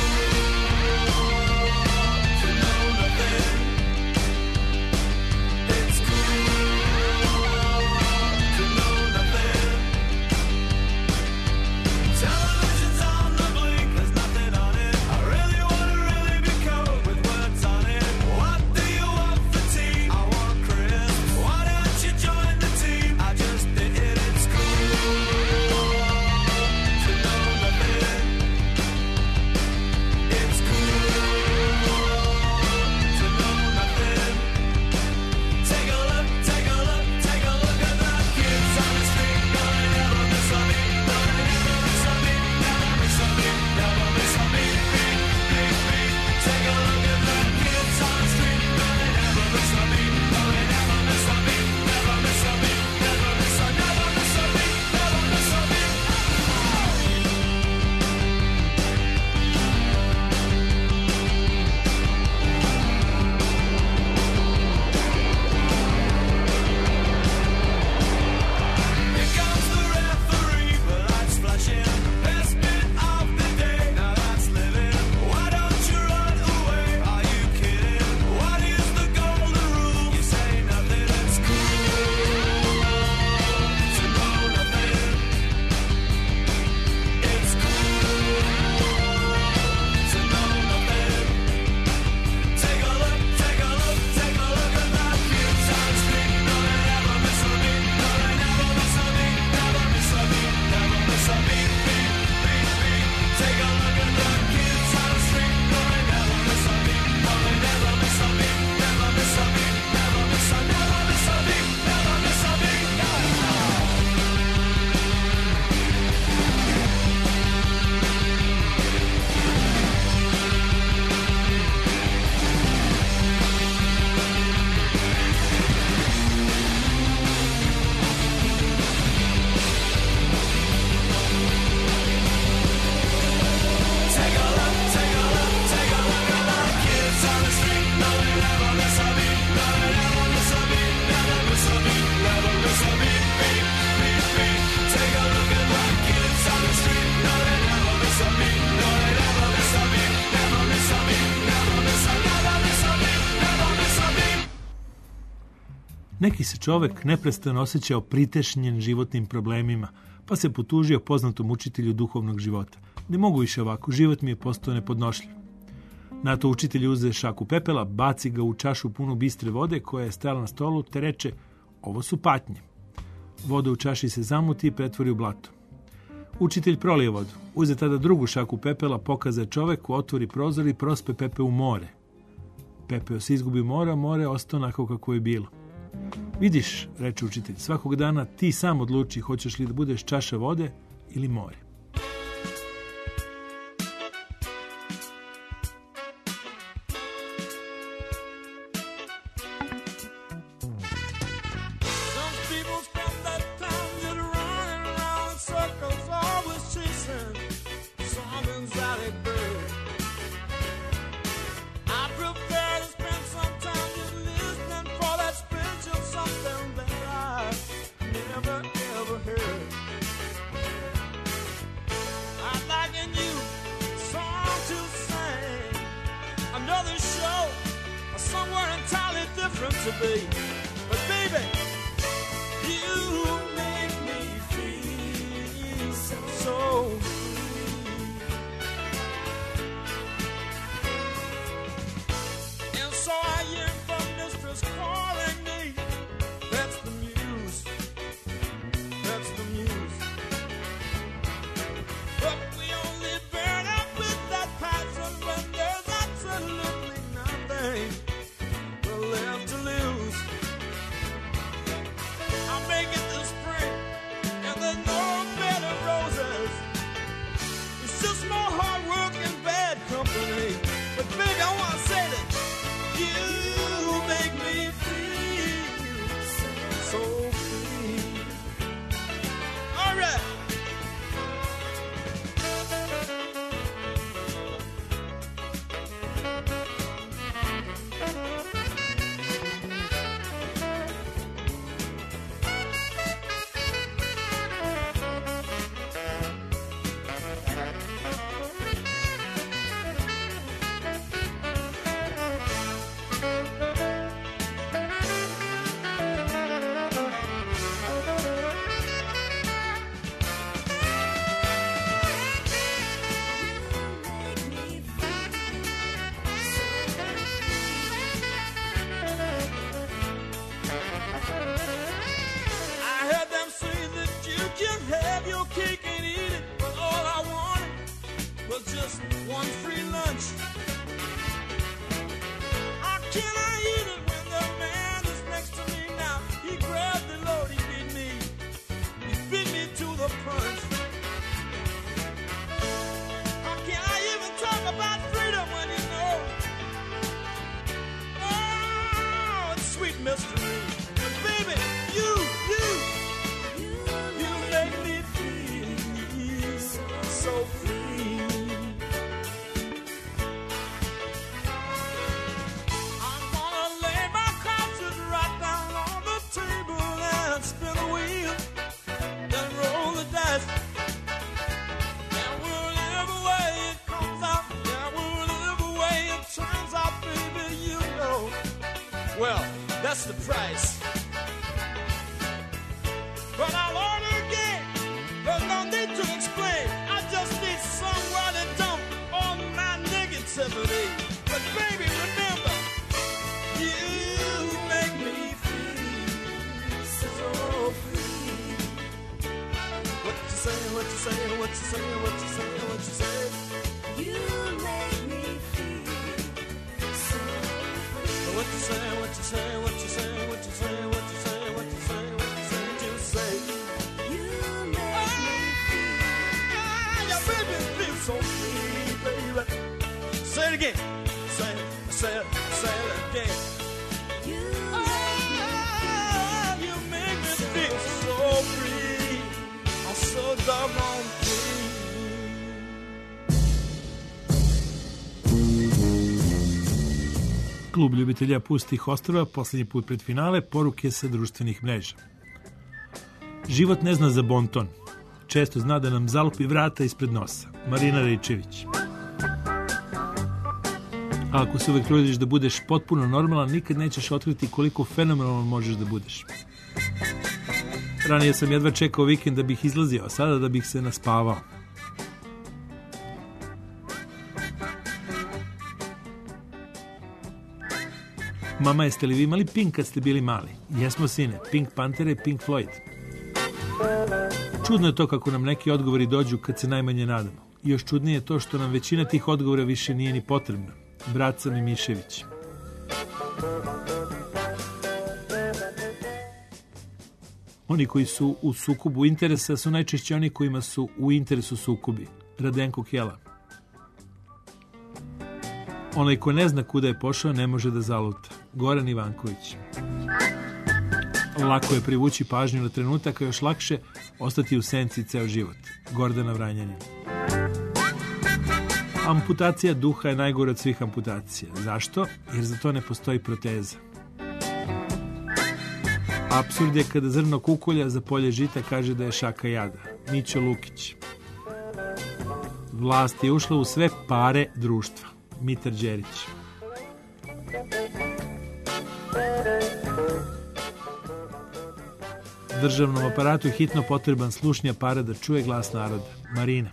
Neki se čovek neprestano osjećao pritešnjen životnim problemima, pa se potužio poznatom učitelju duhovnog života. Ne mogu više ovako, život mi je postao nepodnošljiv. Na to učitelj uze šaku pepela, baci ga u čašu punu bistre vode koja je stajala na stolu, te reče: ovo su patnje. Voda u čaši se zamuti i pretvori u blato. Učitelj prolije vodu, uze tada drugu šaku pepela, pokaze čoveku, otvori prozor i prospe Pepe u more. Pepeo se izgubi mora, more ostao onako kako je bilo. Vidiš, reče učitelj, svakog dana ti sam odluči hoćeš li da budeš čaša vode ili more. To be, but baby, you make me feel so free. And so I yearn for mistress calling me. That's the muse, that's the muse. But we only burn up with that passion when there's absolutely nothing left to lose. I'll make it this spring, and there's no bed of roses. It's just more hard work and bad company. But baby, I want to say that you make me feel so free. All right. One free lunch. How can I eat it when the man is next to me now? He grabbed the load, he beat me to the punch. How can I even talk about freedom when you know? Oh, it's sweet mystery. But baby, you make me feel so free. Well, that's the price. But I'll order again. There's no need to explain. I just need somewhere to dump all my negativity. But baby, remember, you make me feel so free. What you say, what you say, what you say, what you say, what you say. You make me feel so free. What you say, what you say, what you say, what you say, what you say, what you say, what you say, what you say. You make me feel. Your baby feels so free, baby. Say it again. Say it again. You make me feel so free. I'm so doggone free. Klub ljubitelja pustih ostrva, posljednji put pred finale, poruke sa društvenih mreža. Život ne zna za bonton. Često zna da nam zalupi vrata ispred nosa. Marina Ričević. A ako se uvek trudiš da budeš potpuno normalan, nikad nećeš otkriti koliko fenomenalan možeš da budeš. Ranije sam jedva čekao vikend da bih izlazio, a sada da bih se naspavao. Mama, jeste li vi imali Pink kad ste bili mali? Jesmo, sine. Pink Panthera i Pink Floyd. Čudno je to kako nam neki odgovori dođu kad se najmanje nadamo. I još čudnije je to što nam većina tih odgovora više nije ni potrebna. Brat sam i Mišević. Oni koji su u sukobu interesa su najčešće oni kojima su u interesu sukobi. Radenko Kjela. Onaj ko ne zna kuda je pošao ne može da zaluta. Goran Ivanković. Lako je privući pažnju na trenutak, a još lakše ostati u senci ceo život. Gordana Vranjanin. Amputacija duha je najgore od svih amputacija. Zašto? Jer za to ne postoji proteza. Apsurd je kada zrno kukolja za polje žita kaže da je šaka jada. Mićo Lukić. Vlast je ušla u sve pare društva. Mitar Đerić. Državnom aparatu je hitno potreban slušnji aparat da čuje glas naroda. Marina.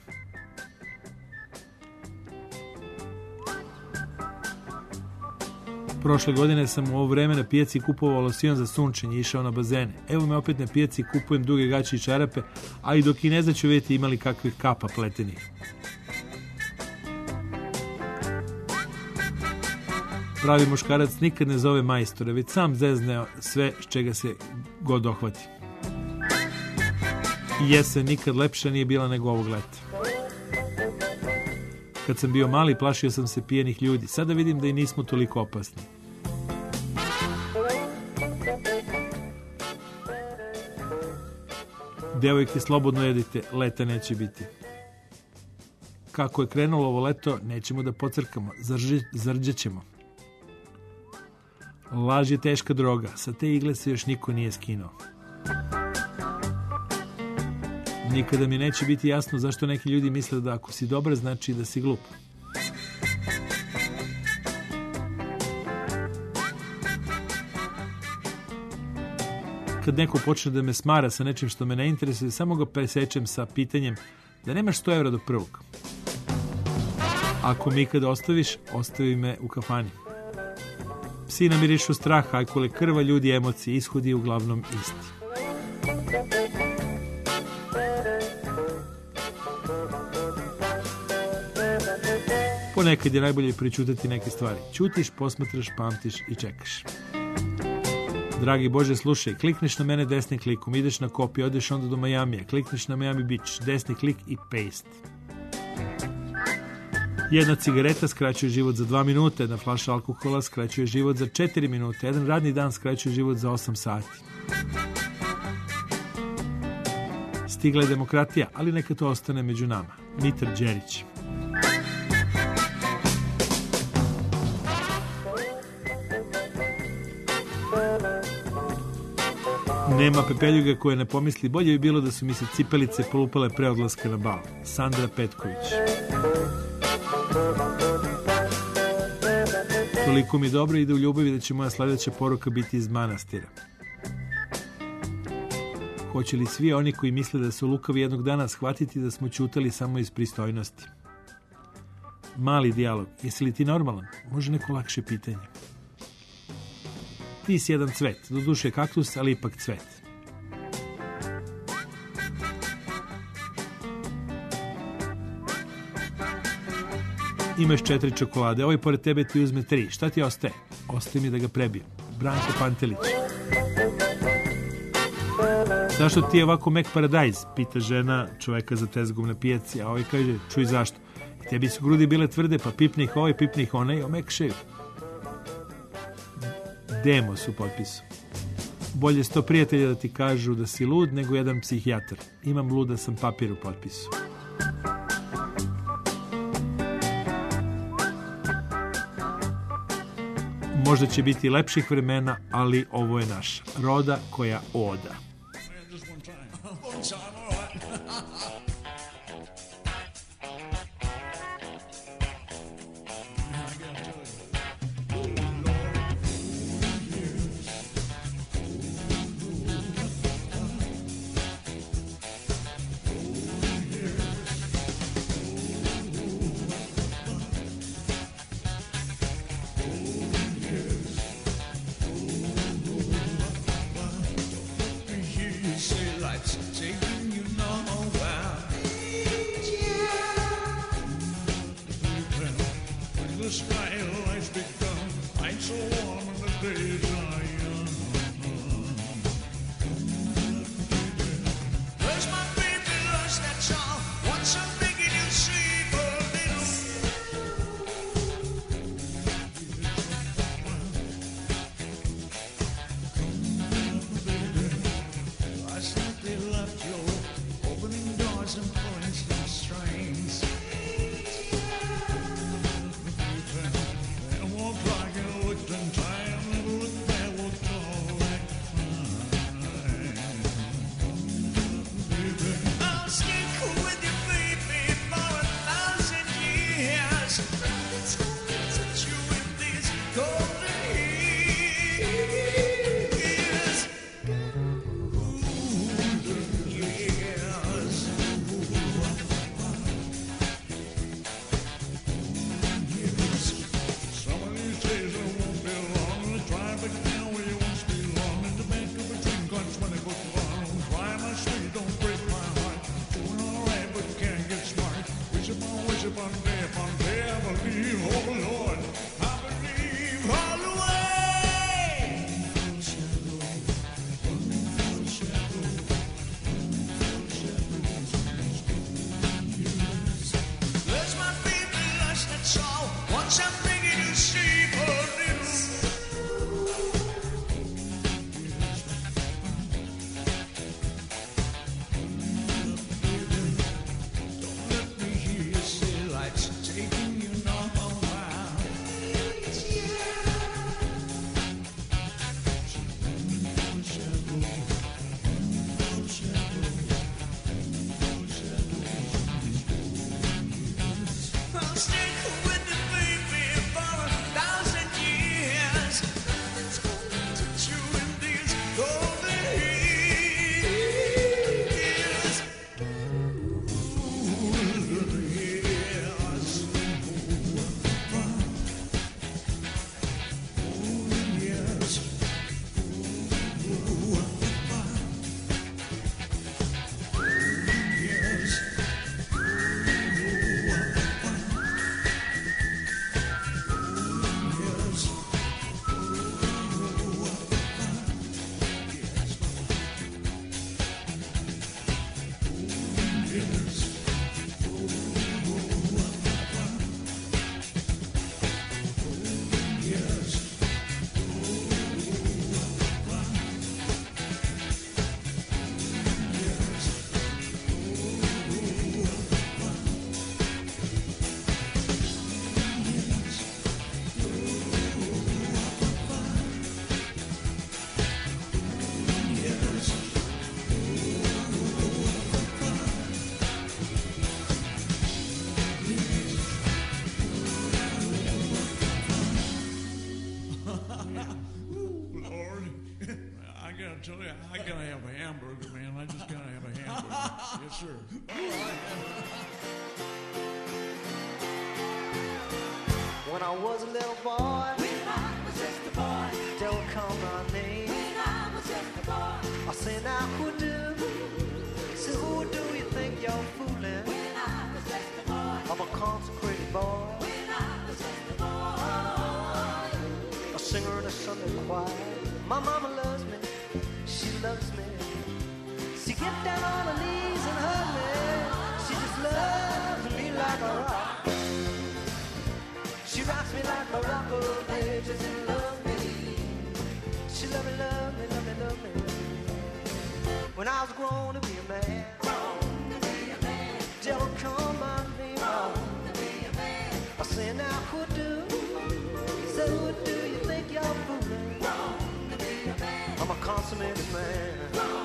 Prošle godine sam u ovo vreme na pijaci kupovao losion za sunčenje i išao na bazene. Evo me opet na pijaci, kupujem duge gaće i čarape, a i do Kineza ću vidjeti imali kakvih kapa pletenih. Pravi muškarac nikad ne zove majstore, već sam zezne sve s čega se god dohvati. Jesen nikad lepša nije bila nego ovog leta. Kad sam bio mali, plašio sam se pijenih ljudi. Sada vidim da i nismo toliko opasni. Devojke, slobodno jedite, leta neće biti. Kako je krenulo ovo leto, nećemo da pocrkamo, zarđećemo. Laž je teška droga, sa te igle se još niko nije skinuo. Nikada mi neće biti jasno zašto neki ljudi misle da ako si dobar znači da si glup. Kad neko počne da me smara sa nečim što me ne interesuje, samo ga presečem sa pitanjem da nemaš 100 evra do prvog. Ako mi ikada ostaviš, ostavi me u kafani. Psi namirišu strah, ajkule krva, ljudi, emocije, ishod je uglavnom isti. Ponekad je najbolje pričutati neke stvari. Ćutiš, posmatraš, pamtiš i čekaš. Dragi Bože, slušaj, klikneš na mene desnim klikom, ideš na kopiju, odeš onda do Majamija, klikneš na Miami Beach, desni klik i paste. Jedna cigareta skraćuje život za 2 minuta, jedna flaša alkohola skraćuje život za 4 minute, jedan radni dan skraćuje život za 8 sati. Stigla je demokratija, ali neka to ostane među nama. Mitar Đerić. Nema pepeljuga koje ne pomisli, bolje bi bilo da su mi se cipelice polupale pre odlaska na bal. Sandra Petković. Toliko mi dobro ide u ljubavi da će moja sljedeća poruka biti iz manastira. Hoće li svi oni koji misle da su lukavi jednog dana shvatiti da smo ćutali samo iz pristojnosti? Mali dijalog. Jesi li ti normalan? Može neko lakše pitanje. Ti si jedan cvet, doduše kaktus, ali ipak cvet. Imaš 4 čokolade, ovaj pored tebe ti uzme 3. Šta ti ostaje? Ostaje mi da ga prebijem. Branko Pantelić. Zašto ti je ovako mek paradajz? Pita žena čoveka za tezgom na pijaci, a ovaj kaže, čuj zašto? Tebi su grudi bile tvrde, pa pipni ih ovaj, pipni ih onaj, omekšaju. Demos u potpisu. Bolje 100 prijatelja da ti kažu da si lud nego jedan psihijatar. Imam luda sam papir u potpisu. Možda će biti lepših vremena, ali ovo je naša. Roda koja oda. lights taking you nowhere. When the sky lights become lights so warm and the days are young. Where's my baby lost? That's all. What's I'm making you sleep a little? I simply left you opening doors and pulling some strings. And walk like you looked in time, never looked back, walked all that fine. I'll stick with you, baby, for 1,000 years. It's gonna touch you in these golden years. Some of these days I won't be long. The traffic now where you once belonged. In the back of a train car 20 foot long. Try my street, don't break my heart. Doing alright, but can't get smart. Wish upon day, I believe, oh Lord, I believe all the way. There's my baby lost, that's all. Once I'm making you sleep a little. Don't let me hear you say lights taking you nowhere. I'll stick with the baby for 1,000 years. It's gonna touch you in these golden years. Lord, I gotta tell you, I gotta have a hamburger, man. I just gotta have a hamburger. Yes, sir. When I was a little boy, don't call my name. I say now who do? Say who do you think you're fooling? I'm a consecrated boy, a singer in a Sunday choir. My mama loves me, she loves me. She get down on her knees and hug me. She just loves me like a rock. She rocks me like a rock of ages and love me. She love me, love me, love me, love me. When I was grown to be a man, devil come on me wrong. I say now who do? So who do you think you're fooling? I'm a consummated man.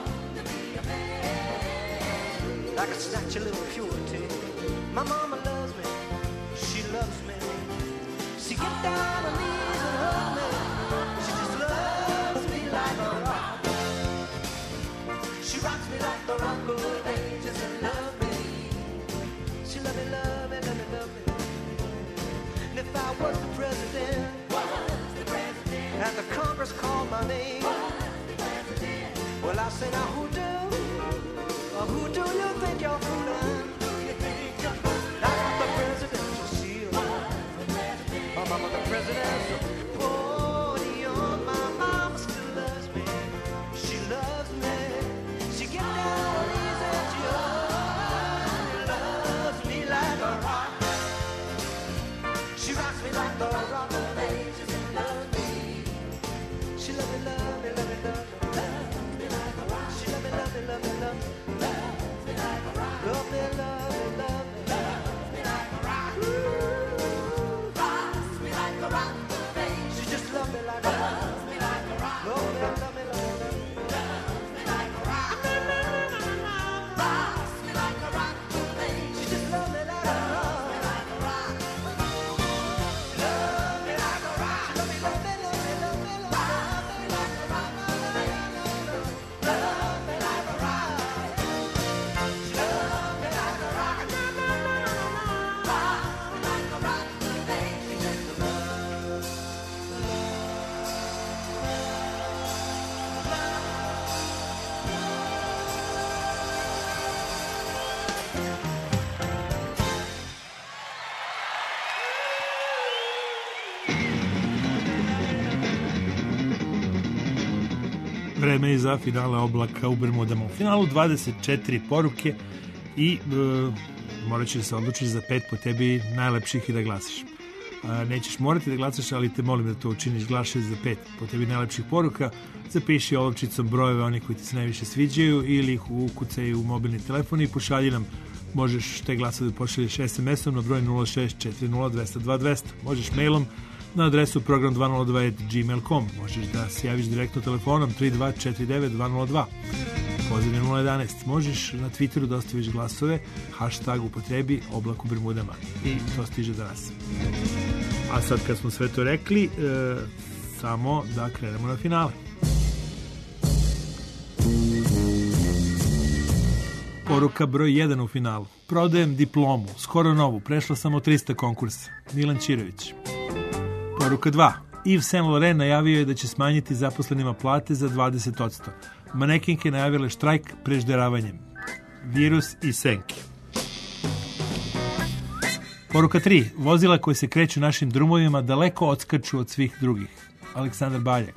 Like a snatch of little purity. My mama loves me, she loves me. She get down on her knees and hug me. She just loves me like a rock. She rocks me like the rock of ages and love me. She love me, love me, love me, love me. And if I was the president, and the Congress called my name, well I say now who do? Who do you think you're fooling? Knock off the presidential seal. I'm the presidential podium. My mama still loves me. She loves me. She get down easy. She loves me like a rock. She rocks me like the rock of ages and loves me. She love me, love me, love me, love me, love me like a rock. She love me, love me, love me, love me, love me like a rock. Love me, love me, love me, love me like a rock. Ooh, rocks me like a rock. She just love me like a rock. Love me like a rock. Love me, love me, love me, love me like a rock. Rocks me like a rock. She just love me like a rock. Love me like a rock. Love me, love me, love me, love me, love me like a rock. Love me like a rock. She love me like a rock. Rock me like a rock. She just Vreme je za finale Oblaka u Bermudama. U finalu 24 poruke i morat ćeš se odlučiti za 5 po tebi najlepših i da glasaš. Nećeš morati da glasaš, ali te molim da to učiniš. Glasaš za 5 po tebi najlepših poruka. Zapiši olovčicom brojeve onih koji ti se najviše sviđaju ili ih ukucaj u mobilni telefon i pošalji nam. Možeš te glasove pošalješ SMS-om na broj 064020020200. Možeš mailom na adresu program202@gmail.com. Možeš da se javiš direktno telefonom 3249-202. Poziv je 011. Možeš na Twitteru da ostaviš glasove, hashtag upotrebi Oblak u Bermudama. I to stiže do nas. A sad kad smo sve to rekli, samo da krenemo na finale. Poruka broj 1 u finalu. Prodajem diplomu, skoro novu, prešla sam od 300 konkursa. Milan Ćirović. Poruka 2. Yves Saint Laurent najavio je da će smanjiti zaposlenima plate za 20%. Manekinke najavile štrajk prežderavanjem. Virus i senke. Poruka 3. Vozila koje se kreću našim drumovima daleko odskaču od svih drugih. Aleksandar Baljak.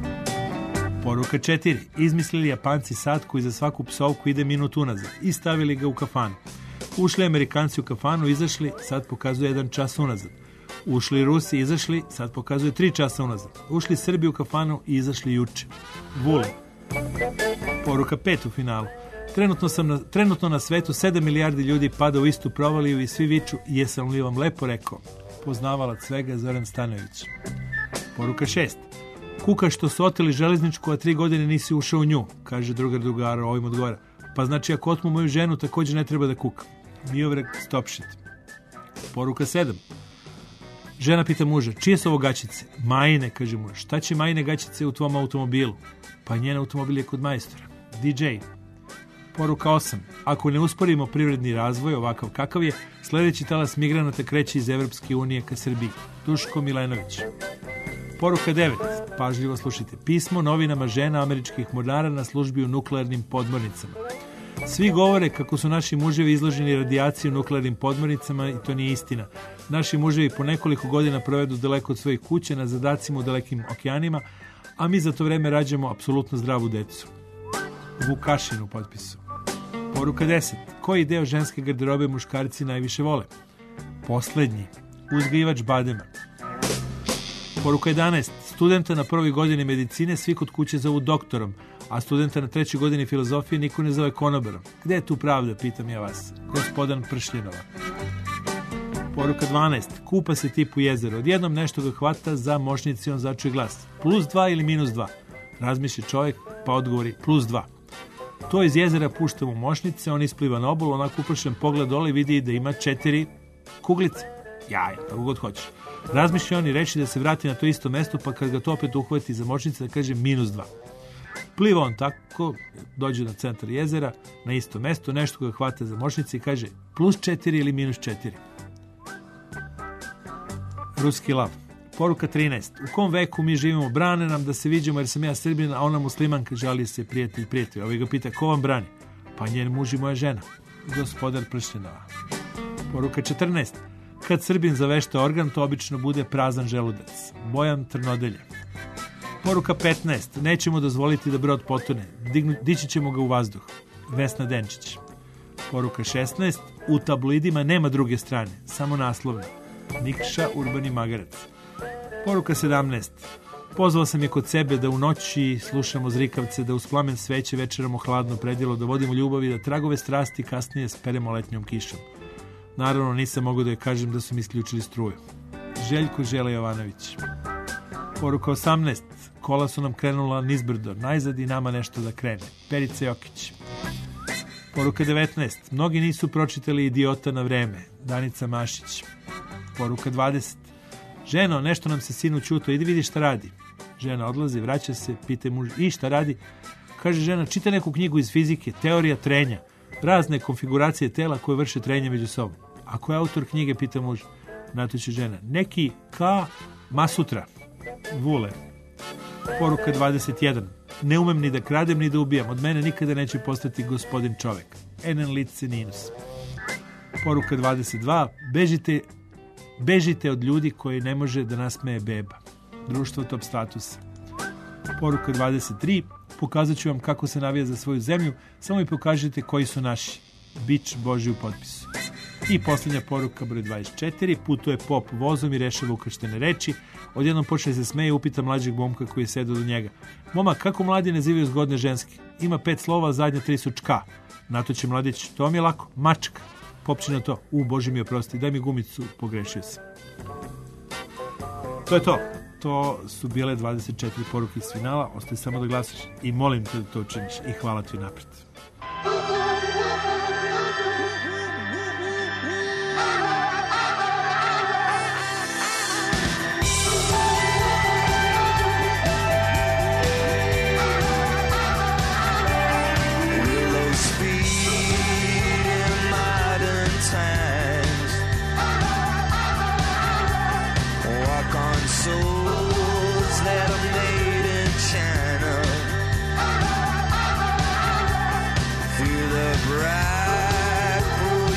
Poruka 4. Izmislili Japanci sat koji za svaku psovku ide minut unazad i stavili ga u kafanu. Ušli Amerikanci u kafanu, izašli, sad pokazuje 1 čas unazad. Ušli Rusi, izašli, sad pokazuje 3 časa unazad. Ušli Srbi u kafanu i izašli juče. Vulin. Poruka 5 u finalu. Trenutno na svetu 7 milijardi ljudi pada u istu provaliju i svi viču, jesam li vam lepo rekao? Poznavalac svega Zoran Stanojević. Poruka 6. Kuka što su oteli železničku, a 3 godine nisi ušao u nju, kaže drugar drugara, ovim odgovara. Pa znači ako otmu moju ženu, također ne treba da kuka. Miovrek Stopšit. Poruka 7. Žena pita muža, čije su ovo gaćice? Majine, kaže muž. Šta će Majine gaćice u tvom automobilu? Pa njen automobil je kod majstora. DJ. Poruka 8. Ako ne usporimo privredni razvoj, ovakav kakav je, sljedeći talas migranata kreće iz Evropske unije ka Srbiji. Duško Milenović. Poruka 9. Pažljivo slušajte. Pismo novinama žena američkih mornara na službi u nuklearnim podmornicama. Svi govore kako su naši muževi izloženi radijaciji u nuklearnim podmornicama i to nije istina. Naši muževi po nekoliko godina provedu daleko od svojih kuće na zadacima u dalekim okeanima, a mi za to vreme rađamo apsolutno zdravu decu. Vukašin u potpisu. Poruka 10. Koji deo ženske garderobe muškarci najviše vole? Poslednji. Uzgajivač badema. Poruka 11. Studenta na prvoj godini medicine svi kod kuće zovu doktorom, a studenta na 3. godini filozofije niko ne zove konobarom. Gde je tu pravda, pitam ja vas? Gospodan Pršljenova. Poruka 12. Kupa se tip u jezero. Odjednom nešto ga hvata za mošnici, on začuje glas. +2 ili -2? Razmišlja čovjek, pa odgovori +2. To iz jezera pušta mu mošnice, on ispliva na obolu, onako upršen pogled dole i vidi da ima 4 kuglice. Jaja, tako god hoćeš. Razmišlja on i reći da se vrati na to isto mesto, pa kad ga to opet uhvati za močnice da kaže -2. Pliva on tako, dođe na centar jezera, na isto mesto, nešto ga hvata za močnice i kaže +4 ili -4. Ruski lav. Poruka 13. U kom veku mi živimo? Brane nam da se viđemo jer sam ja Srbin, a ona muslimanka, žali se prijatelj. Ovaj ga pita, ko vam brani? Pa njen muž i moja žena, gospodar pršljenova. Poruka 14. Kad Srbin zavešta organ, to obično bude prazan želudac. Bojan Trnodelje. Poruka 15. Nećemo dozvoliti da brod potone. Dići ćemo ga u vazduh. Vesna Denčić. Poruka 16. U tabloidima nema druge strane, samo naslovne. Nikša Urbani Magarac. Poruka 17. Pozvao sam je kod sebe da u noći slušamo zrikavce, da uz plamen sveće večeramo hladno predjelo, da vodimo ljubavi, da tragove strasti kasnije speremo letnjom kišom. Naravno, nisam mogao da joj kažem da su mi isključili struju. Željko Žele Jovanović. Poruka 18. Kola su nam krenula nizbrdo, najzad i nama nešto da krene. Perica Jokić. Poruka 19. Mnogi nisu pročitali Idiota na vreme. Danica Mašić. Poruka 20. Ženo, nešto nam se sinu čuto, idi vidi šta radi. Žena odlazi, vraća se, pita muž, i šta radi? Kaže žena, čita neku knjigu iz fizike, teorija trenja, razne konfiguracije tela koje vrše trenje među sobom. Ako je autor knjige, pita muž, na to će žena, neki K. Masutra. Vule. Poruka 21. Ne umem ni da kradem ni da ubijam, od mene nikada neće postati gospodin čovek. Enen lice ninus. Poruka 22. Bežite od ljudi koji ne može da nasmeje beba. Društvo top statusa. Poruka 23. Pokazat ću vam kako se navija za svoju zemlju, samo mi pokažite koji su naši. Bič Boži u potpisu. I posljednja poruka broj 24. Putuje pop vozom i rešava ukrštene reči. Odjednom počne se smeje i upita mlađeg momka koji je sedao do njega. Moma, kako mladi nazivaju zgodne ženske? Ima 5 slova, zadnja 3 su čka. Na to će mladić, to mi je lako, mačka. Popći na to, Bože mi oprosti, daj mi gumicu, pogrešio sam. To je to. To su bile 24 poruke iz finala. Ostaje samo da glasaš i molim te da to učiniš i hvala ti napred. Bright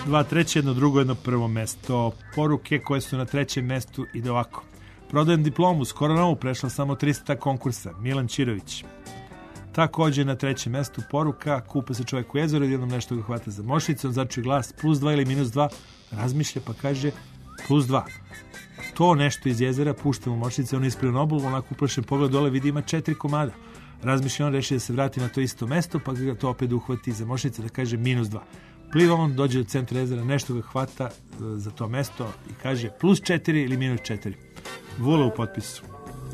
2 treće, jedno drugo, jedno prvo mesto. Poruke koje su na trećem mestu ide ovako. Prodajem diplomu, skoro novu, prešla samo 300 konkursa. Milan Ćirović. Također na trećem mestu poruka, kupa se čovjek u jezeru, jednom nešto ga hvata za mošnicu, on začuje glas +2 ili -2, razmišlja pa kaže +2. To nešto iz jezera pušta mu mošnice, on isprije nobul, onako uplašen pogled dole vidi ima 4 komada. Razmišlja on, reši da se vrati na to isto mesto, pa ga to opet uhvati za mošnice da kaže -2. Pliva on, dođe do centra jezera, nešto ga hvata za to mesto i kaže +4 ili -4. Vula u potpisu.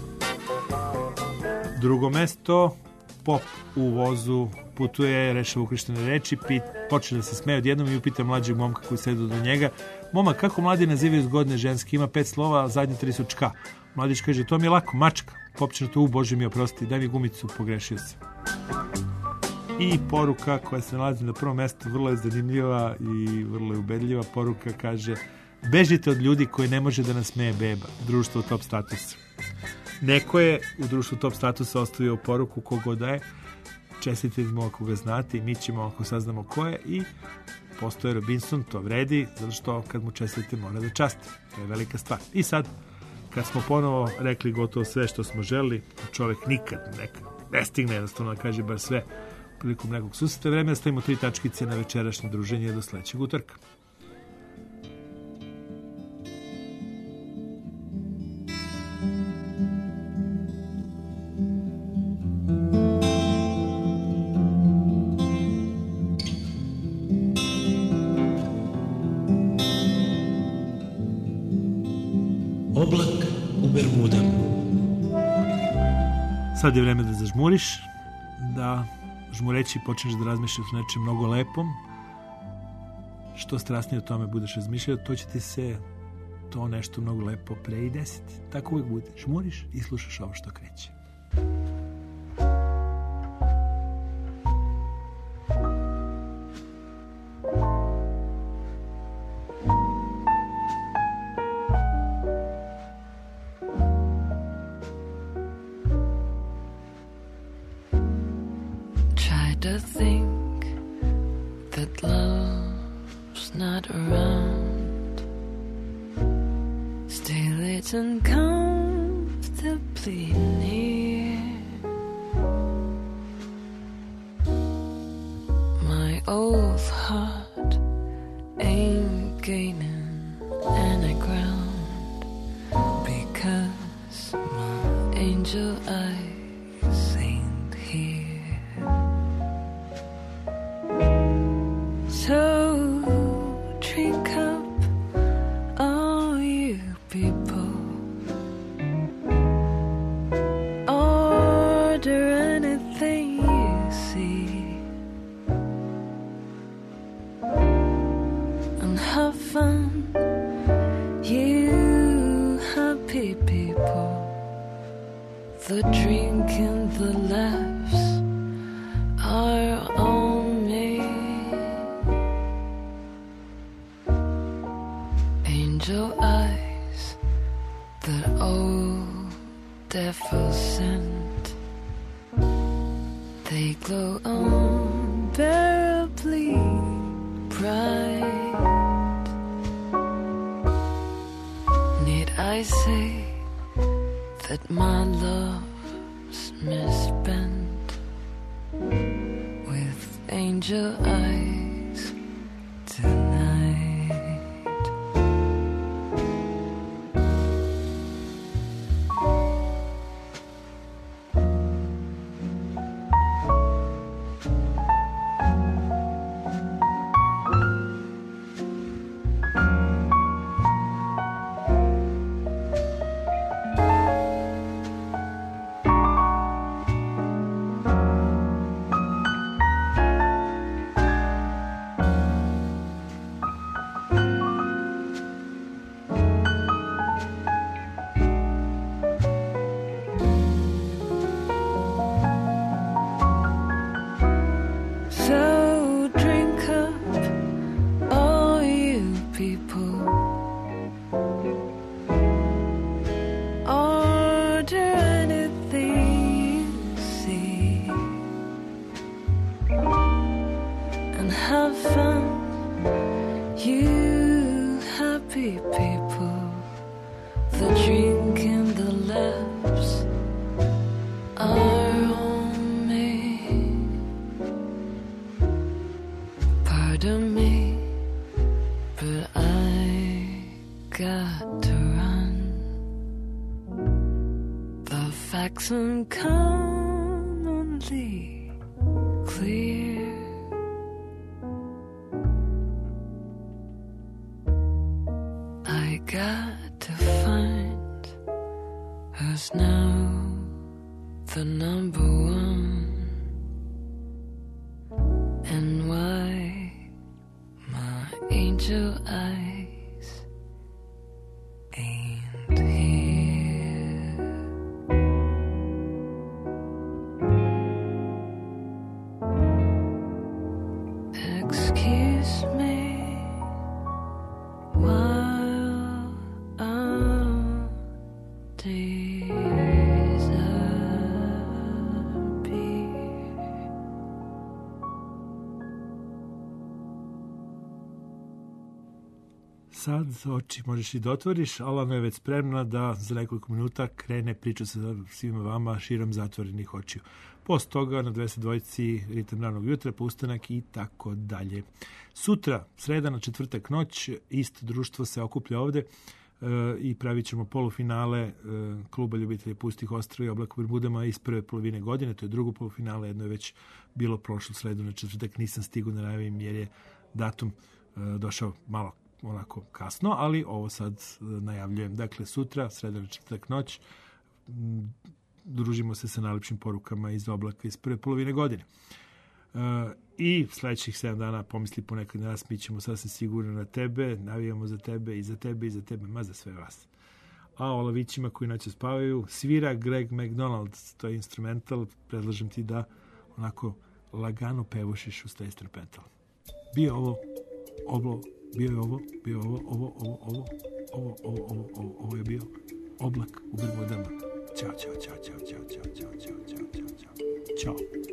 Drugo mesto, Pop u vozu putuje, rešava ukrštene reči, počne da se smeje odjednom i upita mlađeg momka koji sedi do njega: momak, kako mladi nazivaju zgodne ženske? Ima 5 slova, a zadnje 3 su čka. Mladić kaže: to mi je lako, mačka. Pop će na to: Bože mi oprosti, daj mi gumicu, pogrešio se. I poruka koja se nalazi na prvom mjestu, vrlo je zanimljiva i vrlo je ubedljiva. Poruka kaže: bežite od ljudi koji ne može da nas smeje beba. Društvo top statusa. Neko je u društvu top statusa ostavio poruku, kogod da je. Čestitimo ako ga znate i mi ćemo ako saznamo ko je. I postoje Robinson, to vredi, zato što kad mu čestite mora da časti. To je velika stvar. I sad, kad smo ponovo rekli gotovo sve što smo želi, čovjek nikad ne stigne jednostavno da kaže bar sve prilikom nekog susreta, vreme da stavimo 3 tačkice na večerašnje druženje do sledećeg utorka. Oblak u Bermudama. Sad je vreme da zažmuriš, da žmureći počneš da razmišljaš o nečem mnogo lepom. Što strasnije o tome budeš razmišljao, to će ti se to nešto mnogo lepo pre i desiti. Tako uvijek bude. Žmuriš i slušaš ovo što kreće. To think that love's not around, still it's uncomfortably near. My old heart ain't gaining any ground because my angel eyes ain't here. So drink up, all you people. Order anything you see, and have fun, you happy people. The drink and the laughs are on me. Angel eyes that old devil sent, they glow unbearably bright. Need I say that my love's misspent with angel eyes tonight? looks uncommonly clear. I got to find who's now the number one, and why my angel eyes ain't here. Excuse me while I'm Sad oči možeš i da otvoriš, Alana je već spremna da za nekoliko minuta krene priča sa svima vama širom zatvorenih očiju. Post toga na 202 ritam ranog jutra, pustanak i tako dalje. Sutra, sreda na četvrtak noć, isto društvo se okuplja ovde i pravit ćemo polufinale kluba ljubitelja pustih ostrva i Oblaka u Bermudama iz prve polovine godine. To je drugo polufinale, jedno je već bilo prošlu sredu na četvrtak, nisam stigao da najavim jer je datum došao malo onako kasno, ali ovo sad najavljujem. Dakle, sutra, sreda na četvrtak noć, družimo se sa najlepšim porukama iz Oblaka iz prve polovine godine. I sledećih 7 dana pomisli ponekad na nas, mi ćemo sasvim sigurno na tebe, navijamo za tebe i za tebe i za tebe, ma za sve vas. A o lavićima koji noću spavaju svira Greg McDonald, to je instrumental, predlažem ti da onako lagano pevušiš uz taj instrumental. Bio ovo je bio Oblak u Bermudama. Ćao.